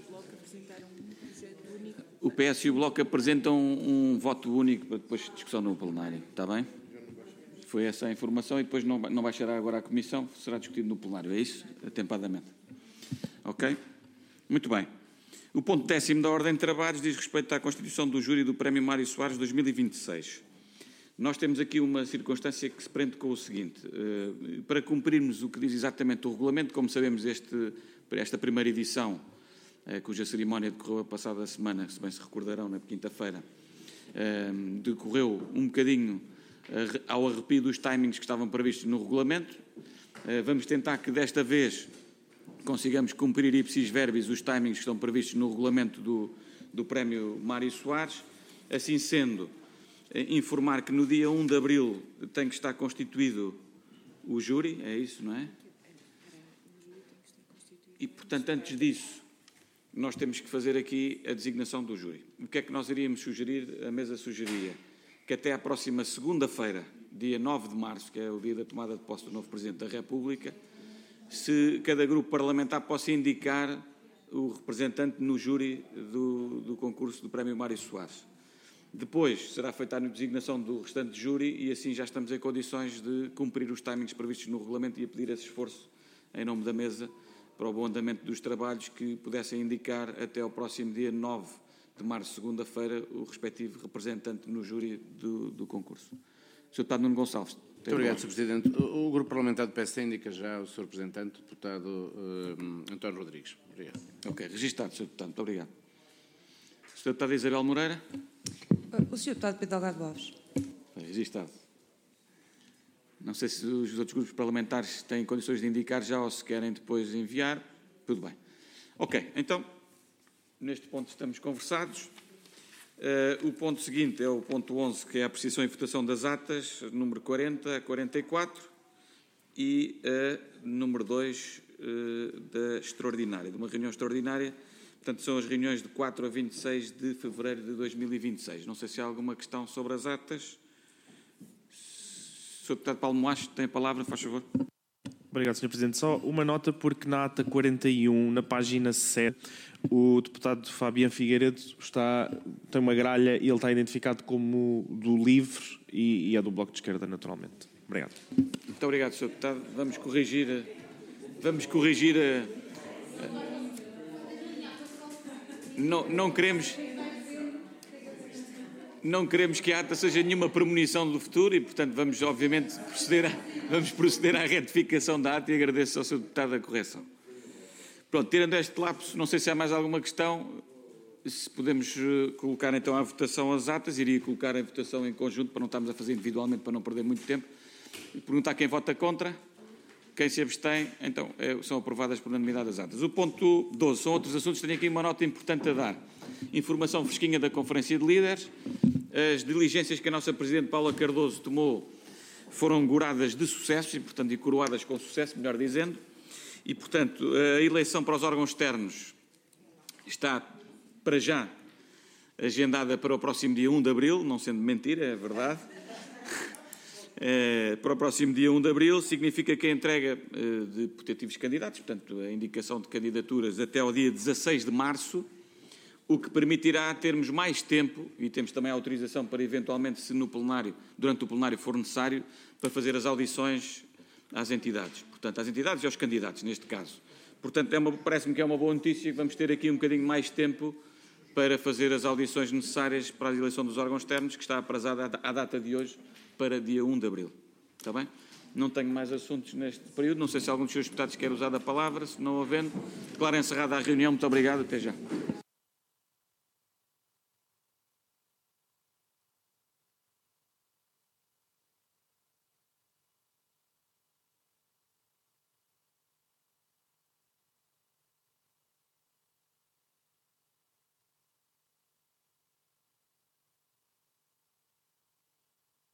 O P S e o Bloco apresentam um, um voto único para depois discussão no plenário. Está bem? Foi essa a informação e depois não, não baixará agora à Comissão, será discutido no plenário. É isso? Atempadamente. Ok? Muito bem. O ponto décimo da ordem de trabalhos diz respeito à constituição do júri do Prémio Mário Soares dois mil e vinte e seis. Nós temos aqui uma circunstância que se prende com o seguinte. Uh, para cumprirmos o que diz exatamente o regulamento, como sabemos, este, esta primeira edição, Uh, cuja cerimónia decorreu a passada semana, se bem se recordarão, na quinta-feira, uh, decorreu um bocadinho uh, ao arrepio dos timings que estavam previstos no regulamento. Uh, vamos tentar que desta vez consigamos cumprir ipsis verbis os timings que estão previstos no regulamento do, do Prémio Mário Soares. Assim sendo, uh, informar que no dia um de abril tem que estar constituído o júri, é isso, não é? E, portanto, antes disso, nós temos que fazer aqui a designação do júri. O que é que nós iríamos sugerir? A mesa sugeria que até à próxima segunda-feira, dia nove de março, que é o dia da tomada de posse do novo Presidente da República, se cada grupo parlamentar possa indicar o representante no júri do, do concurso do Prémio Mário Soares. Depois será feita a designação do restante júri e assim já estamos em condições de cumprir os timings previstos no regulamento e a pedir esse esforço em nome da mesa para o bom andamento dos trabalhos, que pudessem indicar até ao próximo dia nove de março, segunda-feira, o respectivo representante no júri do, do concurso. senhor Deputado Nuno Gonçalves. Muito obrigado, senhor Presidente. O, o Grupo Parlamentar do P S D indica já o senhor Representante, o Deputado uh, António Rodrigues. Obrigado. Ok, registado, senhor Deputado. Muito obrigado. senhor Deputado Isabel Moreira. O senhor Deputado Pedro Delgado Alves. Registado. Não sei se os outros grupos parlamentares têm condições de indicar já ou se querem depois enviar. Tudo bem. Ok, então, neste ponto estamos conversados. Uh, o ponto seguinte é o ponto onze, que é a apreciação e votação das atas, número quarenta a quarenta e quatro, e a número dois uh, da extraordinária, de uma reunião extraordinária. Portanto, são as reuniões de quatro a vinte e seis de fevereiro de dois mil e vinte e seis. Não sei se há alguma questão sobre as atas. senhor Deputado Paulo Moacho, tem a palavra, faz favor. Obrigado, senhor Presidente. Só uma nota, porque na ata quarenta e um, na página sete, o deputado Fabiano Figueiredo está, tem uma gralha e ele está identificado como do LIVRE e, e é do Bloco de Esquerda, naturalmente. Obrigado. Muito obrigado, senhor Deputado. Vamos corrigir, vamos corrigir a, a, não, não queremos... não queremos que a ata seja nenhuma premonição do futuro e, portanto, vamos, obviamente, proceder, a, vamos proceder à retificação da ata e agradeço ao senhor Deputado a correção. Pronto, tirando este lapso, não sei se há mais alguma questão. Se podemos colocar, então, à votação as atas, iria colocar em votação em conjunto, para não estarmos a fazer individualmente, para não perder muito tempo. E perguntar quem vota contra. Quem se abstém, então, é, são aprovadas por unanimidade as atas. O ponto doze, são outros assuntos, tenho aqui uma nota importante a dar. Informação fresquinha da Conferência de Líderes. As diligências que a nossa Presidente Paula Cardoso tomou foram goradas de sucesso, e, portanto, e coroadas com sucesso, melhor dizendo. E, portanto, a eleição para os órgãos externos está, para já, agendada para o próximo dia um de abril, não sendo mentira, é verdade. É, para o próximo dia um de abril, significa que a entrega uh, de putativos candidatos, portanto, a indicação de candidaturas até ao dia dezasseis de março, o que permitirá termos mais tempo, e temos também a autorização para, eventualmente, se no plenário, durante o plenário for necessário, para fazer as audições às entidades. Portanto, às entidades e aos candidatos, neste caso. Portanto, é parece-me que é uma boa notícia que vamos ter aqui um bocadinho mais tempo para fazer as audições necessárias para a eleição dos órgãos externos, que está aprazada à data de hoje, para dia um de abril. Está bem? Não tenho mais assuntos neste período. Não sei se algum dos senhores deputados quer usar a palavra. Se não havendo, declaro encerrada a reunião. Muito obrigado. Até já.